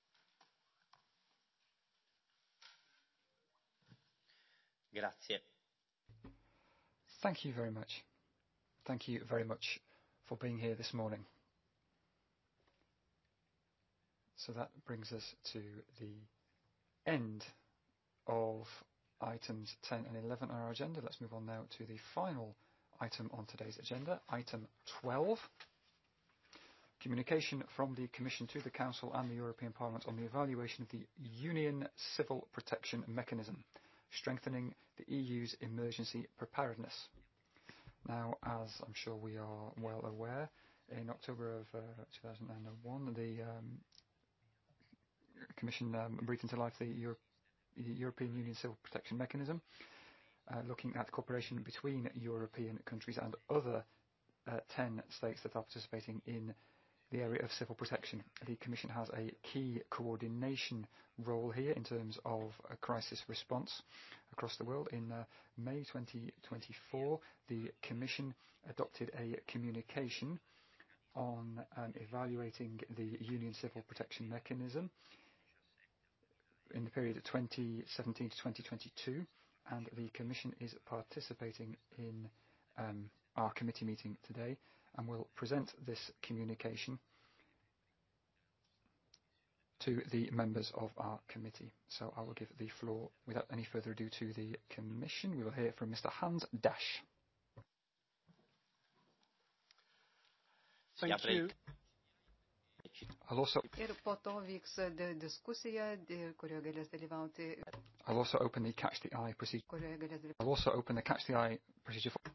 Grazie. Thank you very much. Thank you very much for being here this morning. So that brings us to the end of items 10 and 11 on our agenda. Let's move on now to the final item on today's agenda, item 12. Communication from the Commission to the Council and the European Parliament on the evaluation of the Union Civil Protection Mechanism, strengthening the EU's emergency preparedness. Now, as I'm sure we are well aware, in October of 2001, the Commission breathed into life the European Union Civil Protection Mechanism, looking at cooperation between European countries and other 10 states that are participating in the area of civil protection. The Commission has a key coordination role here in terms of a crisis response across the world. In May 2024, the Commission adopted a communication on evaluating the Union Civil Protection Mechanism in the period of 2017 to 2022, and the Commission is participating in our committee meeting today and will present this communication to the members of our committee. So I will give the floor, without any further ado, to the Commission. We will hear from Mr. Hans Dash. Thank you. I'll also open the catch the eye procedure. I'll also open the catch the eye procedure for.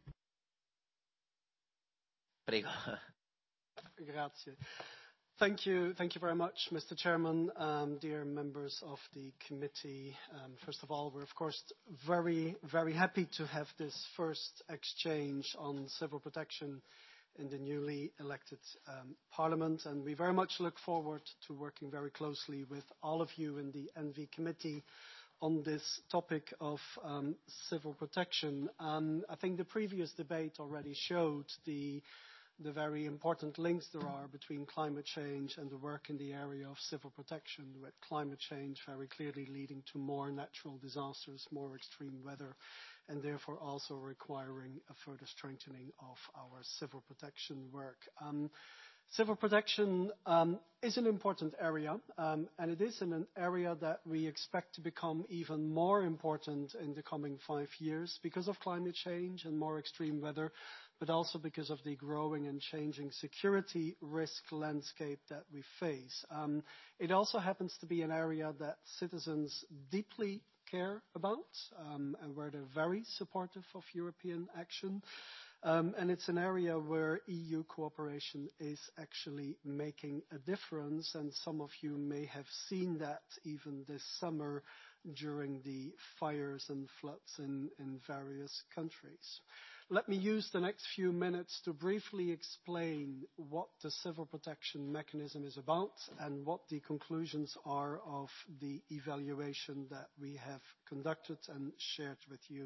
Grazie. Thank you very much, Mr. Chairman, dear members of the committee. First of all, we're of course very, very happy to have this first exchange on civil protection in the newly elected Parliament, and we very much look forward to working very closely with all of you in the ENVI committee on this topic of civil protection. I think the previous debate already showed the very important links there are between climate change and the work in the area of civil protection, with climate change very clearly leading to more natural disasters, more extreme weather, and therefore also requiring a further strengthening of our civil protection work. Civil protection is an important area, and it is in an area that we expect to become even more important in the coming 5 years because of climate change and more extreme weather, but also because of the growing and changing security risk landscape that we face. It also happens to be an area that citizens deeply care about, and where they're very supportive of European action. And it's an area where EU cooperation is actually making a difference, and some of you may have seen that even this summer during the fires and floods in various countries. Let me use the next few minutes to briefly explain what the civil protection mechanism is about and what the conclusions are of the evaluation that we have conducted and shared with you.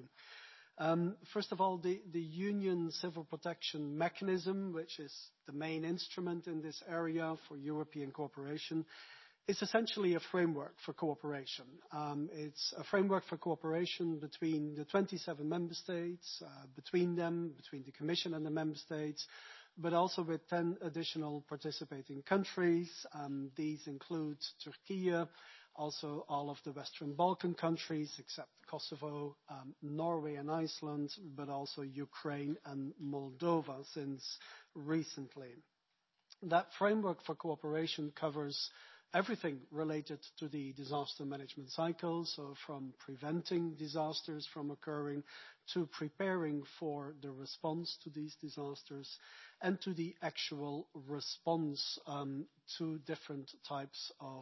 First of all, the Union Civil Protection Mechanism, which is the main instrument in this area for European cooperation, is essentially a framework for cooperation. It's a framework for cooperation between the 27 member states, between the Commission and the member states, but also with 10 additional participating countries. These include Turkey, also all of the Western Balkan countries except Kosovo, Norway and Iceland, but also Ukraine and Moldova since recently. That framework for cooperation covers everything related to the disaster management cycle, so from preventing disasters from occurring to preparing for the response to these disasters and to the actual response to different types of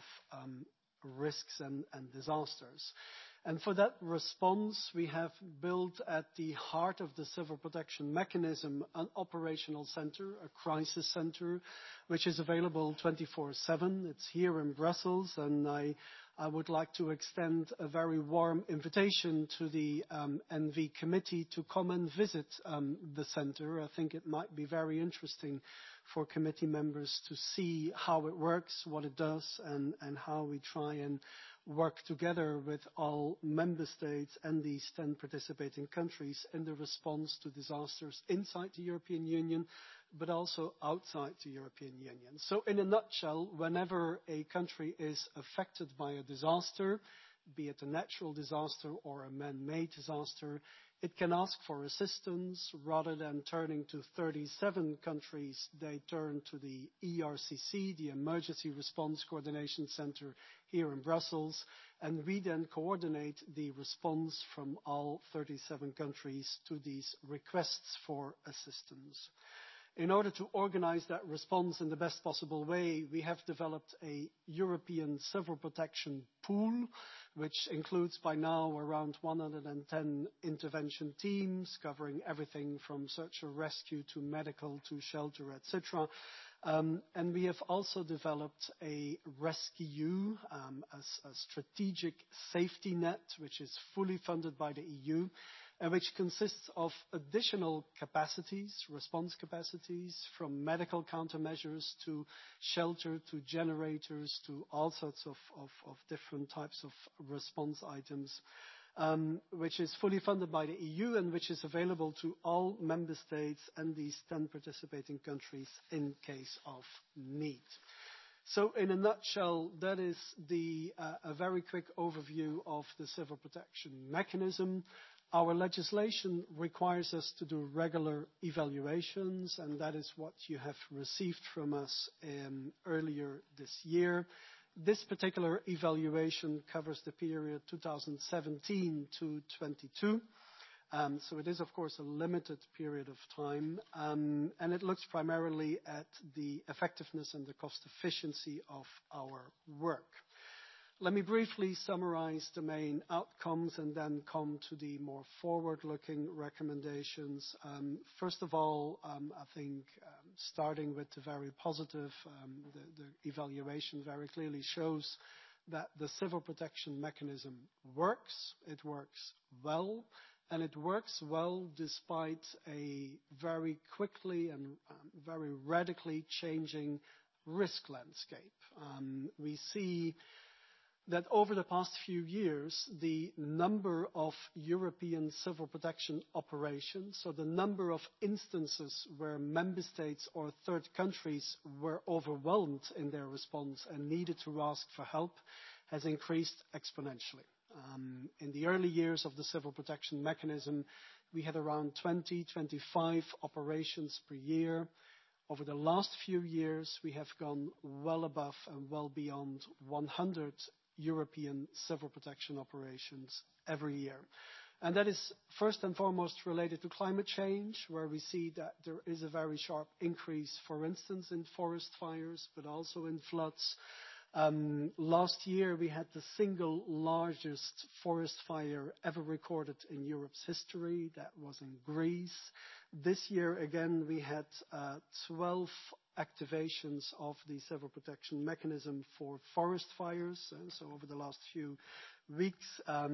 risks and disasters. And for that response, we have built at the heart of the civil protection mechanism an operational center, a crisis center, which is available 24/7. It's here in Brussels, and I would like to extend a very warm invitation to the ENVI committee to come and visit the center. I think it might be very interesting for committee members to see how it works, what it does, and how we try and work together with all member states and these 10 participating countries in the response to disasters inside the European Union, but also outside the European Union. So in a nutshell, whenever a country is affected by a disaster, be it a natural disaster or a man-made disaster, it can ask for assistance. Rather than turning to 37 countries, they turn to the ERCC, the Emergency Response Coordination Center here in Brussels, and we then coordinate the response from all 37 countries to these requests for assistance. In order to organize that response in the best possible way, we have developed a European civil protection pool, which includes by now around 110 intervention teams covering everything from search and rescue to medical to shelter, etc. And we have also developed a rescue, a strategic safety net, which is fully funded by the EU, which consists of additional capacities, response capacities, from medical countermeasures to shelter to generators to all sorts of different types of response items, which is fully funded by the EU and which is available to all member states and these 10 participating countries in case of need. So in a nutshell, that is a very quick overview of the civil protection mechanism. Our legislation requires us to do regular evaluations, and that is what you have received from us earlier this year. This particular evaluation covers the period 2017 to 22. So it is, of course, a limited period of time, and it looks primarily at the effectiveness and the cost efficiency of our work. Let me briefly summarize the main outcomes and then come to the more forward-looking recommendations. First of all, I think starting with the very positive, the evaluation very clearly shows that the civil protection mechanism works. It works well, and it works well despite a very quickly and very radically changing risk landscape. We see that over the past few years, the number of European civil protection operations, so the number of instances where member states or third countries were overwhelmed in their response and needed to ask for help, has increased exponentially. In the early years of the civil protection mechanism, we had around 25 operations per year. Over the last few years, we have gone well above and well beyond 100 European civil protection operations every year. And that is first and foremost related to climate change, where we see that there is a very sharp increase, for instance, in forest fires, but also in floods. Last year, we had the single largest forest fire ever recorded in Europe's history. That was in Greece. This year, again, we had 12 activations of the civil protection mechanism for forest fires. So over the last few weeks,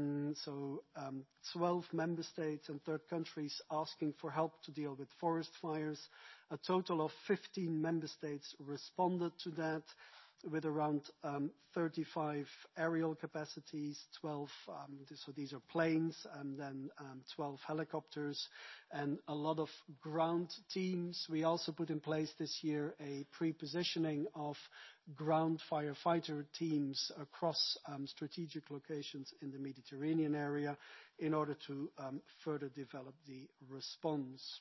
12 member states and third countries asking for help to deal with forest fires. A total of 15 member states responded to that, with around 35 aerial capacities, 12, so these are planes, and then 12 helicopters, and a lot of ground teams. We also put in place this year a pre-positioning of ground firefighter teams across strategic locations in the Mediterranean area in order to further develop the response.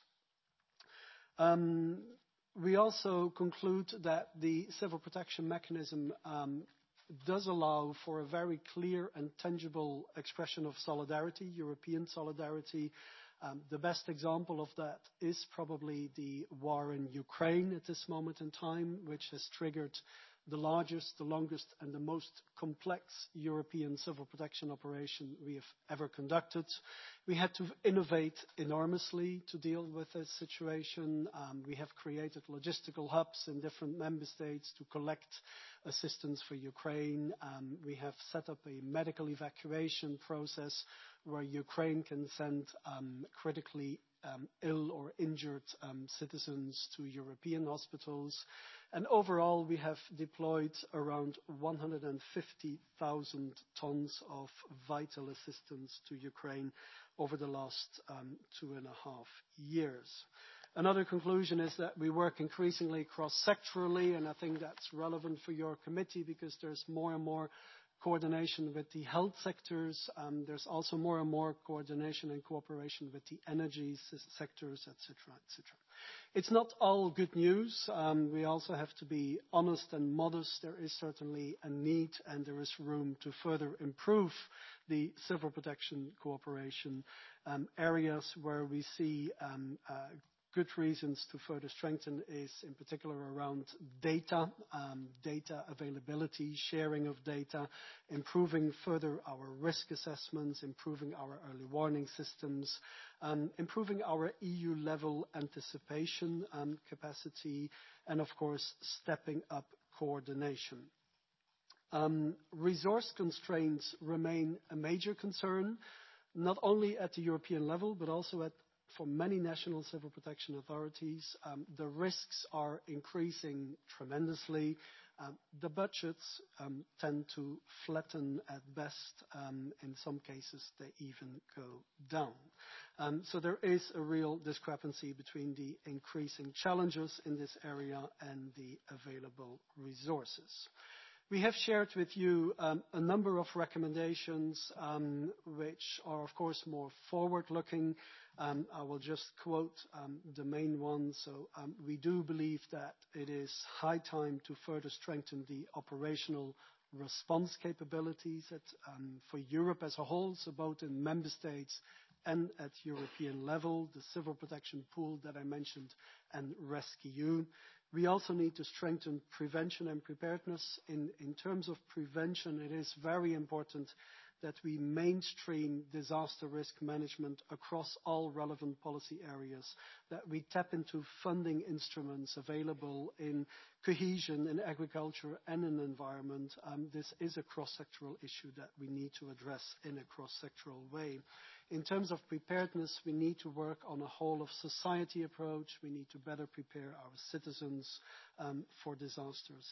We also conclude that the civil protection mechanism does allow for a very clear and tangible expression of solidarity, European solidarity. The best example of that is probably the war in Ukraine at this moment in time, which has triggered the largest, the longest, and the most complex European civil protection operation we have ever conducted. We had to innovate enormously to deal with this situation. We have created logistical hubs in different member states to collect assistance for Ukraine. We have set up a medical evacuation process where Ukraine can send critically ill or injured citizens to European hospitals. And overall, we have deployed around 150,000 tons of vital assistance to Ukraine over the last 2.5 years. Another conclusion is that we work increasingly cross-sectorally, and I think that's relevant for your committee because there's more and more coordination with the health sectors. There's also more and more coordination and cooperation with the energy sectors, etc., etc. It's not all good news. We also have to be honest and modest. There is certainly a need, and there is room to further improve the civil protection cooperation. Areas where we see good reasons to further strengthen is in particular around data, data availability, sharing of data, improving further our risk assessments, improving our early warning systems, improving our EU-level anticipation capacity, and of course stepping up coordination. Resource constraints remain a major concern, not only at the European level, but also for many national civil protection authorities. The risks are increasing tremendously. The budgets tend to flatten at best. In some cases, they even go down. So there is a real discrepancy between the increasing challenges in this area and the available resources. We have shared with you a number of recommendations which are, of course, more forward-looking. I will just quote the main ones. So we do believe that it is high time to further strengthen the operational response capabilities for Europe as a whole, so both in member states and at European level, the civil protection pool that I mentioned and rescEU. We also need to strengthen prevention and preparedness. In terms of prevention, it is very important that we mainstream disaster risk management across all relevant policy areas, that we tap into funding instruments available in cohesion, in agriculture and in environment. This is a cross-sectoral issue that we need to address in a cross-sectoral way. In terms of preparedness, we need to work on a whole-of-society approach. We need to better prepare our citizens for disasters,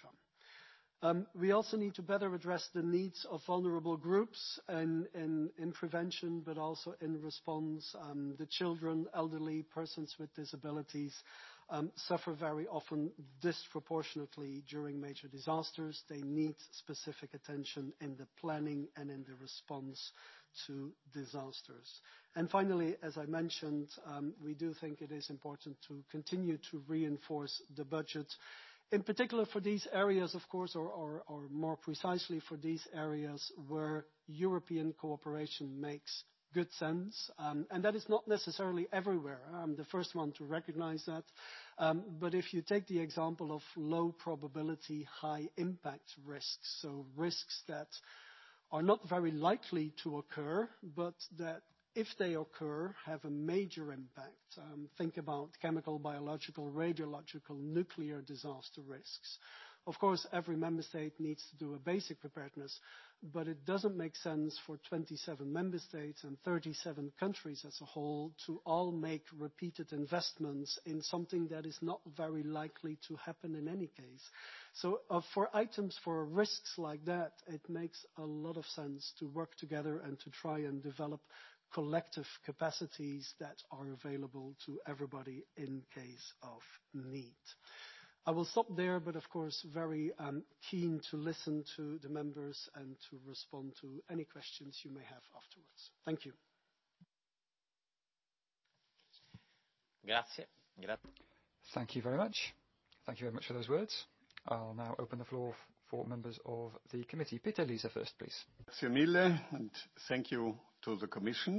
etc. We also need to better address the needs of vulnerable groups in prevention, but also in response. The children, elderly, persons with disabilities suffer very often disproportionately during major disasters. They need specific attention in the planning and in the response to disasters. And finally, as I mentioned, we do think it is important to continue to reinforce the budget, in particular for these areas, of course, or more precisely for these areas where European cooperation makes good sense. And that is not necessarily everywhere. I'm the first one to recognize that. But if you take the example of low probability, high impact risks, so risks that are not very likely to occur, but that if they occur, have a major impact. Think about chemical, biological, radiological, nuclear disaster risks. Of course, every member state needs to do a basic preparedness, but it doesn't make sense for 27 member states and 37 countries as a whole to all make repeated investments in something that is not very likely to happen in any case. So for items, for risks like that, it makes a lot of sense to work together and to try and develop collective capacities that are available to everybody in case of need. I will stop there, but of course very keen to listen to the members and to respond to any questions you may have afterwards. Thank you. Grazie. Thank you very much. Thank you very much for those words. I'll now open the floor for members of the committee. Peter Liese first, please. Grazie mille, and thank you to the Commission.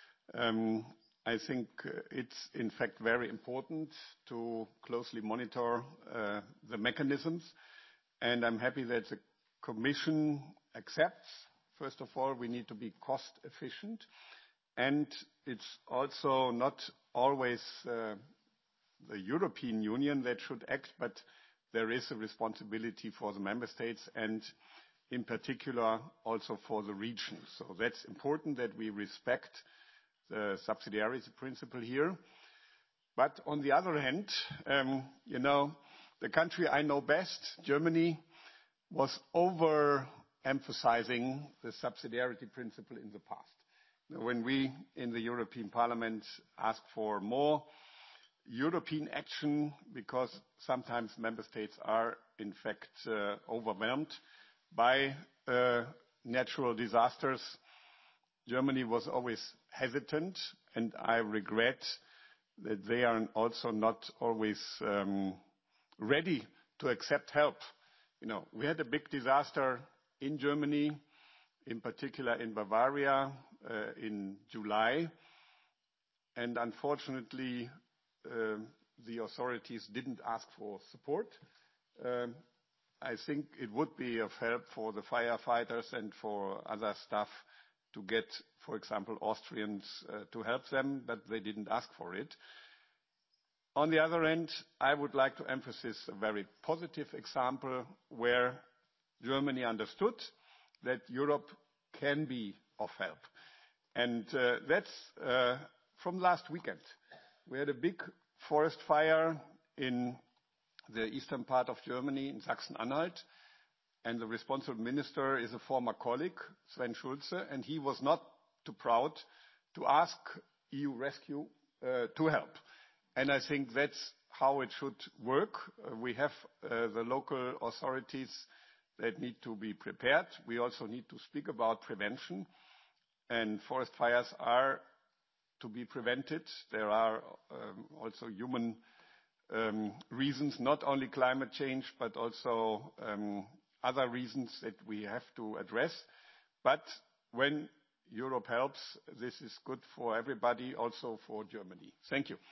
I think it's in fact very important to closely monitor the mechanisms, and I'm happy that the Commission accepts, first of all, we need to be cost efficient, and it's also not always the European Union that should act, but there is a responsibility for the member states and in particular also for the regions. So that's important that we respect the subsidiarity principle here. But on the other hand, the country I know best, Germany, was overemphasizing the subsidiarity principle in the past. When we in the European Parliament asked for more European action, because sometimes member states are in fact overwhelmed by natural disasters. Germany was always hesitant, and I regret that they are also not always ready to accept help. You know, we had a big disaster in Germany, in particular in Bavaria, in July, and unfortunately the authorities didn't ask for support. I think it would be of help for the firefighters and for other staff to get, for example, Austrians to help them, but they didn't ask for it. On the other end, I would like to emphasize a very positive example where Germany understood that Europe can be of help. And that's from last weekend. We had a big forest fire in the eastern part of Germany, in Sachsen-Anhalt, and the responsible minister is a former colleague, Sven Schulze, and he was not too proud to ask EU Rescue to help. And I think that's how it should work. We have the local authorities that need to be prepared. We also need to speak about prevention, and forest fires are to be prevented. There are also human reasons, not only climate change, but also other reasons that we have to address. But when Europe helps, this is good for everybody, also for Germany. Thank you.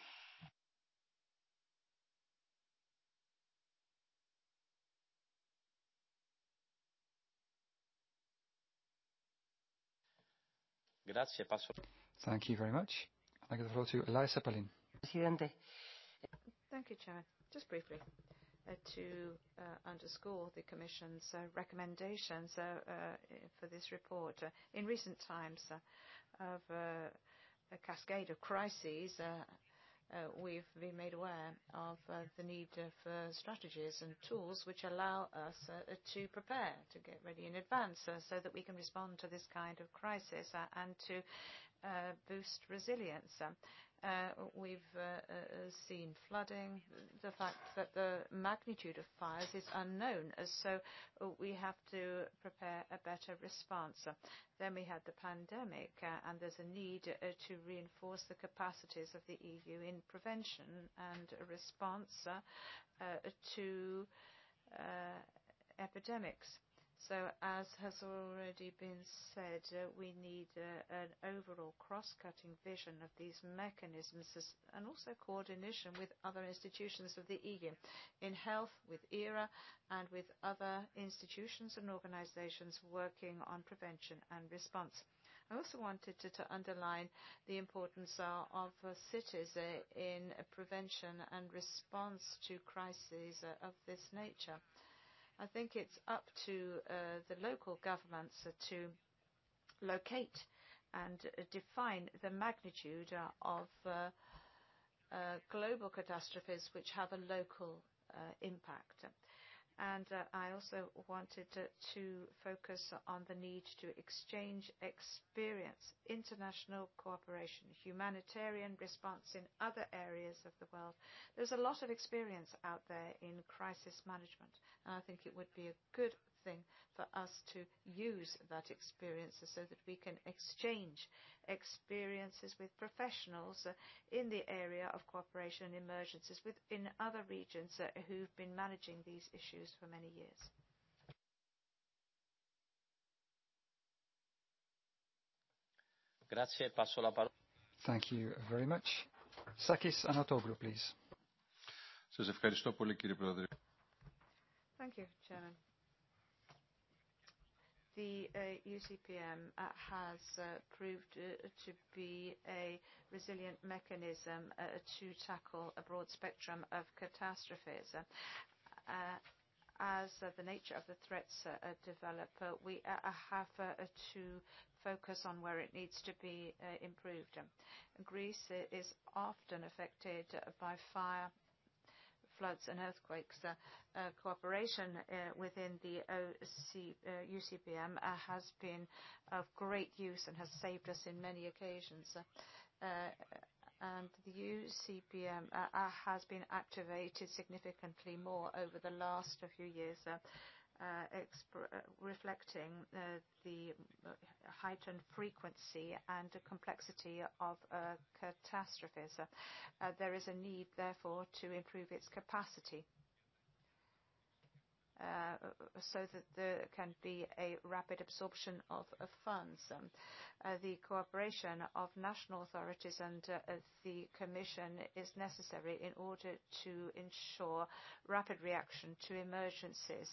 Thank you very much. I give the floor to Elisa Palin. Thank you, Chairman. Just briefly, to underscore the Commission's recommendations for this report. In recent times of a cascade of crises, we've been made aware of the need for strategies and tools which allow us to prepare, to get ready in advance, so that we can respond to this kind of crisis and to boost resilience. We've seen flooding, the fact that the magnitude of fires is unknown, so we have to prepare a better response. Then we had the pandemic, and there's a need to reinforce the capacities of the EU in prevention and response to epidemics. So, as has already been said, we need an overall cross-cutting vision of these mechanisms and also coordination with other institutions of the EU in health, with ERA, and with other institutions and organizations working on prevention and response. I also wanted to underline the importance of cities in prevention and response to crises of this nature. I think it's up to the local governments to locate and define the magnitude of global catastrophes which have a local impact. And I also wanted to focus on the need to exchange experience, international cooperation, humanitarian response in other areas of the world. There's a lot of experience out there in crisis management, and I think it would be a good thing for us to use that experience so that we can exchange experiences with professionals in the area of cooperation and emergencies within other regions who've been managing these issues for many years. Thank you very much. Sakis Anatoglou, please. Thank you, Chairman. The UCPM has proved to be a resilient mechanism to tackle a broad spectrum of catastrophes. As the nature of the threats develop, we have to focus on where it needs to be improved. Greece is often affected by fire, floods and earthquakes. Cooperation within the UCPM has been of great use and has saved us in many occasions. and the UCPM has been activated significantly more over the last few years, reflecting the heightened frequency and complexity of catastrophes. There is a need, therefore, to improve its capacity so that there can be a rapid absorption of funds. The cooperation of national authorities and the Commission is necessary in order to ensure rapid reaction to emergencies.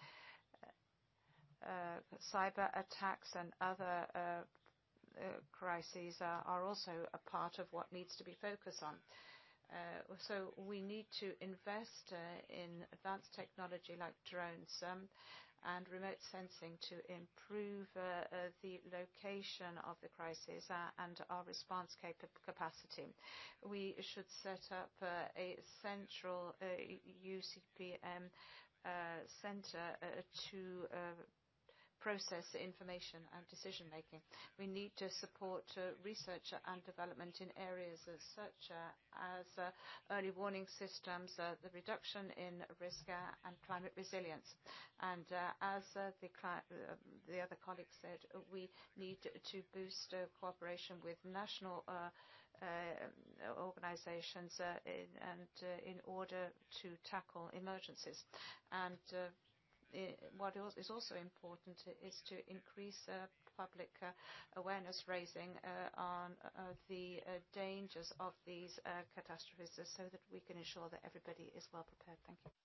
Cyber attacks and other crises are also a part of what needs to be focused on. So we need to invest in advanced technology like drones and remote sensing to improve the location of the crisis and our response capacity. We should set up a central UCPM center to process information and decision making. We need to support research and development in areas such as early warning systems, the reduction in risk and climate resilience. And as the other colleague said, we need to boost cooperation with national organizations in order to tackle emergencies. And what is also important is to increase public awareness raising on the dangers of these catastrophes so that we can ensure that everybody is well prepared. Thank you.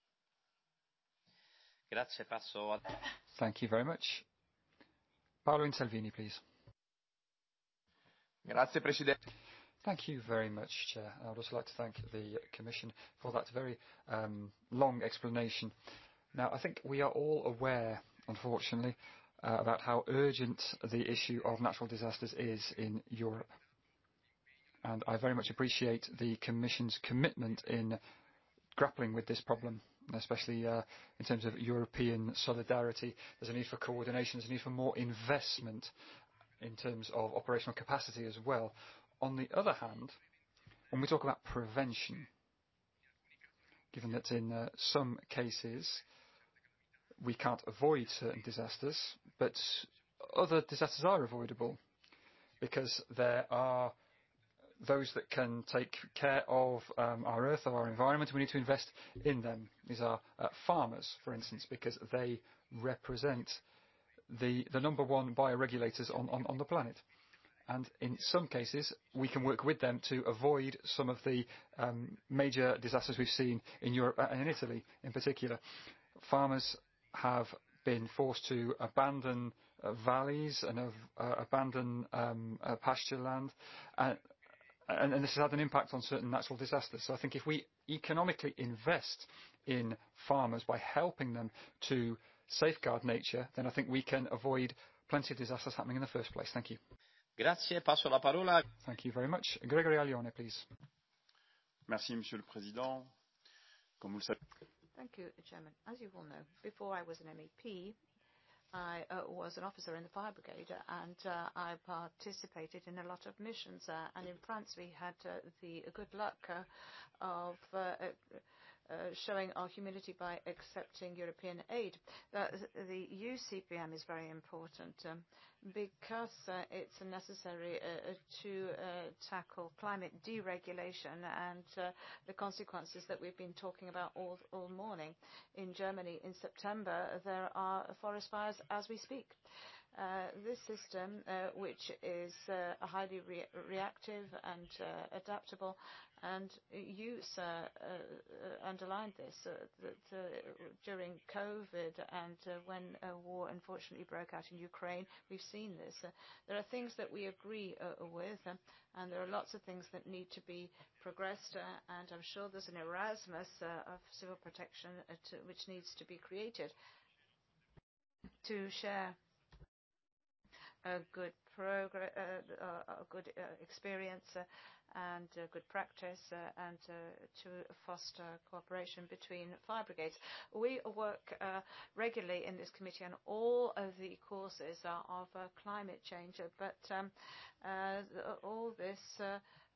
Grazie, passo. Thank you very much. Paolo Salvini, please. Grazie, Presidente. Thank you very much, Chair. I would also like to thank the Commission for that very long explanation. Now, I think we are all aware, unfortunately, about how urgent the issue of natural disasters is in Europe. And I very much appreciate the Commission's commitment in grappling with this problem, especially in terms of European solidarity. There's a need for coordination, there's a need for more investment in terms of operational capacity as well. On the other hand, when we talk about prevention, given that in some cases we can't avoid certain disasters, but other disasters are avoidable because there are those that can take care of our earth, of our environment. We need to invest in them. These are farmers, for instance, because they represent the number one bioregulators on the planet. And in some cases, we can work with them to avoid some of the major disasters we've seen in Europe and in Italy in particular. Farmers have been forced to abandon valleys and abandon pasture land, and this has had an impact on certain natural disasters. So I think if we economically invest in farmers by helping them to safeguard nature, then I think we can avoid plenty of disasters happening in the first place. Thank you. Grazie, passo la parola. Thank you very much. Gregory Allione, please. Merci, Monsieur le Président. Comme vous le savez. Thank you, Chairman. As you all know, before I was an MEP, I was an officer in the fire brigade, and I participated in a lot of missions. And in France, we had the good luck of showing our humility by accepting European aid. The UCPM is very important because it's necessary to tackle climate deregulation and the consequences that we've been talking about all morning. In Germany, in September, there are forest fires as we speak. This system, which is highly reactive and adaptable, and you, sir, underlined this that during COVID and when war unfortunately broke out in Ukraine, we've seen this. There are things that we agree with, and there are lots of things that need to be progressed, and I'm sure there's an Erasmus of civil protection which needs to be created to share a good experience and good practice and to foster cooperation between fire brigades. We work regularly in this committee on all of the causes of climate change, but all this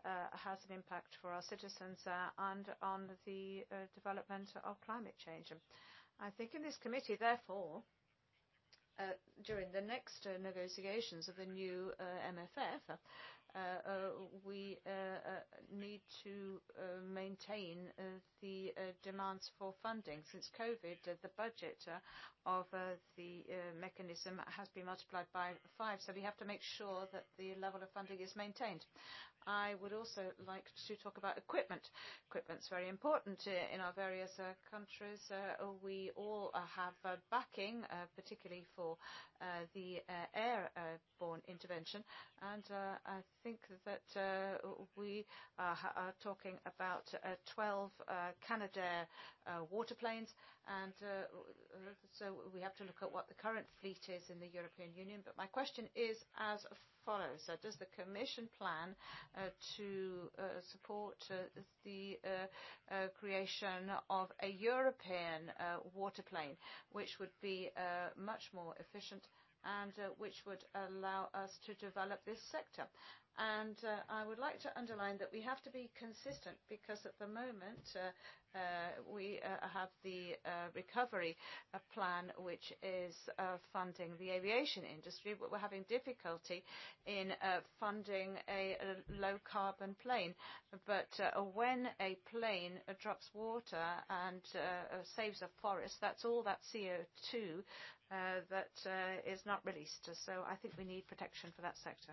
has an impact for our citizens and on the development of climate change. I think in this committee, therefore, during the next negotiations of the new MFF, we need to maintain the demands for funding. Since COVID, the budget of the mechanism has been multiplied by 5, so we have to make sure that the level of funding is maintained. I would also like to talk about equipment. Equipment's very important in our various countries. We all have backing, particularly for the airborne intervention, and I think that we are talking about 12 Canadair waterplanes, and so we have to look at what the current fleet is in the European Union. But my question is as follows. Does the Commission plan to support the creation of a European waterplane, which would be much more efficient and which would allow us to develop this sector? And I would like to underline that we have to be consistent, because at the moment we have the recovery plan, which is funding the aviation industry, but we're having difficulty in funding a low-carbon plane. But when a plane drops water and saves a forest, that's all that CO2 that is not released. So I think we need protection for that sector.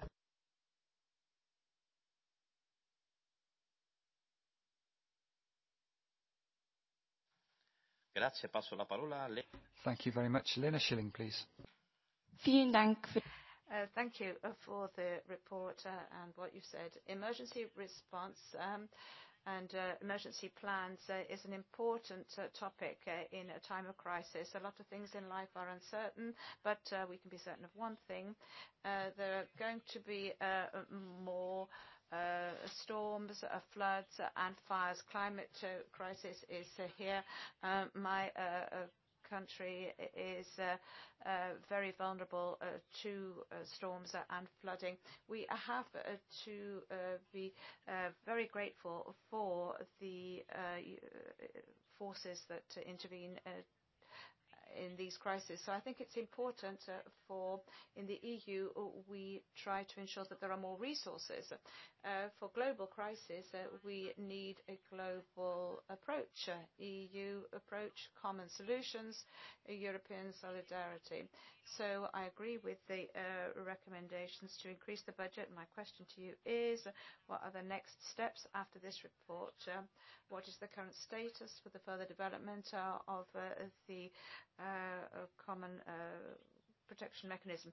Grazie, passo la parola a lei. Thank you very much. Lena Schilling, please. Vielen Dank für Thank you for the report and what you said. Emergency response and emergency plans is an important topic in a time of crisis. A lot of things in life are uncertain, but we can be certain of one thing. There are going to be more storms, floods and fires. Climate crisis is here. My country is very vulnerable to storms and flooding. We have to be very grateful for the forces that intervene in these crises. So I think it's important in the EU, we try to ensure that there are more resources. For global crisis, we need a global approach, EU approach, common solutions, European solidarity. So I agree with the recommendations to increase the budget. My question to you is, what are the next steps after this report? What is the current status for the further development of the common protection mechanism?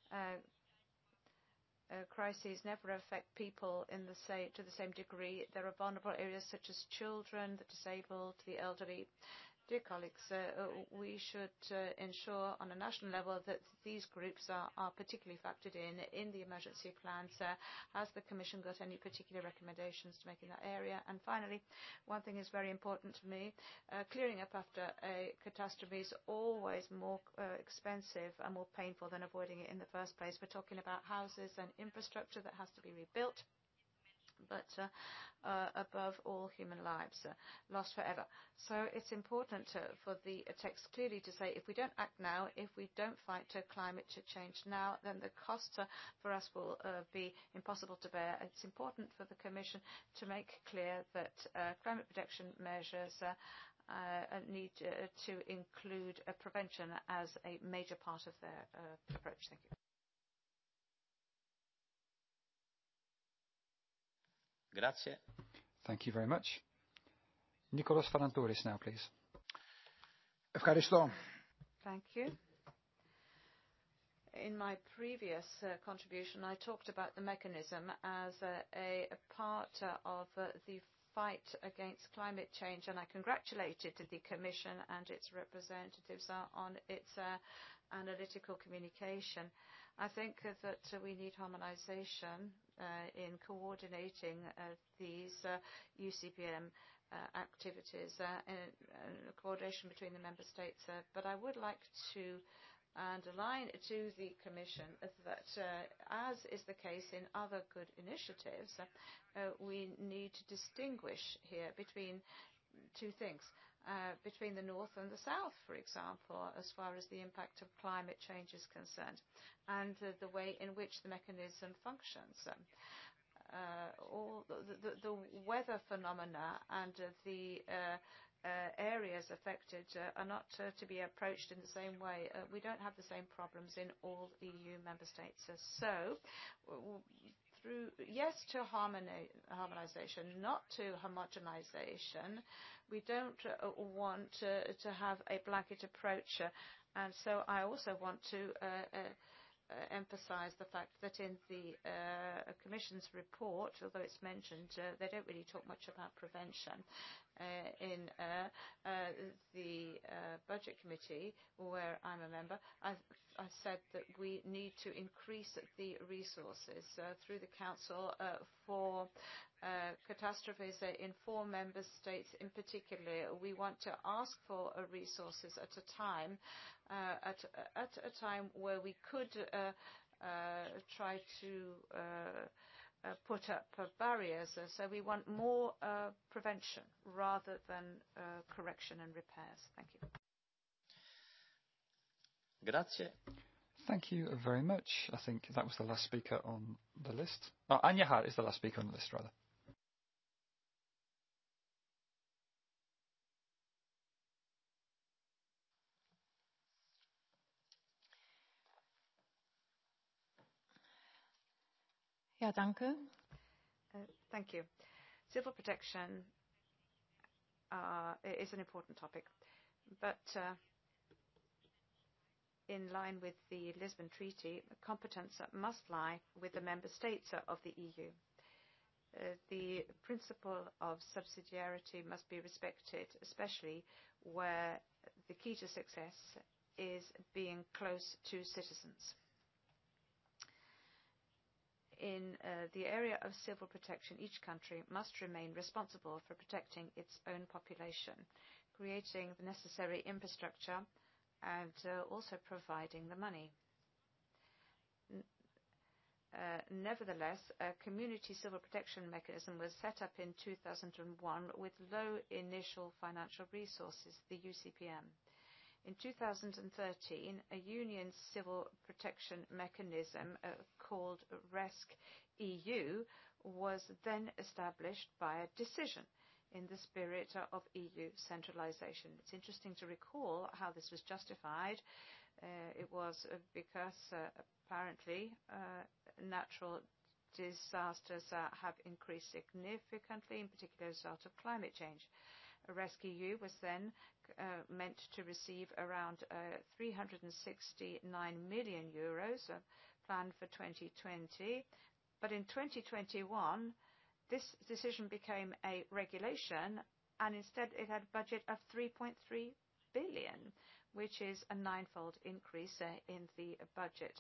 Crises never affect people to the same degree. There are vulnerable areas such as children, the disabled, the elderly. Dear colleagues, we should ensure on a national level that these groups are particularly factored in the emergency plans. Has the Commission got any particular recommendations to make in that area? And finally, one thing is very important to me. Clearing up after a catastrophe is always more expensive and more painful than avoiding it in the first place. We're talking about houses and infrastructure that has to be rebuilt, but above all, human lives lost forever. So it's important for the text clearly to say, if we don't act now, if we don't fight climate change now, then the costs for us will be impossible to bear. It's important for the Commission to make clear that climate protection measures need to include prevention as a major part of their approach. Thank you. Grazie. Thank you very much. Nikos Farantouris now, please. Ευχαριστώ. Thank you. In my previous contribution, I talked about the mechanism as a part of the fight against climate change, and I congratulated the Commission and its representatives on its analytical communication. I think that we need harmonization in coordinating these UCPM activities and coordination between the member states. But I would like to and align to the Commission that, as is the case in other good initiatives, we need to distinguish here between two things, between the North and the South, for example, as far as the impact of climate change is concerned, and the way in which the mechanism functions. All the weather phenomena and the areas affected are not to be approached in the same way. We don't have the same problems in all EU member states. So, yes to harmonization, not to homogenization. We don't want to have a blanket approach. And so I also want to emphasize the fact that in the Commission's report, although it's mentioned, they don't really talk much about prevention. In the Budget Committee, where I'm a member, I've said that we need to increase the resources through the Council for catastrophes in 4 member states in particular. We want to ask for resources at a time where we could try to put up barriers. So we want more prevention rather than correction and repairs. Thank you. Grazie. Thank you very much. I think that was the last speaker on the list. Oh, Anja Hart is the last speaker on the list, rather. Ja, danke. Thank you. Civil protection is an important topic, but in line with the Lisbon Treaty, competence must lie with the member states of the EU. The principle of subsidiarity must be respected, especially where the key to success is being close to citizens. In the area of civil protection, each country must remain responsible for protecting its own population, creating the necessary infrastructure and also providing the money. Nevertheless, a community civil protection mechanism was set up in 2001 with low initial financial resources, the UCPM. In 2013, a union civil protection mechanism called RESC-EU was then established by a decision in the spirit of EU centralization. It's interesting to recall how this was justified. It was because apparently natural disasters have increased significantly, in particular as a result of climate change. RESC-EU was then meant to receive around 369 million euros planned for 2020. But in 2021, this decision became a regulation, and instead it had a budget of 3.3 billion, which is a 9-fold increase in the budget.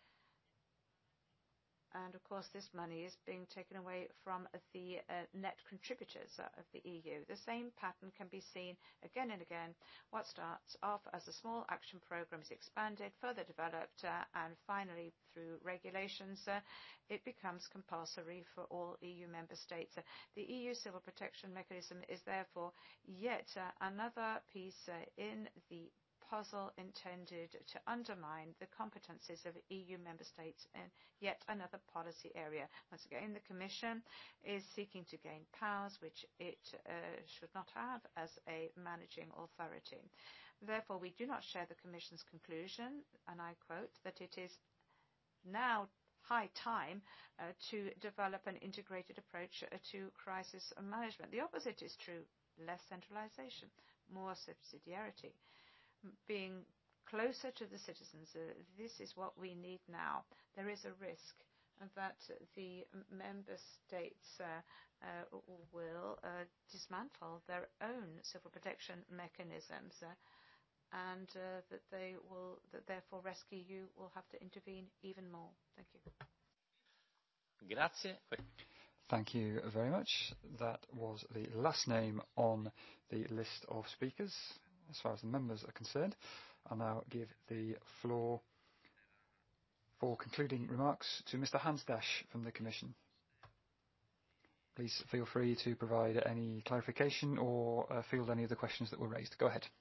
And of course, this money is being taken away from the net contributors of the EU. The same pattern can be seen again and again. What starts off as a small action program is expanded, further developed, and finally, through regulations, it becomes compulsory for all EU member states. The EU civil protection mechanism is therefore yet another piece in the puzzle intended to undermine the competences of EU member states in yet another policy area. Once again, the Commission is seeking to gain powers which it should not have as a managing authority. Therefore, we do not share the Commission's conclusion, and I quote, that it is now high time to develop an integrated approach to crisis management. The opposite is true: less centralization, more subsidiarity. Being closer to the citizens, this is what we need now. There is a risk that the member states will dismantle their own civil protection mechanisms, and that therefore RESC-EU will have to intervene even more. Thank you. Grazie. Thank you very much. That was the last name on the list of speakers, as far as the members are concerned. I'll now give the floor for concluding remarks to Mr. Hansdash from the Commission. Please feel free to provide any clarification or field any of the questions that were raised. Go ahead.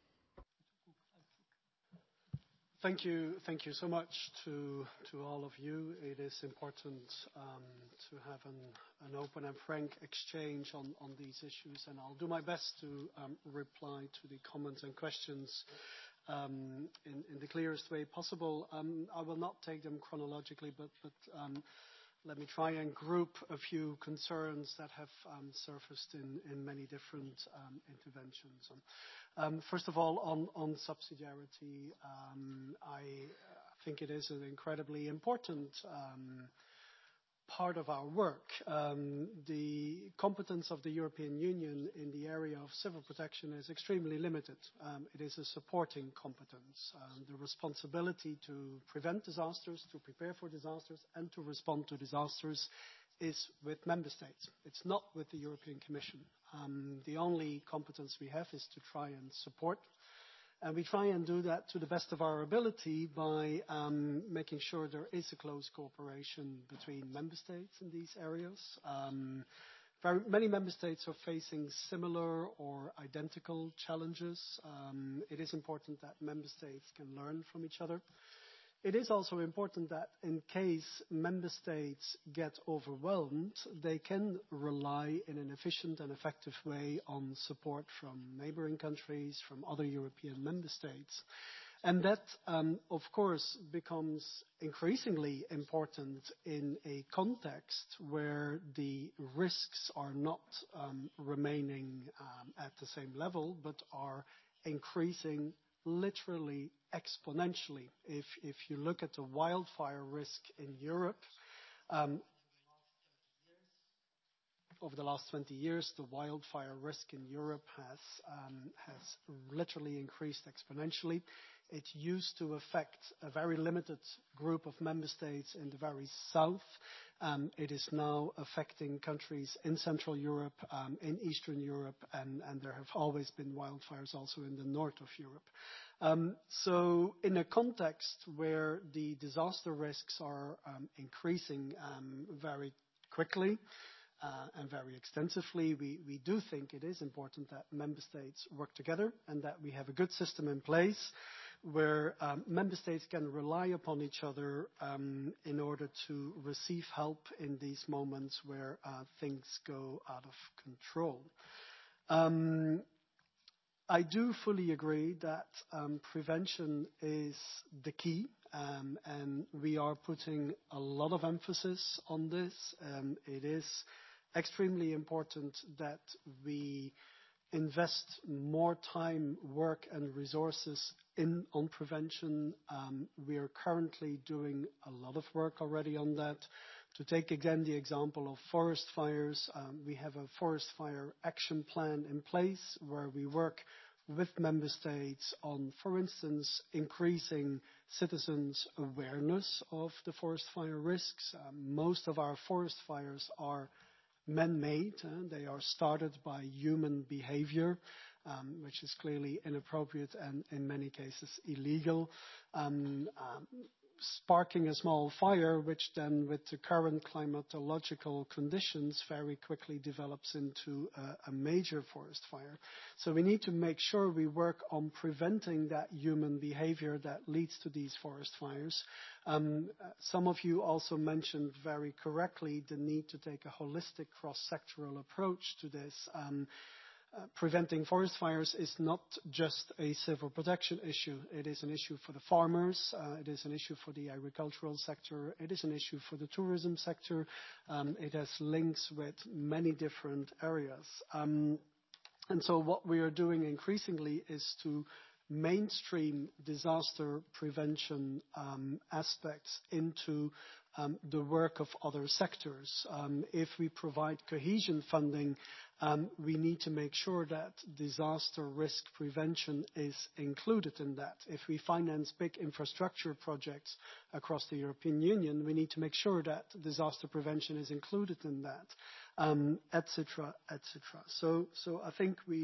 Thank you so much to all of you. It is important to have an open and frank exchange on these issues, and I'll do my best to reply to the comments and questions in the clearest way possible. I will not take them chronologically, but let me try and group a few concerns that have surfaced in many different interventions. First of all, on subsidiarity, I think it is an incredibly important part of our work. The competence of the European Union in the area of civil protection is extremely limited. It is a supporting competence. The responsibility to prevent disasters, to prepare for disasters, and to respond to disasters is with member states. It's not with the European Commission. The only competence we have is to try and support. And we try and do that to the best of our ability by making sure there is a close cooperation between member states in these areas. Very many member states are facing similar or identical challenges. It is important that member states can learn from each other. It is also important that in case member states get overwhelmed, they can rely in an efficient and effective way on support from neighboring countries, from other European member states. And that, of course, becomes increasingly important in a context where the risks are not remaining at the same level, but are increasing literally exponentially. If you look at the wildfire risk in Europe, over the last 20 years, the wildfire risk in Europe has literally increased exponentially. It used to affect a very limited group of member states in the very south. It is now affecting countries in Central Europe, in Eastern Europe, and there have always been wildfires also in the north of Europe. So in a context where the disaster risks are increasing very quickly, and very extensively, we do think it is important that member states work together and that we have a good system in place where member states can rely upon each other in order to receive help in these moments where things go out of control. I do fully agree that prevention is the key, and we are putting a lot of emphasis on this. It is extremely important that we invest more time, work, and resources on prevention. We are currently doing a lot of work already on that. To take again the example of forest fires, we have a forest fire action plan in place where we work with member states on, for instance, increasing citizens' awareness of the forest fire risks. Most of our forest fires are man-made. They are started by human behavior, which is clearly inappropriate and in many cases illegal. Sparking a small fire, which then with the current climatological conditions very quickly develops into a major forest fire. So we need to make sure we work on preventing that human behavior that leads to these forest fires. Some of you also mentioned very correctly the need to take a holistic cross-sectoral approach to this. Preventing forest fires is not just a civil protection issue. It is an issue for the farmers. It is an issue for the agricultural sector. It is an issue for the tourism sector. It has links with many different areas. And so what we are doing increasingly is to mainstream disaster prevention aspects into the work of other sectors. If we provide cohesion funding, we need to make sure that disaster risk prevention is included in that. If we finance big infrastructure projects across the European Union, we need to make sure that disaster prevention is included in that, etc., etc. So I think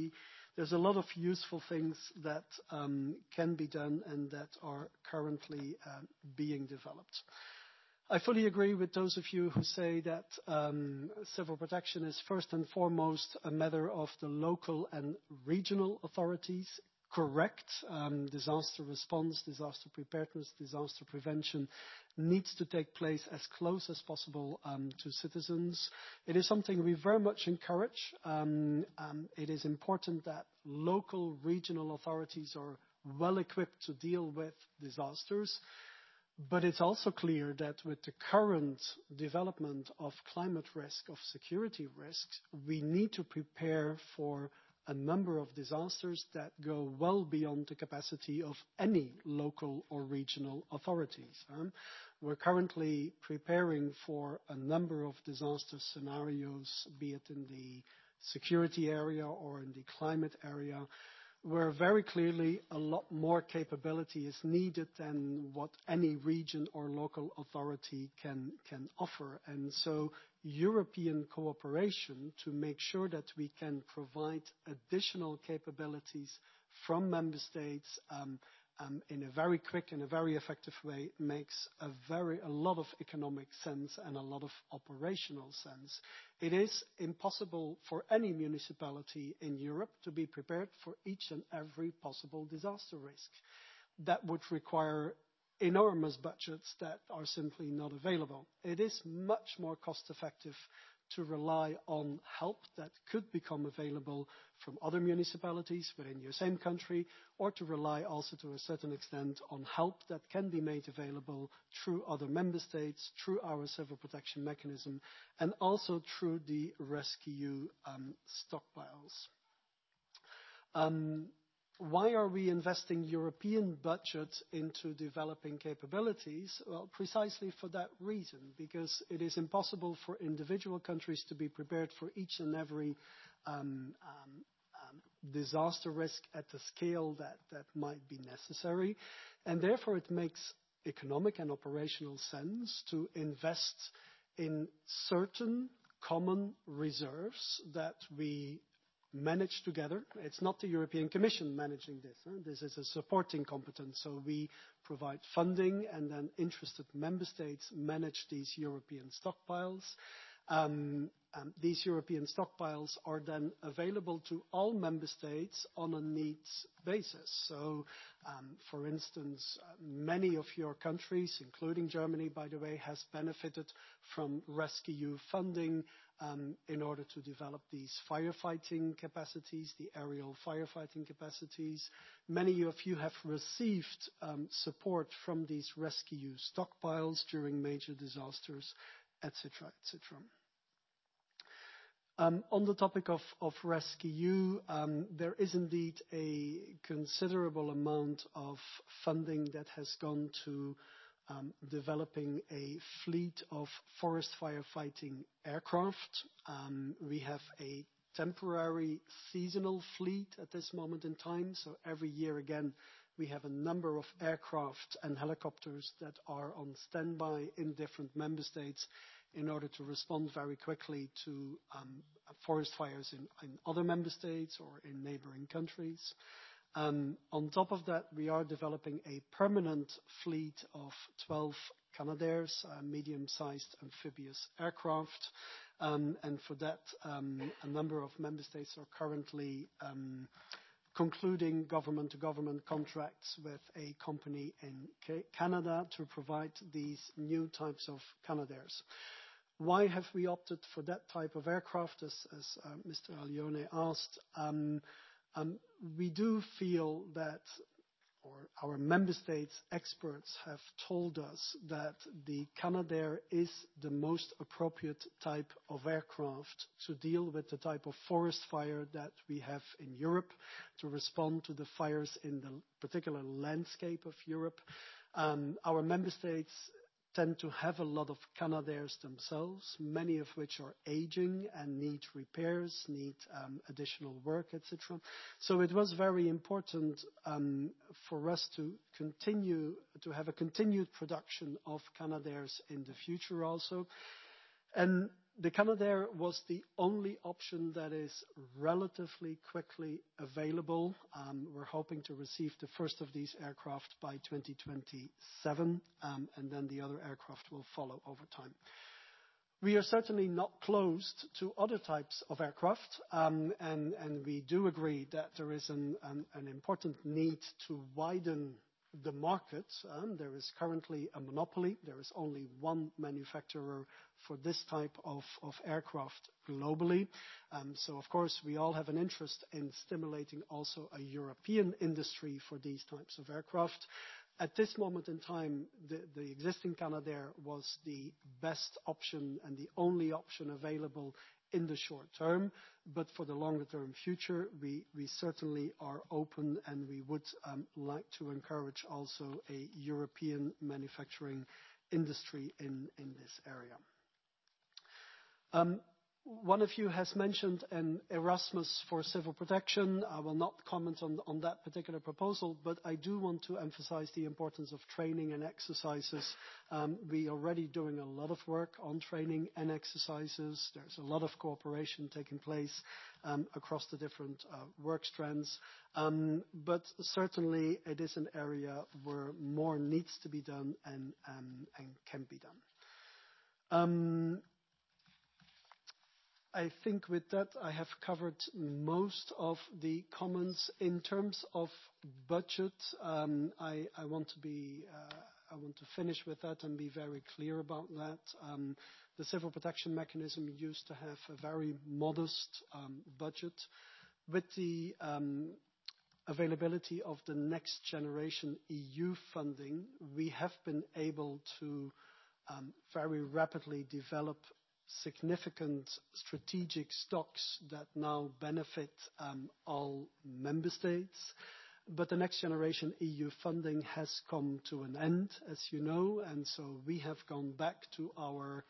there's a lot of useful things that can be done and that are currently being developed. I fully agree with those of you who say that civil protection is first and foremost a matter of the local and regional authorities. Correct. Disaster response, disaster preparedness, disaster prevention needs to take place as close as possible to citizens. It is something we very much encourage. It is important that local, regional authorities are well equipped to deal with disasters. But it's also clear that with the current development of climate risk, of security risks, we need to prepare for a number of disasters that go well beyond the capacity of any local or regional authorities. We're currently preparing for a number of disaster scenarios, be it in the security area or in the climate area, where very clearly a lot more capability is needed than what any region or local authority can offer. And so European cooperation to make sure that we can provide additional capabilities from member states in a very quick and a very effective way makes a lot of economic sense and a lot of operational sense. It is impossible for any municipality in Europe to be prepared for each and every possible disaster risk. That would require enormous budgets that are simply not available. It is much more cost effective to rely on help that could become available from other municipalities within your same country, or to rely also to a certain extent on help that can be made available through other member states, through our civil protection mechanism, and also through the rescEU stockpiles. Why are we investing European budget into developing capabilities? Well, precisely for that reason, because it is impossible for individual countries to be prepared for each and every disaster risk at the scale that might be necessary. And therefore it makes economic and operational sense to invest in certain common reserves that we manage together. It's not the European Commission managing this. This is a supporting competence. So we provide funding and then interested member states manage these European stockpiles. These European stockpiles are then available to all member states on a needs basis. So, for instance, many of your countries, including Germany, by the way, has benefited from rescEU funding in order to develop these firefighting capacities, the aerial firefighting capacities. Many of you have received support from these rescEU stockpiles during major disasters, etc., etc. On the topic of rescEU, there is indeed a considerable amount of funding that has gone to developing a fleet of forest firefighting aircraft. We have a temporary seasonal fleet at this moment in time, so every year again we have a number of aircraft and helicopters that are on standby in different member states in order to respond very quickly to forest fires in other member states or in neighboring countries. On top of that, we are developing a permanent fleet of 12 Canadairs, medium-sized amphibious aircraft. And for that, a number of member states are currently concluding government-to-government contracts with a company in Canada to provide these new types of Canadairs. Why have we opted for that type of aircraft, as Mr. Allione asked? We do feel that, or our member states experts have told us that the Canadair is the most appropriate type of aircraft to deal with the type of forest fire that we have in Europe, to respond to the fires in the particular landscape of Europe. Our member states tend to have a lot of Canadairs themselves, many of which are aging and need repairs, need additional work, etc. So it was very important for us to continue to have a continued production of Canadairs in the future also. And The Canadair was the only option that is relatively quickly available. We're hoping to receive the first of these aircraft by 2027, and then the other aircraft will follow over time. We are certainly not closed to other types of aircraft, and we do agree that there is an important need to widen the market. There is currently a monopoly. There is only one manufacturer for this type of aircraft globally. So, of course, we all have an interest in stimulating also a European industry for these types of aircraft. At this moment in time, the existing Canadair was the best option and the only option available in the short term. But for the longer term future, we certainly are open, and we would like to encourage also a European manufacturing industry in this area. One of you has mentioned an Erasmus for civil protection. I will not comment on that particular proposal, but I do want to emphasize the importance of training and exercises. We are already doing a lot of work on training and exercises. There's a lot of cooperation taking place across the different work strands. But certainly it is an area where more needs to be done and can be done. I think with that, I have covered most of the comments. In terms of budget, I want to finish with that and be very clear about that. The civil protection mechanism used to have a very modest budget. With the availability of the next generation EU funding, we have been able to very rapidly develop significant strategic stocks that now benefit all member states. But the next generation EU funding has come to an end, as you know, and so we have gone back to our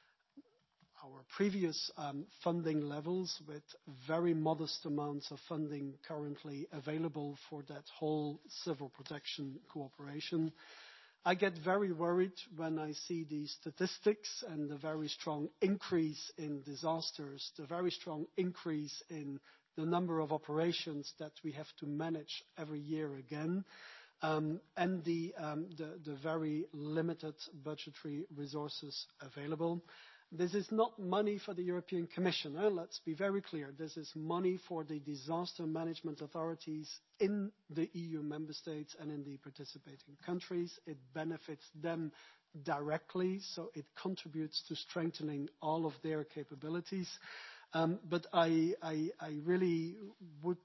previous funding levels with very modest amounts of funding currently available for that whole civil protection cooperation. I get very worried when I see the statistics and the very strong increase in disasters, the very strong increase in the number of operations that we have to manage every year again, and the very limited budgetary resources available. This is not money for the European Commission. Let's be very clear. This is money for the disaster management authorities in the EU member states and in the participating countries. It benefits them directly, so it contributes to strengthening all of their capabilities. But I really would,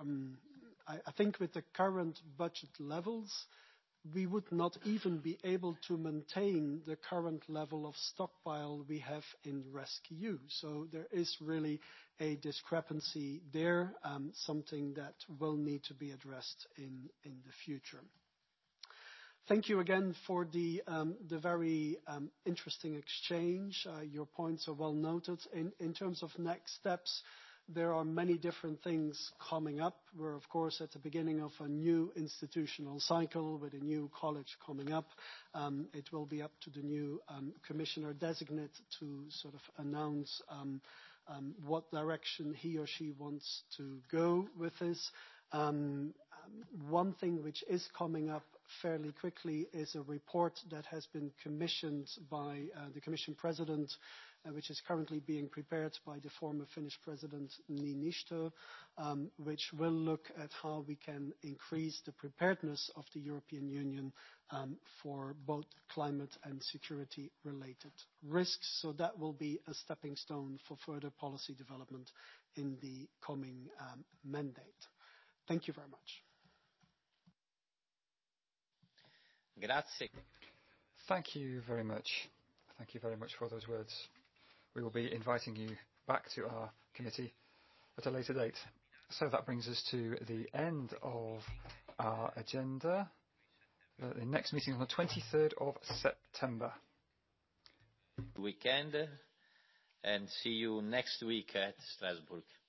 I think with the current budget levels, we would not even be able to maintain the current level of stockpile we have in rescEU. So there is really a discrepancy there, something that will need to be addressed in the future. Thank you again for the very interesting exchange. Your points are well noted. In terms of next steps, there are many different things coming up. We're, of course, at the beginning of a new institutional cycle with a new college coming up. It will be up to the new commissioner designate to sort of announce what direction he or she wants to go with this. One thing which is coming up fairly quickly is a report that has been commissioned by the Commission President, which is currently being prepared by the former Finnish President Niinistö, which will look at how we can increase the preparedness of the European Union for both climate and security-related risks. So that will be a stepping stone for further policy development in the coming mandate. Thank you very much. Grazie. Thank you very much. Thank you very much for those words. We will be inviting you back to our committee at a later date. So that brings us to the end of our agenda. The next meeting is on the 23rd of September. Weekend, and see you next week at Strasbourg.